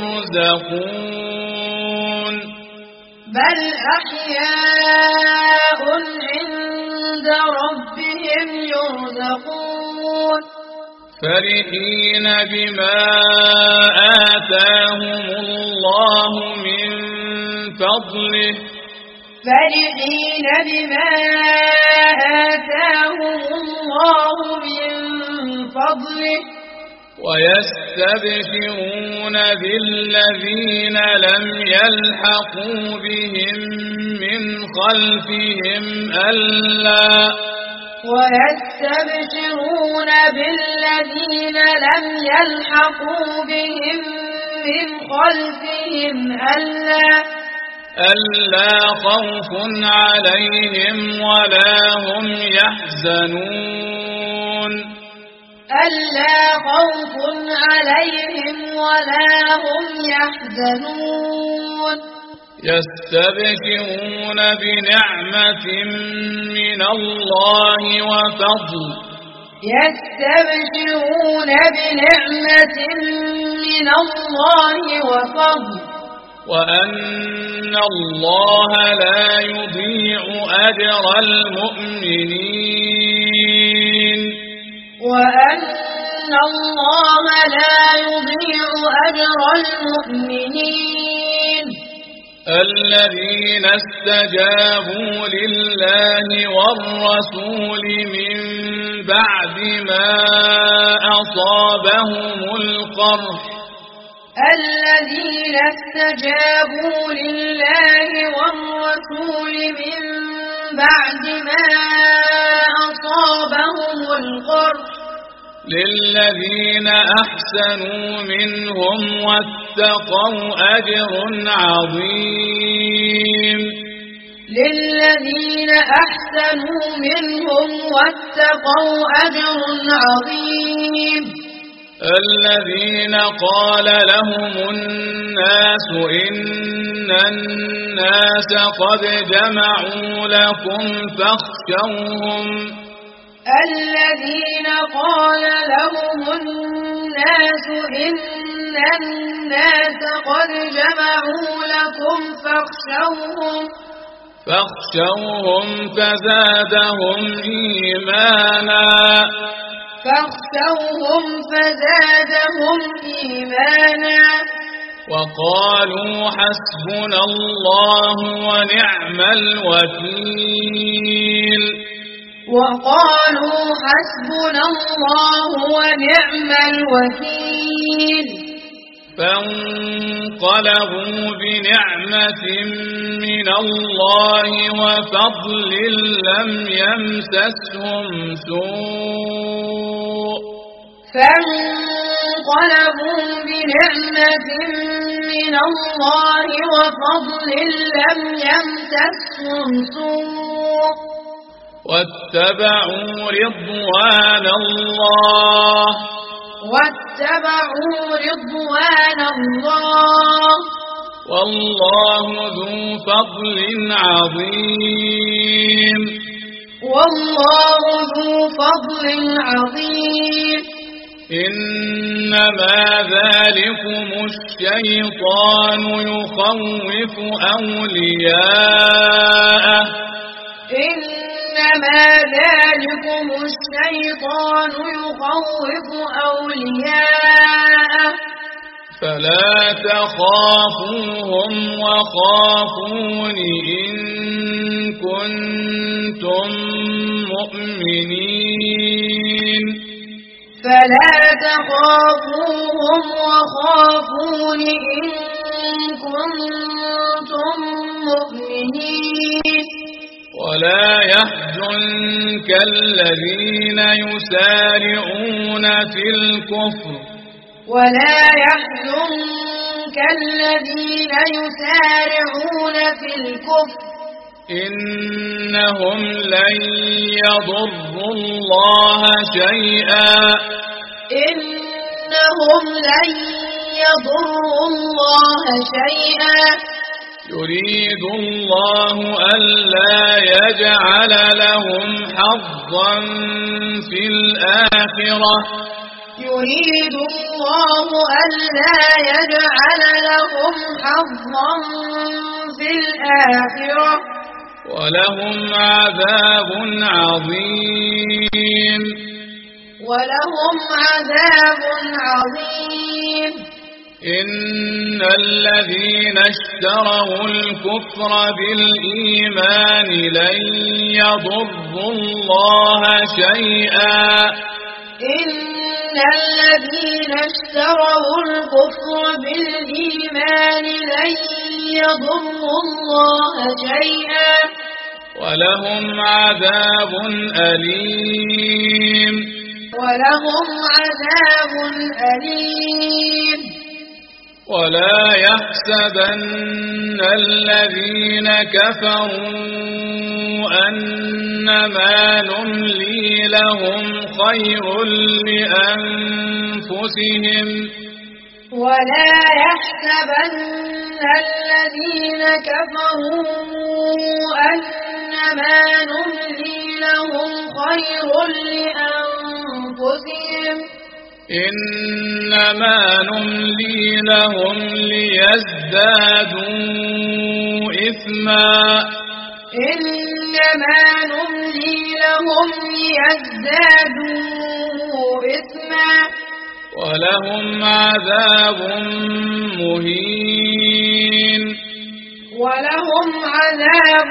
يرزقون بل أحياء عند ربهم يرزقون فرحين بما آتاهم الله من فضله فرحين بما آتاهم الله من فضله ويستبشرون بالذين لم يلحقوا بهم من خلفهم ألا ويستبشرون بالذين لم يلحقوا بهم من خلفهم ألا ألا خوف عليهم ولا هم يحزنون ألا خوف عليهم ولا هم يحزنون يستبشرون بنعمة من الله وفضل يستبشرون بنعمة من الله وفضل وأن الله لا يضيع أجر المؤمنين وأن الله لا يضيع أجر المؤمنين الذين استجابوا لله والرسول من بعد ما أصابهم القرح الذين استجابوا لله والرسول من بعد ما أصابهم القرح للذين أحسنوا منهم واتقوا أجر عظيم للذين أحسنوا منهم واتقوا أجر عظيم الذين قال لهم الناس إن الناس قد جمعوا لكم فاخشوهم الذين قال لهم الناس إن الناس قد جمعوا لكم فاخشوهم فاخشوهم فزادهم إيمانا فاخشوهم فزادهم إيمانا وقالوا حسبنا الله ونعم الوكيل وقالوا حسبنا الله ونعم الوكيل فانقلبوا بنعمة من الله وفضل لم يمسسهم سوء فانقلبوا بنعمة من الله وفضل لم يمسسهم سوء واتبعوا رضوان الله واتبعوا رضوان الله والله ذو فضل عظيم والله ذو فضل عظيم إنما ذلكم الشيطان يخوف أولياءه إنما ذلكم الشيطان يخوف أولياءه فلا تخافوهم وخافون إن كنتم مؤمنين فلا تخافوهم وخافون إن كنتم مؤمنين ولا يحزنك الذين يسارعون في الكفر ولا يحزنك الذين يسارعون في الكفر إنهم لن يضروا الله شيئا إنهم لن يضروا الله شيئا يريد الله ألا يجعل لهم حظا في الآخرة يريد الله ألا يجعل لهم حظا في الآخرة ولهم عذاب عظيم ولهم عذاب عظيم إن الذين اشتروا الكفر بالإيمان لن يضروا الله شيئا إن الذين اشتروا الكفر بالإيمان لن يضروا الله شيئا ولهم عذاب أليم ولهم عذاب أليم ولا يحسبن الذين كفروا أنما نملي لهم خير لأنفسهم ولا يحسبن الذين كفروا أنما نملي لهم خير لأنفسهم إنما نملي لهم ليزدادوا إثما إنما نملي لهم ليزدادوا إثما ولهم عذاب مهين ولهم عذاب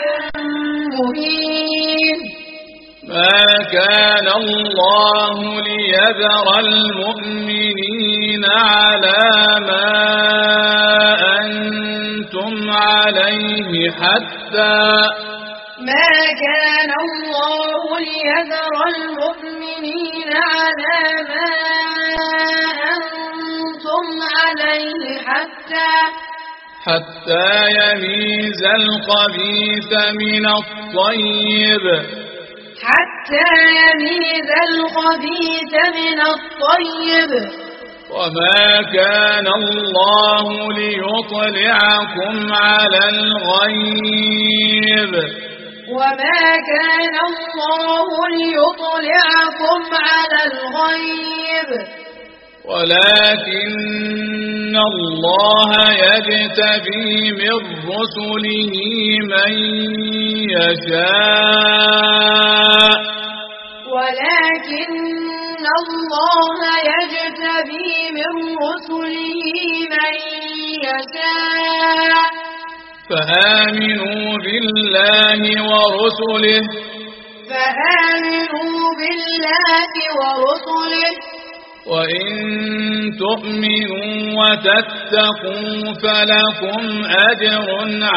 مهين ما كان الله ليذر المؤمنين على ما أنتم عليه حتى ما كان الله ليذر المؤمنين على ما أنتم عليه حتى حتى يميز الخبيث من الطيب حتى يميز الخبيث من الطيب وما كان الله ليطلعكم على الغيب وما كان الله ليطلعكم على الغيب ولكن الله يجتبي من رسله من يشاء ولكن الله يجتبي من رسله من يشاء فآمنوا بالله ورسله فآمنوا بالله ورسله وإن تؤمنوا وتتقوا فلكم أجر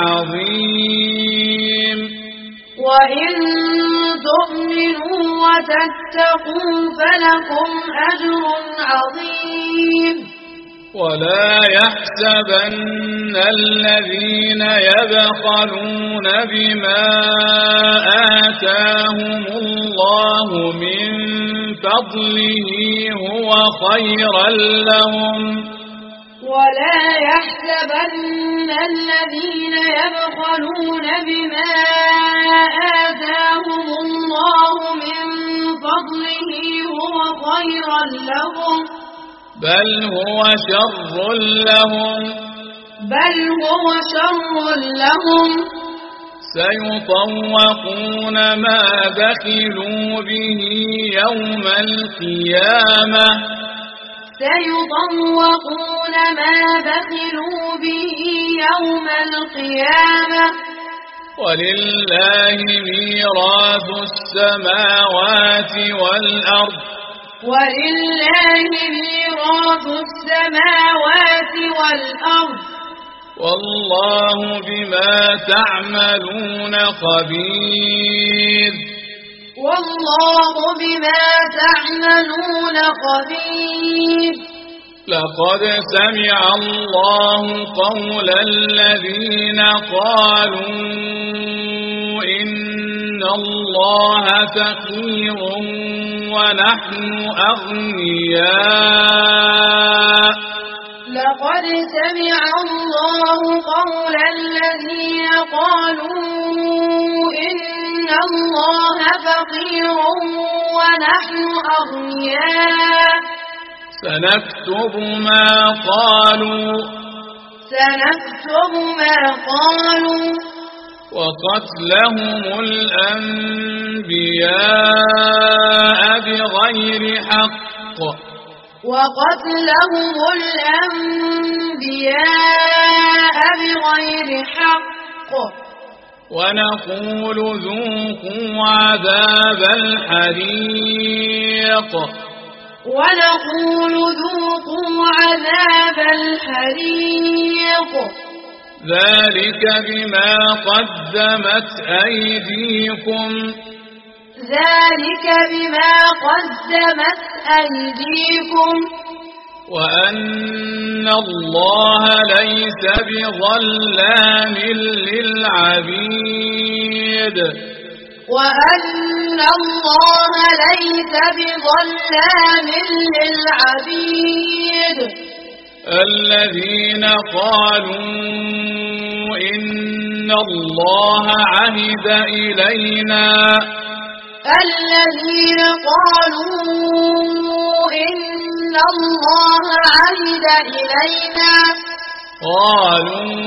عظيم وإن تؤمنوا وتتقوا فلكم أجر عظيم ولا يحسبن الذين يبخلون بما آتاهم الله من فضله هو خيرا لهم ولا يحسبن الذين يبخلون بما آتاهم الله من فضله هو خيرا لهم بل هو شر لهم بل هو شر لهم سيطوقون ما بخلوا به يوم القيامة سيطوقون ما بخلوا به يوم القيامة ولله ميراث السماوات والأرض ولله ميراث السماوات والأرض والله بما تعملون خبير والله بما تعملون خبير لقد سمع الله قول الذين قالوا إن الله فقير ونحن أغنياء لقد سمع الله قول الذين قالوا إن الله فقير ونحن أغنياء سنكتب ما قالوا سنكتب ما قالوا وقتلهم الأنبياء بغير حق وقتلهم الأنبياء بغير حق ونقول ذوقوا عذاب الحريق ونقول ذوقوا عذاب الحريق ذلك بما قدمت أيديكم ذلك بما قدمت أيديكم وأن الله ليس بظلام للعبيد وأن الله ليس بظلام للعبيد الذين قالوا إن الله عهد إلينا الذين قالوا إن الله عهد إلينا قالوا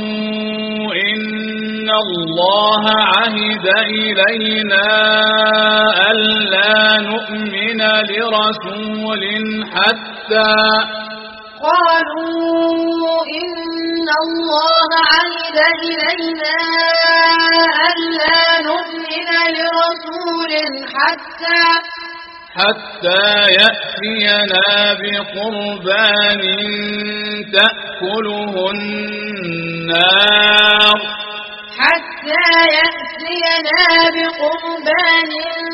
إن الله عهد إلينا ألا نؤمن لرسول حتى قالوا إن الله عهد إلينا ألا نؤمن لرسول حتى حتى يأتينا بقربان تأكله النار حتى يأتينا بقربان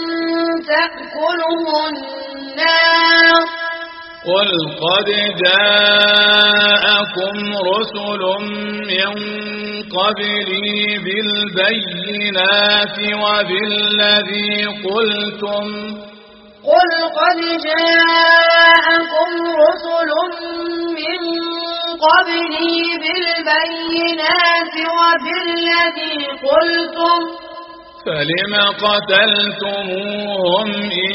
تأكله النار قل قد جاءكم رسل من قبلي بالبينات وبالذي قلتم قل قد جاءكم رسل من قبلي بالبينات وبالذي قلتم فلم قتلتموهم إن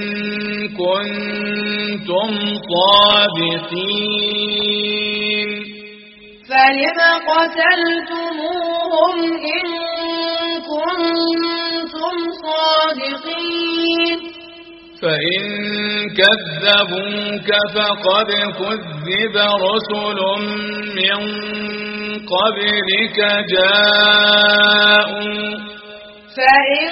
كنتم صادقين فلم قتلتموهم إن كنتم صادقين فإن كذبوك فقد كذب رسل من قبلك جاءوا فإن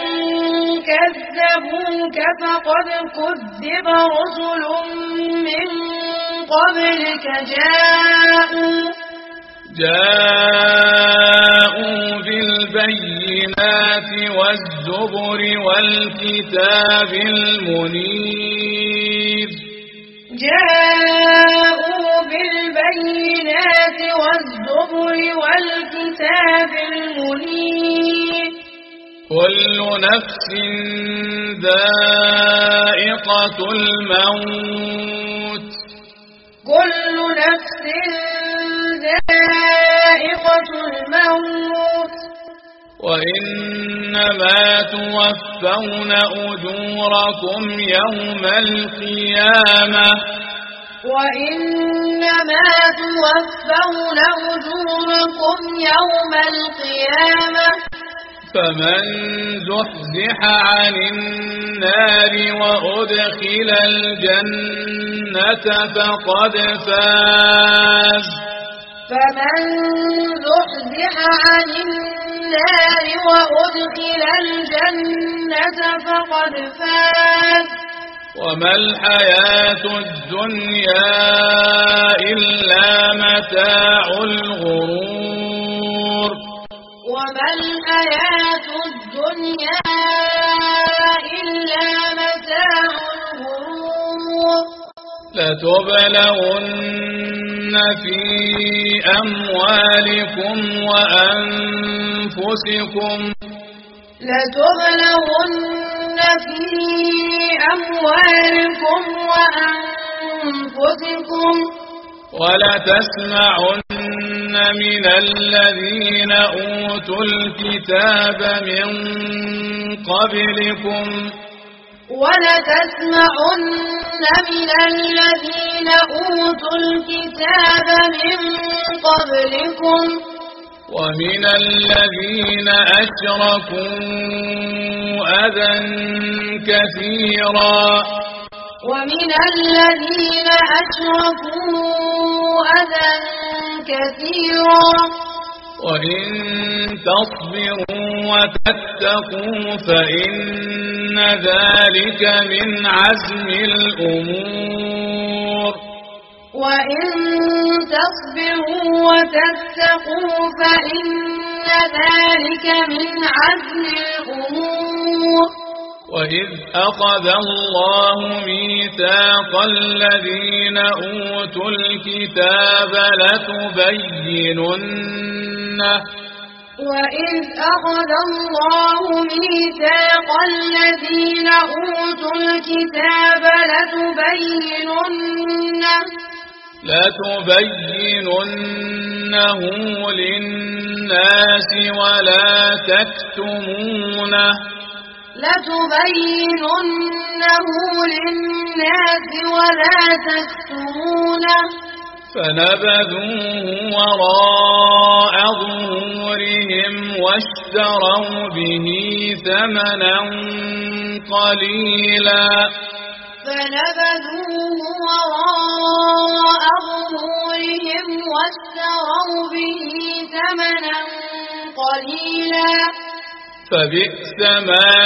كذبوك فقد كذب رسل من قبلك جاءوا جاءوا بالبينات والزبر والكتاب المنير جاءوا بالبينات والزبر والكتاب المنير كل نفس ذائقة الموت كل نفس ذائقة الموت وإنما توفون أجوركم يوم القيامة وإنما توفون أجوركم يوم القيامة فمن زحزح عن النار وأدخل الجنة فقد فاز فمن زحزح عن النار وأدخل الجنة فقد فاز وما الحياة الدنيا إلا متاع الغرور وما الحياة الدنيا إلا متاع الغرور لتبلغن في أموالكم وأنفسكم لتبلغن في أموالكم وأنفسكم ولتسمعن من الذين أوتوا الكتاب من قبلكم ولتسمعن من الذين أوتوا الكتاب من قبلكم ومن الذين أشركوا أذى كثيرا ومن الذين أشركوا أذى كثيرا وإن تصبروا وتتقوا فإن ذلك من عزم الأمور وإن تصبروا وتتقوا فإن ذلك من عزم الأمور وإذ أخذ الله ميثاق الذين أوتوا الكتاب لتبيننه وإذ أخذ الله ميثاق الذين أوتوا الكتاب لتبيننه لتبيننه للناس ولا تكتمونه لتبيننه للناس ولا تكتمونه فنبذوه وراء ظهورهم واشتروا به ثمنا قليلا فنبذوه وراء ظهورهم واشتروا به ثمنا قليلا فبئس ما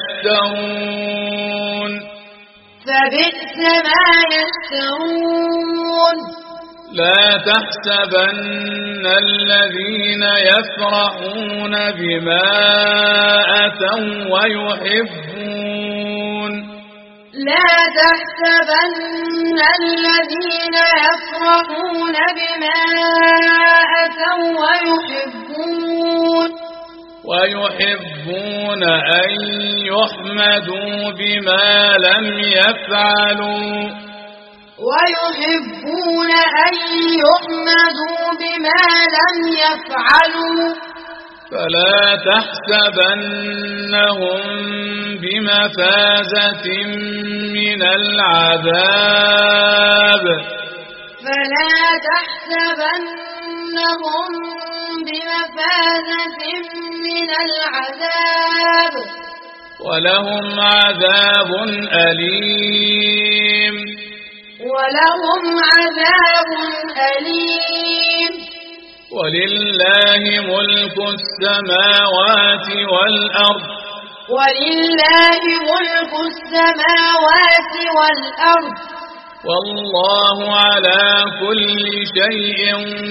يشترون فبئس ما يشترون لا تحسبن الذين يفرحون بما أتوا ويحبون لا تحسبن الذين يفرحون بما أتوا ويحبون ويحبون أن يحمدوا بما لم يفعلوا ويحبون أن يحمدوا بما لم يفعلوا فلا تحسبنهم بمفازة من العذاب فلا تحسبنهم بمفازة من العذاب ولهم عذاب أليم ولهم عذاب أليم ولله ملك السماوات والأرض ولله ملك السماوات والأرض والله على كل شيء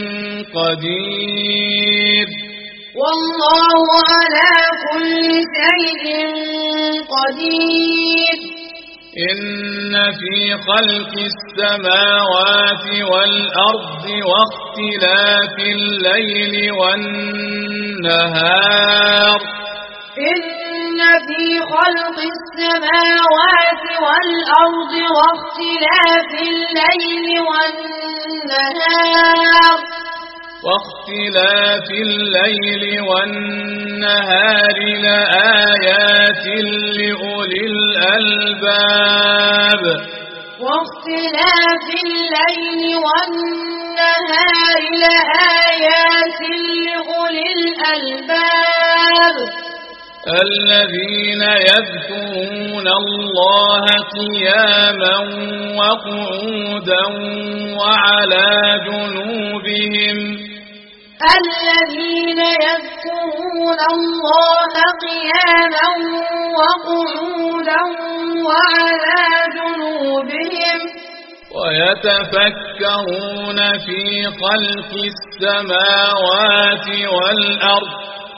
قدير والله على كل شيء قدير إن في خلق السماوات والأرض واختلاف الليل والنهار إن في خلق السماوات والأرض واختلاف الليل والنهار واختلاف الليل والنهار لآيات لأولي الألباب واختلاف الليل والنهار لآيات لأولي الألباب الذين يذكرون الله قياما وقعودا وعلى جنوبهم الذين يذكرون الله قياما وقعودا وعلى جنوبهم ويتفكرون في خلق السماوات والأرض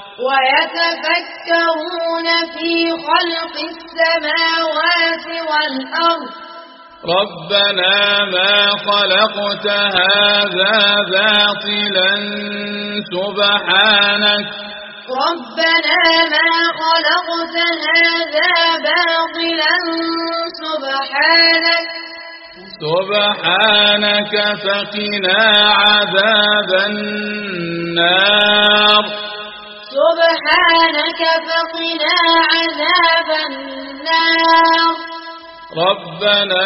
ويتفكرون في خلق السماوات والأرض ربنا ما خلقت هذا باطلا سبحانك ربنا ما خلقت هذا باطلا سبحانك سبحانك فقنا عذاب النار سبحانك فقنا عذاب النار ربنا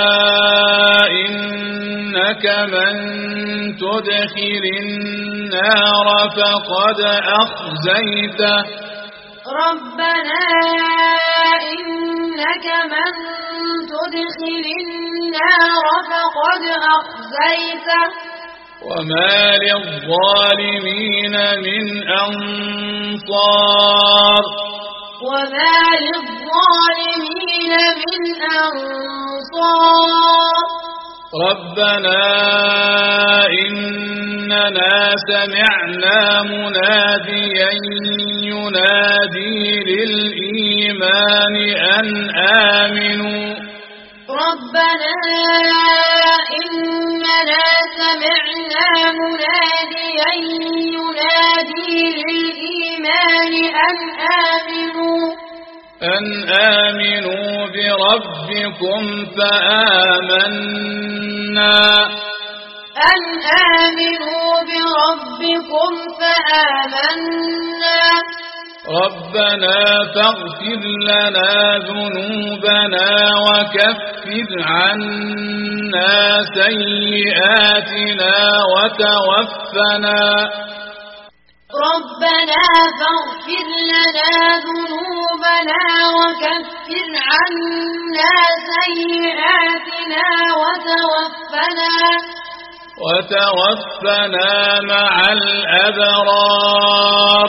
إنك من تدخل النار فقد أخزيته ربنا إنك من تدخل النار فقد أخزيته وما للظالمين من أنصار وما للظالمين من أنصار ربنا إننا سمعنا مناديا ينادي للإيمان أن آمنوا ربنا إننا سمعنا مناديا ينادي للإيمان أن آمنوا أن آمنوا بربكم فآمنا أن آمنوا بربكم فآمنا ربنا فاغفر لنا ذنوبنا وكفر عنا سيئاتنا وتوفنا ربنا فاغفر لنا ذنوبنا وكفر عنا سيئاتنا وتوفنا وتوفنا مع الأبرار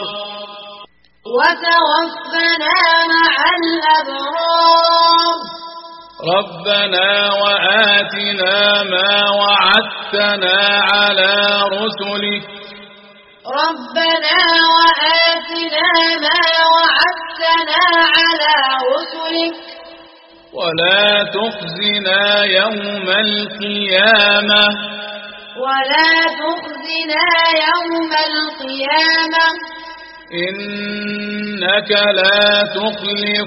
وتوفنا مع الأبرار ربنا وآتنا ما وعدتنا على رسلك ربنا وآتنا ما وعدتنا على رسلك ولا تخزنا يوم القيامة ولا تخزنا يوم القيامة إنك لا تخلف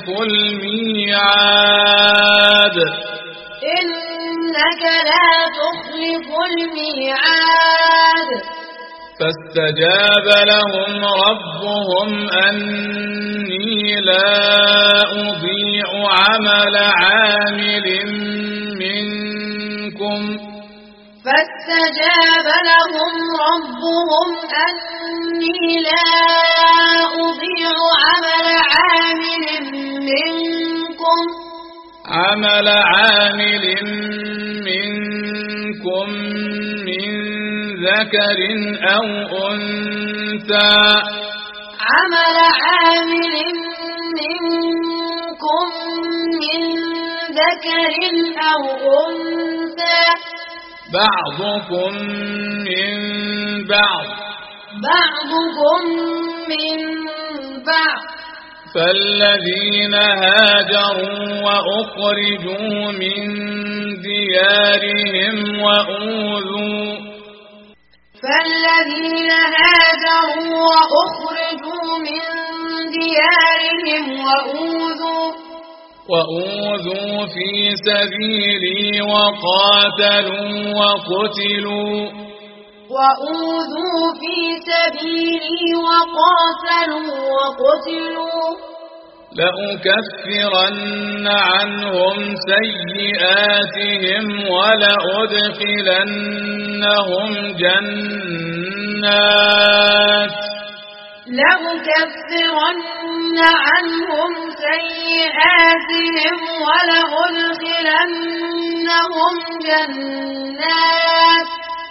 الميعاد إنك لا تخلف الميعاد فاستجاب لهم ربهم أني لا أضيع عمل عامل منكم فاستجاب لهم ربهم أني لا أضيع عمل عامل منكم عمل عامل منكم من ذكر أو أنثى عمل عامل منكم من ذكر أو أنثى بعضكم من بعض بعضكم من بعض فالذين هاجروا وأخرجوا من ديارهم وأوذوا فالذين هاجروا وأخرجوا من ديارهم وأوذوا وأوذوا في سبيلي وقاتلوا وقتلوا وأوذوا في سبيلي وقاتلوا وقتلوا لأكفرن عنهم سيئاتهم ولأدخلنهم جنات لأكفرن عنهم سيئاتهم ولأدخلنهم جنات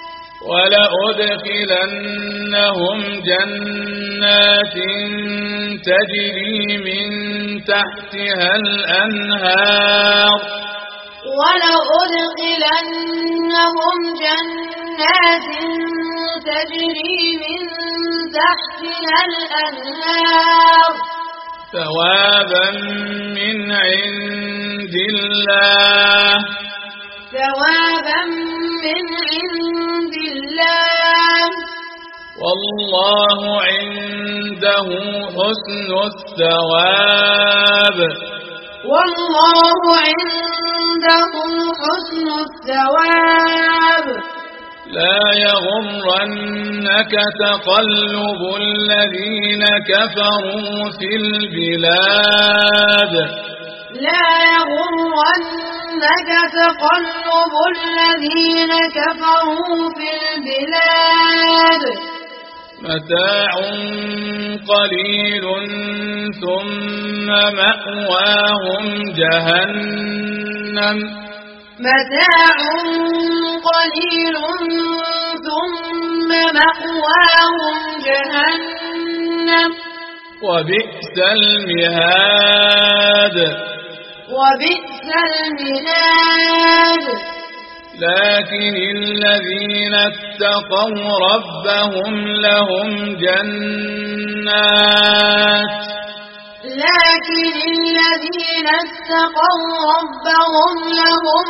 ولأدخلنهم جنات تجري من تحتها الأنهار ولأدخلنهم جنات تجري من تحتها الأنهار ثوابا من عند الله ثوابا من عند الله والله عنده حسن الثواب والله عنده حسن الثواب لا يغرنك تقلب الذين كفروا في البلاد لا يغرنك تقلب الذين كفروا في البلاد متاع قليل ثم مأواهم جهنم متاع قليل ثم مأواهم جهنم وبئس المهاد وبئس المهاد لكن الذين اتقوا ربهم لهم جنات لكن الذين اتقوا ربهم لهم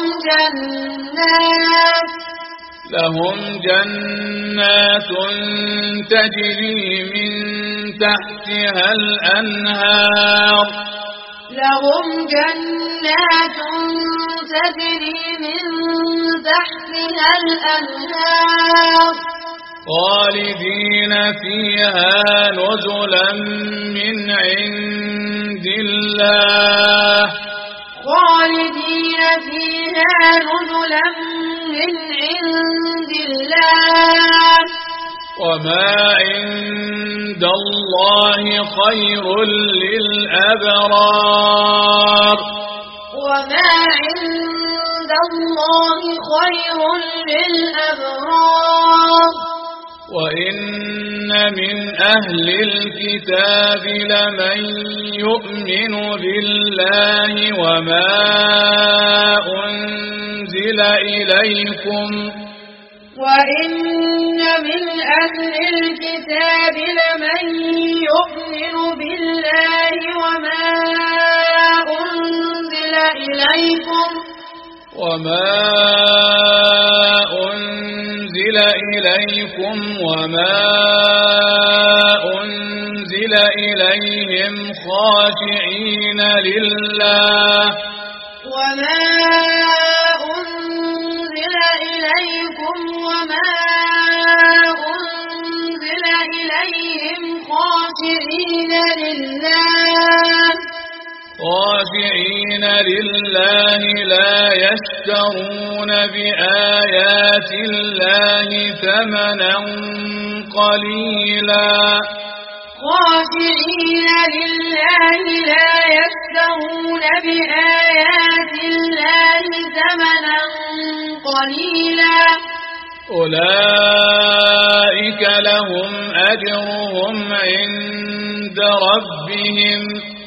جنات لهم جنات تجري من تحتها الأنهار لهم جنات تجري من تحتها الأنهار خالدين فيها نزلا من عند الله خالدين فيها نزلا من عند الله وما عند الله خير للأبرار وما عند الله خير للأبرار وإن من أهل الكتاب لمن يؤمن بالله وما أنزل إليكم وإن من أهل الكتاب لمن يؤمن بالله وما أنزل إليكم وما أنزل إليكم وما أنزل إليهم خاشعين لله وما أنزل إليكم وما أنزل إليهم خاشعين لله خاشعين لله لا يشترون بآيات الله ثمنا قليلا خاشعين لله لا يشترون بآيات الله ثمنا قليلا أولئك لهم أجرهم عند ربهم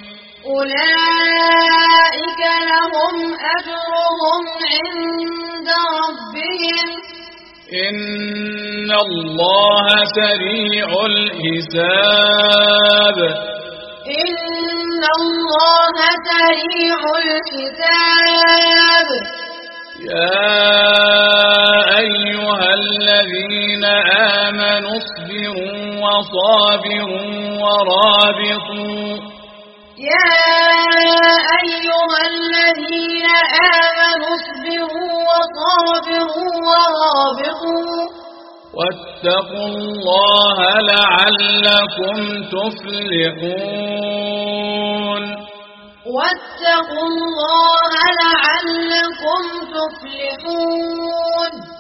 أولئك لهم أجرهم عند ربهم إن الله سريع الحساب إن الله سريع الحساب يا أيها الذين آمنوا اصبروا وصابروا ورابطوا يا أيها الذين آمنوا اصبروا وصابروا ورابطوا واتقوا الله لعلكم تفلحون واتقوا الله لعلكم تفلحون